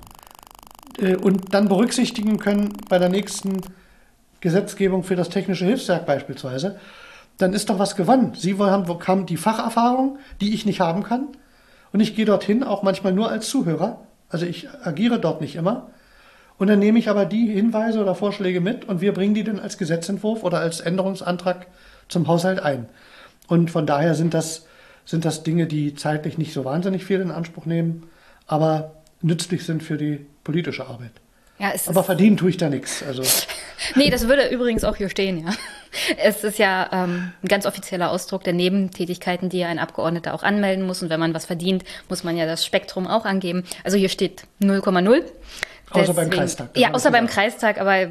Speaker 2: äh, und dann berücksichtigen können bei der nächsten Gesetzgebung für das technische Hilfswerk beispielsweise, dann ist doch was gewonnen. Sie haben, haben die Facherfahrung, die ich nicht haben kann. Und ich gehe dorthin auch manchmal nur als Zuhörer. Also ich agiere dort nicht immer. Und dann nehme ich aber die Hinweise oder Vorschläge mit und wir bringen die dann als Gesetzentwurf oder als Änderungsantrag zum Haushalt ein. Und von daher sind das, sind das Dinge, die zeitlich nicht so wahnsinnig viel in Anspruch nehmen, aber nützlich sind für die politische Arbeit.
Speaker 1: Ja, es
Speaker 2: aber
Speaker 1: ist
Speaker 2: verdienen tue ich da nichts. Also.
Speaker 1: Nee, das würde übrigens auch hier stehen, ja. Es ist ja ähm, ein ganz offizieller Ausdruck der Nebentätigkeiten, die ja ein Abgeordneter auch anmelden muss. Und wenn man was verdient, muss man ja das Spektrum auch angeben. Also hier steht null Komma null.
Speaker 2: Außer
Speaker 1: Deswegen,
Speaker 2: beim Kreistag.
Speaker 1: Ja, außer beim Kreistag, aber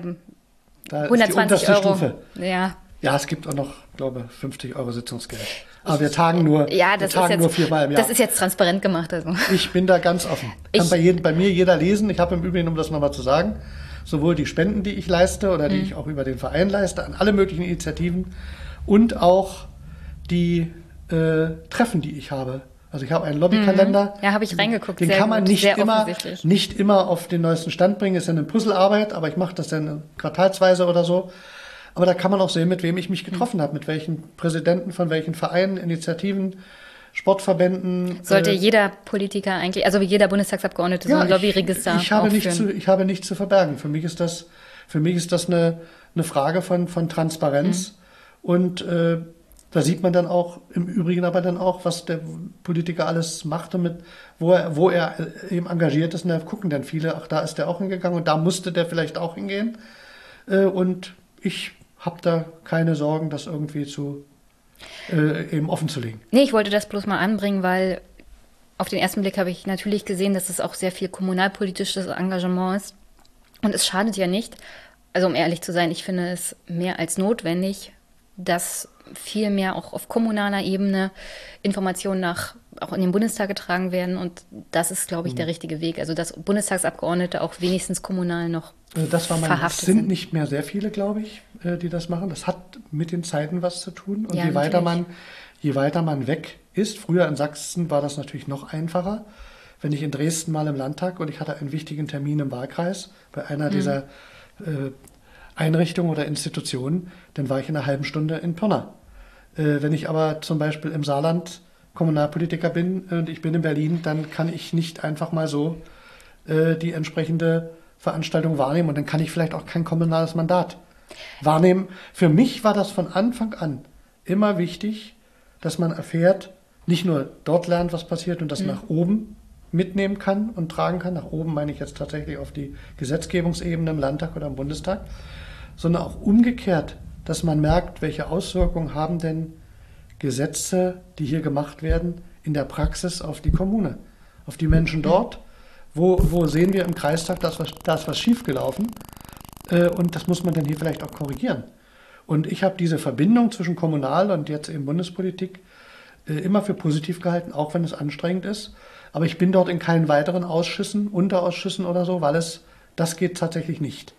Speaker 2: da
Speaker 1: hundertzwanzig Euro.
Speaker 2: Stufe.
Speaker 1: Ja.
Speaker 2: Ja, es gibt auch noch, glaube ich, fünfzig Euro Sitzungsgeld. Aber wir tagen nur,
Speaker 1: ja, das
Speaker 2: wir tagen
Speaker 1: ist jetzt,
Speaker 2: nur viermal im Jahr.
Speaker 1: Das ist jetzt transparent gemacht. Also.
Speaker 2: Ich bin da ganz offen. Kann
Speaker 1: Ich,
Speaker 2: bei, jedem, bei mir jeder lesen. Ich habe im Übrigen, um das nochmal zu sagen, sowohl die Spenden, die ich leiste oder die mhm. ich auch über den Verein leiste, an alle möglichen Initiativen und auch die äh, Treffen, die ich habe. Also ich habe einen Lobbykalender.
Speaker 1: Ja, habe ich reingeguckt.
Speaker 2: Den
Speaker 1: sehr
Speaker 2: kann man
Speaker 1: gut,
Speaker 2: nicht immer, nicht immer auf den neuesten Stand bringen. Ist ja eine Puzzlearbeit, aber ich mache das dann quartalsweise oder so. Aber da kann man auch sehen, mit wem ich mich getroffen habe, mit welchen Präsidenten von welchen Vereinen, Initiativen, Sportverbänden.
Speaker 1: Sollte
Speaker 2: äh,
Speaker 1: jeder Politiker eigentlich, also wie jeder Bundestagsabgeordnete,
Speaker 2: ja,
Speaker 1: so ein Lobbyregister
Speaker 2: ich, ich habe
Speaker 1: aufführen.
Speaker 2: nicht zu, ich habe nichts zu verbergen. Für mich ist das, für mich ist das eine, eine Frage von, von Transparenz. Mhm. Und äh, Da sieht man dann auch, im Übrigen aber dann auch, was der Politiker alles macht, damit, wo er, wo er eben engagiert ist. Und da gucken dann viele, ach, da ist der auch hingegangen und da musste der vielleicht auch hingehen. Und ich habe da keine Sorgen, das irgendwie zu äh, eben offen zu legen.
Speaker 1: Nee, ich wollte das bloß mal anbringen, weil auf den ersten Blick habe ich natürlich gesehen, dass es auch sehr viel kommunalpolitisches Engagement ist. Und es schadet ja nicht, also um ehrlich zu sein, ich finde es mehr als notwendig, dass viel mehr auch auf kommunaler Ebene Informationen nach auch in den Bundestag getragen werden. Und das ist, glaube ich, der richtige Weg. Also dass Bundestagsabgeordnete auch wenigstens kommunal noch
Speaker 2: das war mein,
Speaker 1: verhaftet
Speaker 2: es sind.
Speaker 1: sind.
Speaker 2: Nicht mehr sehr viele, glaube ich, die das machen. Das hat mit den Zeiten was zu tun. Und
Speaker 1: Ja,
Speaker 2: je weiter
Speaker 1: natürlich.
Speaker 2: man, je weiter man weg ist, früher in Sachsen war das natürlich noch einfacher. Wenn ich in Dresden mal im Landtag und ich hatte einen wichtigen Termin im Wahlkreis bei einer mhm. dieser äh, Einrichtungen oder Institutionen, dann war ich in einer halben Stunde in Pirna. Äh, wenn ich aber zum Beispiel im Saarland Kommunalpolitiker bin und ich bin in Berlin, dann kann ich nicht einfach mal so äh, die entsprechende Veranstaltung wahrnehmen und dann kann ich vielleicht auch kein kommunales Mandat wahrnehmen. Für mich war das von Anfang an immer wichtig, dass man erfährt, nicht nur dort lernt, was passiert und das mhm. nach oben mitnehmen kann und tragen kann. Nach oben meine ich jetzt tatsächlich auf die Gesetzgebungsebene im Landtag oder im Bundestag, sondern auch umgekehrt, dass man merkt, welche Auswirkungen haben denn Gesetze, die hier gemacht werden, in der Praxis auf die Kommune, auf die Menschen dort. Wo, wo sehen wir im Kreistag, da ist was, da ist was schiefgelaufen äh, und das muss man dann hier vielleicht auch korrigieren. Und ich habe diese Verbindung zwischen Kommunal- und jetzt eben Bundespolitik äh, immer für positiv gehalten, auch wenn es anstrengend ist. Aber ich bin dort in keinen weiteren Ausschüssen, Unterausschüssen oder so, weil es, das geht tatsächlich nicht.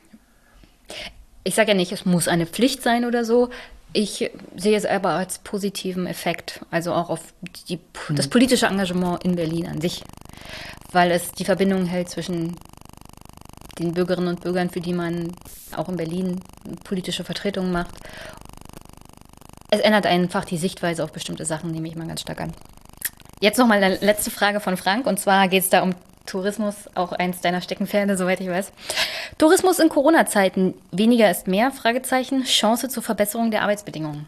Speaker 1: Ich sage ja nicht, es muss eine Pflicht sein oder so. Ich sehe es aber als positiven Effekt, also auch auf die, das politische Engagement in Berlin an sich, weil es die Verbindung hält zwischen den Bürgerinnen und Bürgern, für die man auch in Berlin politische Vertretungen macht. Es ändert einfach die Sichtweise auf bestimmte Sachen, nehme ich mal ganz stark an. Jetzt nochmal eine letzte Frage von Frank, und zwar geht es da um Tourismus, auch eins deiner Steckenpferde, soweit ich weiß. Tourismus in Corona-Zeiten, weniger ist mehr, Fragezeichen, Chance zur Verbesserung der Arbeitsbedingungen.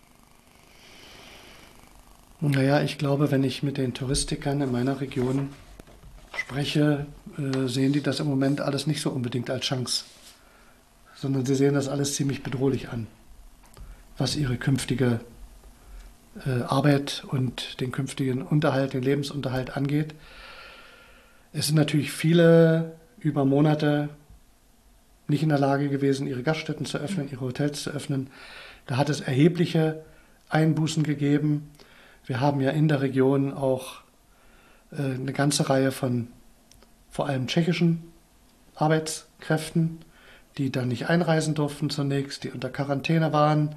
Speaker 2: Naja, ich glaube, wenn ich mit den Touristikern in meiner Region spreche, äh, sehen die das im Moment alles nicht so unbedingt als Chance, sondern sie sehen das alles ziemlich bedrohlich an, was ihre künftige äh, Arbeit und den künftigen Unterhalt, den Lebensunterhalt angeht. Es sind natürlich viele über Monate nicht in der Lage gewesen, ihre Gaststätten zu öffnen, ihre Hotels zu öffnen. Da hat es erhebliche Einbußen gegeben. Wir haben ja in der Region auch äh, eine ganze Reihe von vor allem tschechischen Arbeitskräften, die dann nicht einreisen durften zunächst, die unter Quarantäne waren,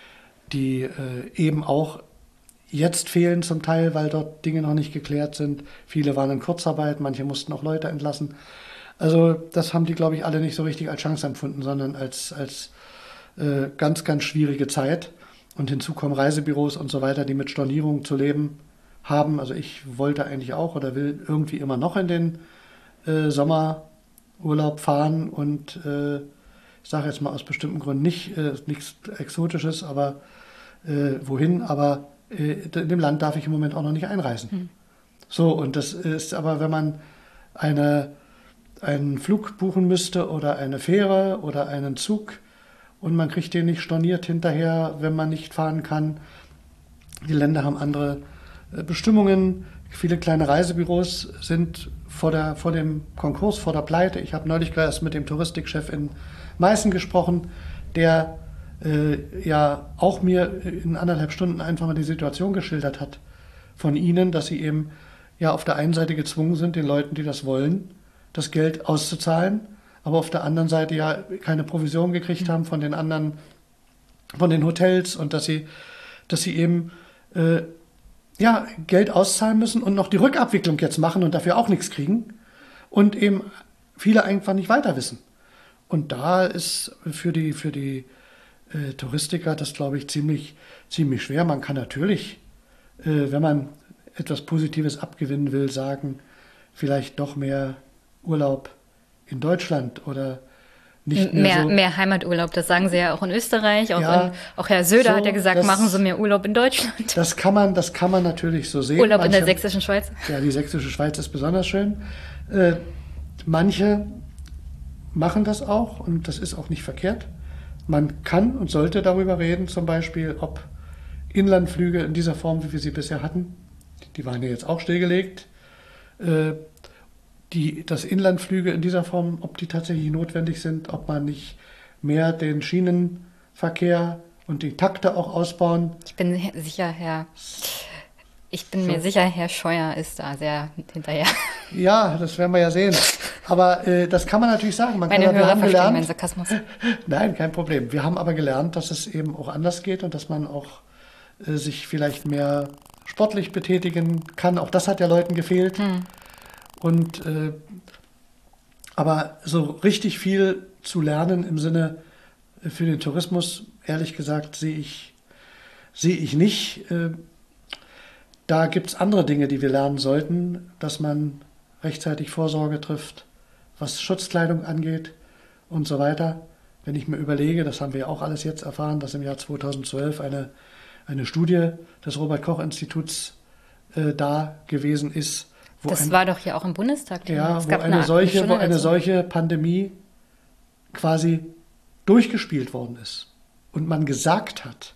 Speaker 2: die äh, eben auch jetzt fehlen zum Teil, weil dort Dinge noch nicht geklärt sind. Viele waren in Kurzarbeit, manche mussten auch Leute entlassen. Also das haben die, glaube ich, alle nicht so richtig als Chance empfunden, sondern als, als äh, ganz, ganz schwierige Zeit. Und hinzu kommen Reisebüros und so weiter, die mit Stornierungen zu leben haben. Also ich wollte eigentlich auch oder will irgendwie immer noch in den äh, Sommerurlaub fahren und äh, ich sage jetzt mal aus bestimmten Gründen nicht, äh, nichts Exotisches, aber äh, wohin, aber in dem Land darf ich im Moment auch noch nicht einreisen. Hm. So, und das ist aber, wenn man eine, einen Flug buchen müsste oder eine Fähre oder einen Zug und man kriegt den nicht storniert hinterher, wenn man nicht fahren kann. Die Länder haben andere Bestimmungen. Viele kleine Reisebüros sind vor, der, vor dem Konkurs, vor der Pleite. Ich habe neulich erst mit dem Touristikchef in Meißen gesprochen, der Äh, ja auch mir in anderthalb Stunden einfach mal die Situation geschildert hat von ihnen, dass sie eben ja auf der einen Seite gezwungen sind, den Leuten, die das wollen, das Geld auszuzahlen, aber auf der anderen Seite ja keine Provision gekriegt haben von den anderen, von den Hotels und dass sie, dass sie eben äh, ja Geld auszahlen müssen und noch die Rückabwicklung jetzt machen und dafür auch nichts kriegen und eben viele einfach nicht weiter wissen. Und da ist für die, für die Äh, Touristiker das, glaube ich, ziemlich, ziemlich schwer. Man kann natürlich, äh, wenn man etwas Positives abgewinnen will, sagen, vielleicht doch mehr Urlaub in Deutschland oder nicht mehr,
Speaker 1: mehr,
Speaker 2: so.
Speaker 1: mehr Heimaturlaub, das sagen sie ja auch in Österreich. Auch,
Speaker 2: Ja,
Speaker 1: in, auch Herr Söder
Speaker 2: so,
Speaker 1: hat ja gesagt,
Speaker 2: das-
Speaker 1: machen Sie mehr Urlaub in Deutschland.
Speaker 2: Das kann man, das kann man natürlich so sehen.
Speaker 1: Urlaub in der
Speaker 2: Manche-
Speaker 1: sächsischen Schweiz.
Speaker 2: Ja, die sächsische Schweiz ist besonders schön. Äh, manche machen das auch und das ist auch nicht verkehrt. Man kann und sollte darüber reden, zum Beispiel, ob Inlandflüge in dieser Form, wie wir sie bisher hatten, die waren ja jetzt auch stillgelegt, äh, die, dass Inlandflüge in dieser Form, ob die tatsächlich notwendig sind, ob man nicht mehr den Schienenverkehr und die Takte auch ausbauen.
Speaker 1: Ich bin he- sicher, Herr, ich bin
Speaker 2: So.
Speaker 1: mir sicher, Herr Scheuer ist da sehr hinterher.
Speaker 2: Ja, das werden wir ja sehen. Aber äh, das kann man natürlich sagen. Man
Speaker 1: Meine
Speaker 2: kann, wir
Speaker 1: Hörer
Speaker 2: haben
Speaker 1: verstehen meinen
Speaker 2: gelernt,
Speaker 1: Sarkasmus.
Speaker 2: nein, kein Problem. Wir haben aber gelernt, dass es eben auch anders geht und dass man auch äh, sich vielleicht mehr sportlich betätigen kann. Auch das hat ja Leuten gefehlt.
Speaker 1: Hm.
Speaker 2: Und äh, aber so richtig viel zu lernen im Sinne äh, für den Tourismus, ehrlich gesagt, sehe ich, sehe ich nicht. Äh, da gibt es andere Dinge, die wir lernen sollten, dass man rechtzeitig Vorsorge trifft, was Schutzkleidung angeht und so weiter. Wenn ich mir überlege, das haben wir ja auch alles jetzt erfahren, dass im Jahr zweitausendzwölf eine, eine Studie des Robert-Koch-Instituts äh, da gewesen ist, wo,
Speaker 1: Das
Speaker 2: ein,
Speaker 1: war doch hier auch im Bundestag.
Speaker 2: ja,
Speaker 1: Es
Speaker 2: wo,
Speaker 1: gab
Speaker 2: eine, solche,
Speaker 1: Stunde
Speaker 2: wo eine
Speaker 1: dazu.
Speaker 2: solche Pandemie quasi durchgespielt worden ist und man gesagt hat,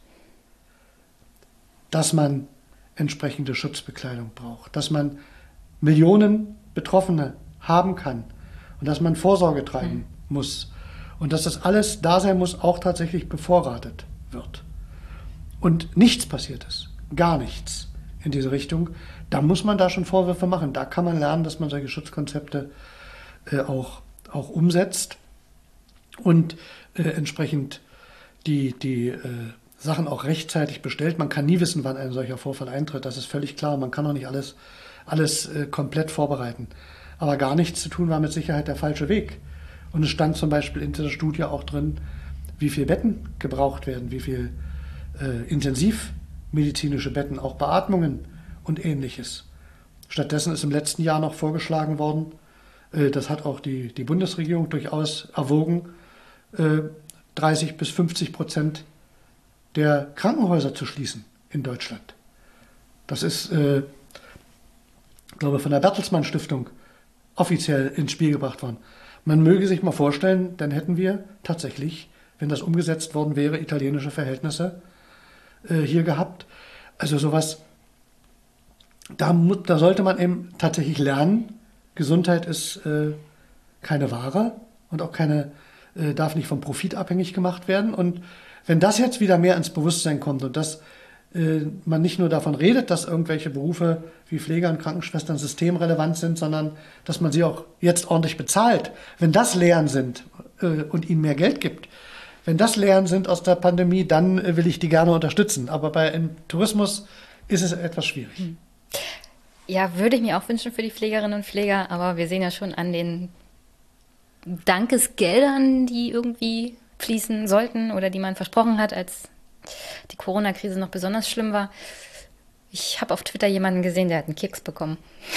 Speaker 2: dass man entsprechende Schutzbekleidung braucht, dass man Millionen Betroffene haben kann und dass man Vorsorge treiben
Speaker 1: Mhm.
Speaker 2: muss und dass das alles da sein muss, auch tatsächlich bevorratet wird. Und nichts passiert ist, gar nichts in diese Richtung, da muss man da schon Vorwürfe machen. Da kann man lernen, dass man solche Schutzkonzepte äh, auch, auch umsetzt und äh, entsprechend die, die äh, Sachen auch rechtzeitig bestellt. Man kann nie wissen, wann ein solcher Vorfall eintritt. Das ist völlig klar. Man kann auch nicht alles, alles äh, komplett vorbereiten. Aber gar nichts zu tun war mit Sicherheit der falsche Weg. Und es stand zum Beispiel in dieser Studie auch drin, wie viele Betten gebraucht werden, wie viel äh, intensivmedizinische Betten, auch Beatmungen und Ähnliches. Stattdessen ist im letzten Jahr noch vorgeschlagen worden, äh, das hat auch die, die Bundesregierung durchaus erwogen, äh, dreißig bis fünfzig Prozent der Krankenhäuser zu schließen in Deutschland. Das ist, äh, ich glaube, von der Bertelsmann Stiftung offiziell ins Spiel gebracht worden. Man möge sich mal vorstellen, dann hätten wir tatsächlich, wenn das umgesetzt worden wäre, italienische Verhältnisse äh, hier gehabt. Also sowas, da, mu- da sollte man eben tatsächlich lernen, Gesundheit ist äh, keine Ware und auch keine, äh, darf nicht vom Profit abhängig gemacht werden. Und wenn das jetzt wieder mehr ins Bewusstsein kommt und dass äh, man nicht nur davon redet, dass irgendwelche Berufe wie Pfleger und Krankenschwestern systemrelevant sind, sondern dass man sie auch jetzt ordentlich bezahlt. Wenn das Lehren sind äh, und ihnen mehr Geld gibt, wenn das Lehren sind aus der Pandemie, dann äh, will ich die gerne unterstützen. Aber bei im Tourismus ist es etwas schwierig.
Speaker 1: Ja, würde ich mir auch wünschen für die Pflegerinnen und Pfleger, aber wir sehen ja schon an den Dankesgeldern, die irgendwie fließen sollten oder die man versprochen hat, als die Corona-Krise noch besonders schlimm war. Ich habe auf Twitter jemanden gesehen, der hat einen Keks bekommen.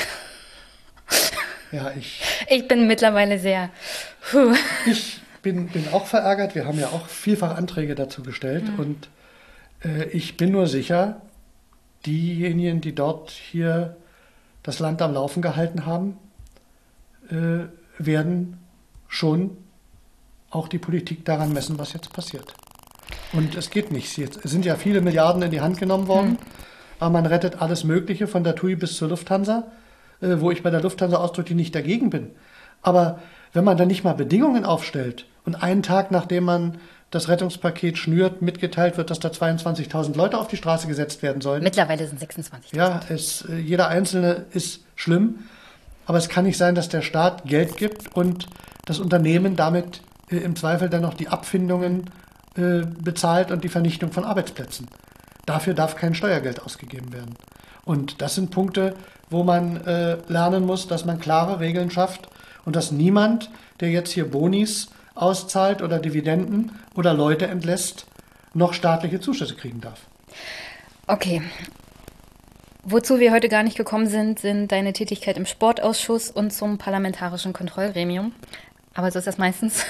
Speaker 2: Ja, ich,
Speaker 1: Ich bin mittlerweile sehr... Puh.
Speaker 2: ich bin, bin auch verärgert. Wir haben ja auch vielfach Anträge dazu gestellt. Und äh, ich bin nur sicher, diejenigen, die dort hier das Land am Laufen gehalten haben, äh, werden schon auch die Politik daran messen, was jetzt passiert. Und es geht nicht. Jetzt sind ja viele Milliarden in die Hand genommen worden, aber man rettet alles Mögliche von der T U I bis zur Lufthansa, äh, wo ich bei der Lufthansa ausdrücklich nicht dagegen bin. Aber wenn man dann nicht mal Bedingungen aufstellt und einen Tag, nachdem man das Rettungspaket schnürt, mitgeteilt wird, dass da zweiundzwanzigtausend Leute auf die Straße gesetzt werden sollen.
Speaker 1: Mittlerweile sind sechsundzwanzig.
Speaker 2: Ja, es, äh, jeder Einzelne ist schlimm, aber es kann nicht sein, dass der Staat Geld gibt und das Unternehmen damit äh, im Zweifel dann noch die Abfindungen äh, bezahlt und die Vernichtung von Arbeitsplätzen. Dafür darf kein Steuergeld ausgegeben werden. Und das sind Punkte, wo man äh, lernen muss, dass man klare Regeln schafft und dass niemand, der jetzt hier Bonis auszahlt oder Dividenden oder Leute entlässt, noch staatliche Zuschüsse kriegen darf.
Speaker 1: Okay. Wozu wir heute gar nicht gekommen sind, sind deine Tätigkeit im Sportausschuss und zum parlamentarischen Kontrollgremium. Aber so ist das meistens.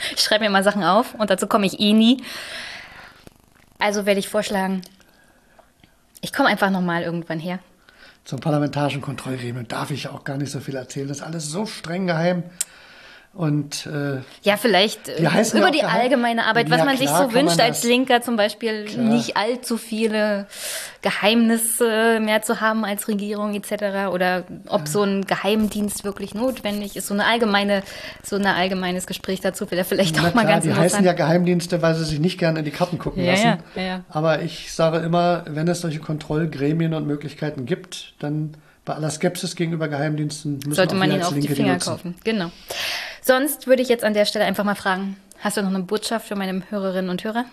Speaker 1: Ich schreibe mir mal Sachen auf und dazu komme ich eh nie. Also werde ich vorschlagen, ich komme einfach nochmal irgendwann her.
Speaker 2: Zum parlamentarischen Kontrollgremium darf ich ja auch gar nicht so viel erzählen. Das ist alles so streng geheim. Und äh,
Speaker 1: ja, vielleicht
Speaker 2: die heißen
Speaker 1: über
Speaker 2: ja auch
Speaker 1: die
Speaker 2: geheim-
Speaker 1: allgemeine Arbeit, was
Speaker 2: Ja,
Speaker 1: man sich
Speaker 2: klar
Speaker 1: so
Speaker 2: kann man
Speaker 1: wünscht als
Speaker 2: das.
Speaker 1: Linker zum Beispiel,
Speaker 2: Klar.
Speaker 1: nicht allzu viele Geheimnisse mehr zu haben als Regierung et cetera. Oder ob so ein Geheimdienst wirklich notwendig ist. So eine allgemeine, so ein allgemeines Gespräch dazu wäre vielleicht
Speaker 2: Na
Speaker 1: auch mal
Speaker 2: klar,
Speaker 1: ganz
Speaker 2: die
Speaker 1: interessant.
Speaker 2: heißen ja Geheimdienste, weil sie sich nicht gerne in die Karten gucken
Speaker 1: Ja,
Speaker 2: lassen.
Speaker 1: ja, ja, ja.
Speaker 2: Aber ich sage immer, wenn es solche Kontrollgremien und Möglichkeiten gibt, dann bei aller Skepsis gegenüber Geheimdiensten müssen
Speaker 1: Sollte
Speaker 2: auch
Speaker 1: man
Speaker 2: wir
Speaker 1: ihn
Speaker 2: als
Speaker 1: auf die
Speaker 2: Linke
Speaker 1: Finger
Speaker 2: nutzen.
Speaker 1: kaufen. Genau. Sonst würde ich jetzt an der Stelle einfach mal fragen, hast du noch eine Botschaft für meine Hörerinnen und Hörer?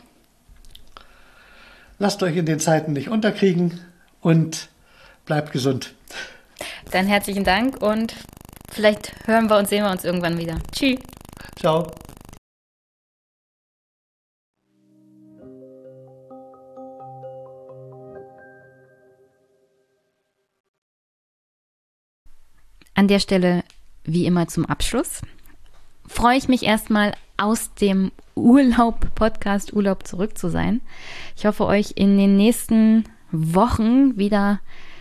Speaker 2: Lasst euch in den Zeiten nicht unterkriegen und bleibt gesund.
Speaker 1: Dann herzlichen Dank und vielleicht hören wir und sehen wir uns irgendwann wieder. Tschüss.
Speaker 2: Ciao.
Speaker 1: An der Stelle, wie immer zum Abschluss, freue ich mich erstmal aus dem Urlaub, Podcast Urlaub zurück zu sein. Ich hoffe, euch in den nächsten Wochen wieder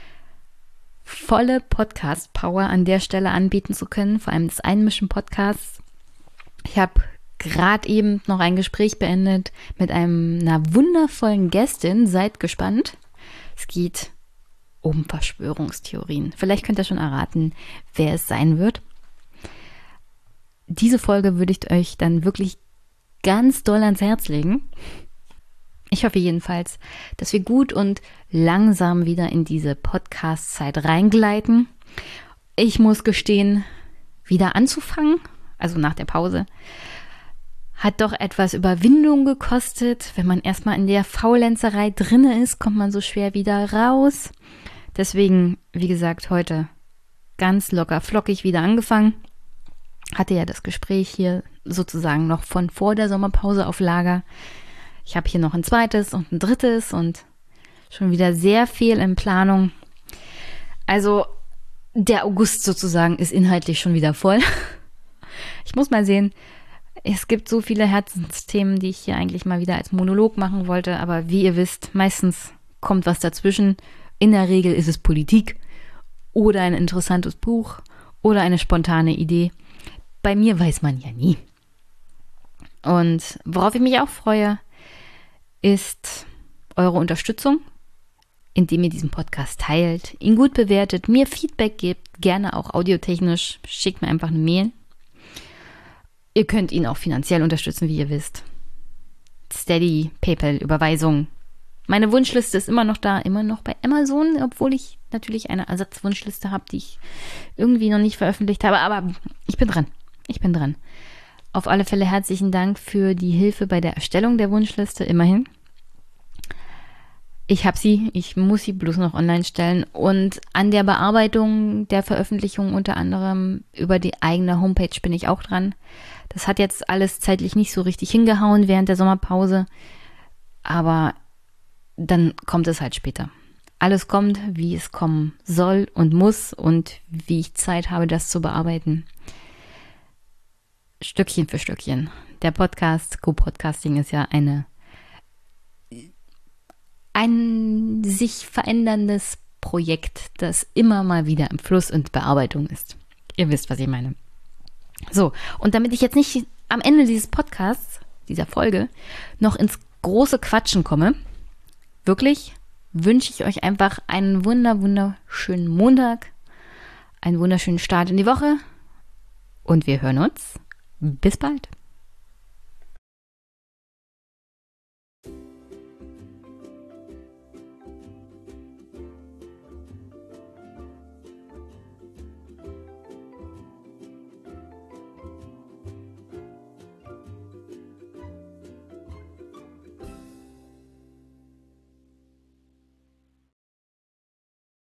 Speaker 1: volle Podcast-Power an der Stelle anbieten zu können, vor allem des Einmischen-Podcasts. Ich habe gerade eben noch ein Gespräch beendet mit einem, einer wundervollen Gästin. Seid gespannt. Es geht um Verschwörungstheorien. Vielleicht könnt ihr schon erraten, wer es sein wird. Diese Folge würde ich euch dann wirklich ganz doll ans Herz legen. Ich hoffe jedenfalls, dass wir gut und langsam wieder in diese Podcast-Zeit reingleiten. Ich muss gestehen, wieder anzufangen, also nach der Pause, hat doch etwas Überwindung gekostet. Wenn man erstmal in der Faulenzerei drinne ist, kommt man so schwer wieder raus. Deswegen, wie gesagt, heute ganz locker flockig wieder angefangen. Hatte ja das Gespräch hier sozusagen noch von vor der Sommerpause auf Lager. Ich habe hier noch ein zweites und ein drittes und schon wieder sehr viel in Planung. Also der August sozusagen ist inhaltlich schon wieder voll. Ich muss mal sehen, es gibt so viele Herzensthemen, die ich hier eigentlich mal wieder als Monolog machen wollte, aber wie ihr wisst, meistens kommt was dazwischen. In der Regel ist es Politik oder ein interessantes Buch oder eine spontane Idee. Bei mir weiß man ja nie. Und worauf ich mich auch freue, ist eure Unterstützung, indem ihr diesen Podcast teilt, ihn gut bewertet, mir Feedback gebt, gerne auch audiotechnisch, schickt mir einfach eine Mail. Ihr könnt ihn auch finanziell unterstützen, wie ihr wisst. Steady, PayPal, Überweisung. Meine Wunschliste ist immer noch da, immer noch bei Amazon, obwohl ich natürlich eine Ersatzwunschliste habe, die ich irgendwie noch nicht veröffentlicht habe. Aber ich bin dran. Ich bin dran. Auf alle Fälle herzlichen Dank für die Hilfe bei der Erstellung der Wunschliste, immerhin. Ich habe sie, ich muss sie bloß noch online stellen und an der Bearbeitung der Veröffentlichung unter anderem über die eigene Homepage bin ich auch dran. Das hat jetzt alles zeitlich nicht so richtig hingehauen während der Sommerpause, aber dann kommt es halt später. Alles kommt, wie es kommen soll und muss und wie ich Zeit habe, das zu bearbeiten. Stückchen für Stückchen. Der Podcast, Co-Podcasting ist ja eine ein sich veränderndes Projekt, das immer mal wieder im Fluss und Bearbeitung ist. Ihr wisst, was ich meine. So, und damit ich jetzt nicht am Ende dieses Podcasts, dieser Folge, noch ins große Quatschen komme, wirklich wünsche ich euch einfach einen wunder, wunderschönen Montag, einen wunderschönen Start in die Woche und wir hören uns. Bis bald.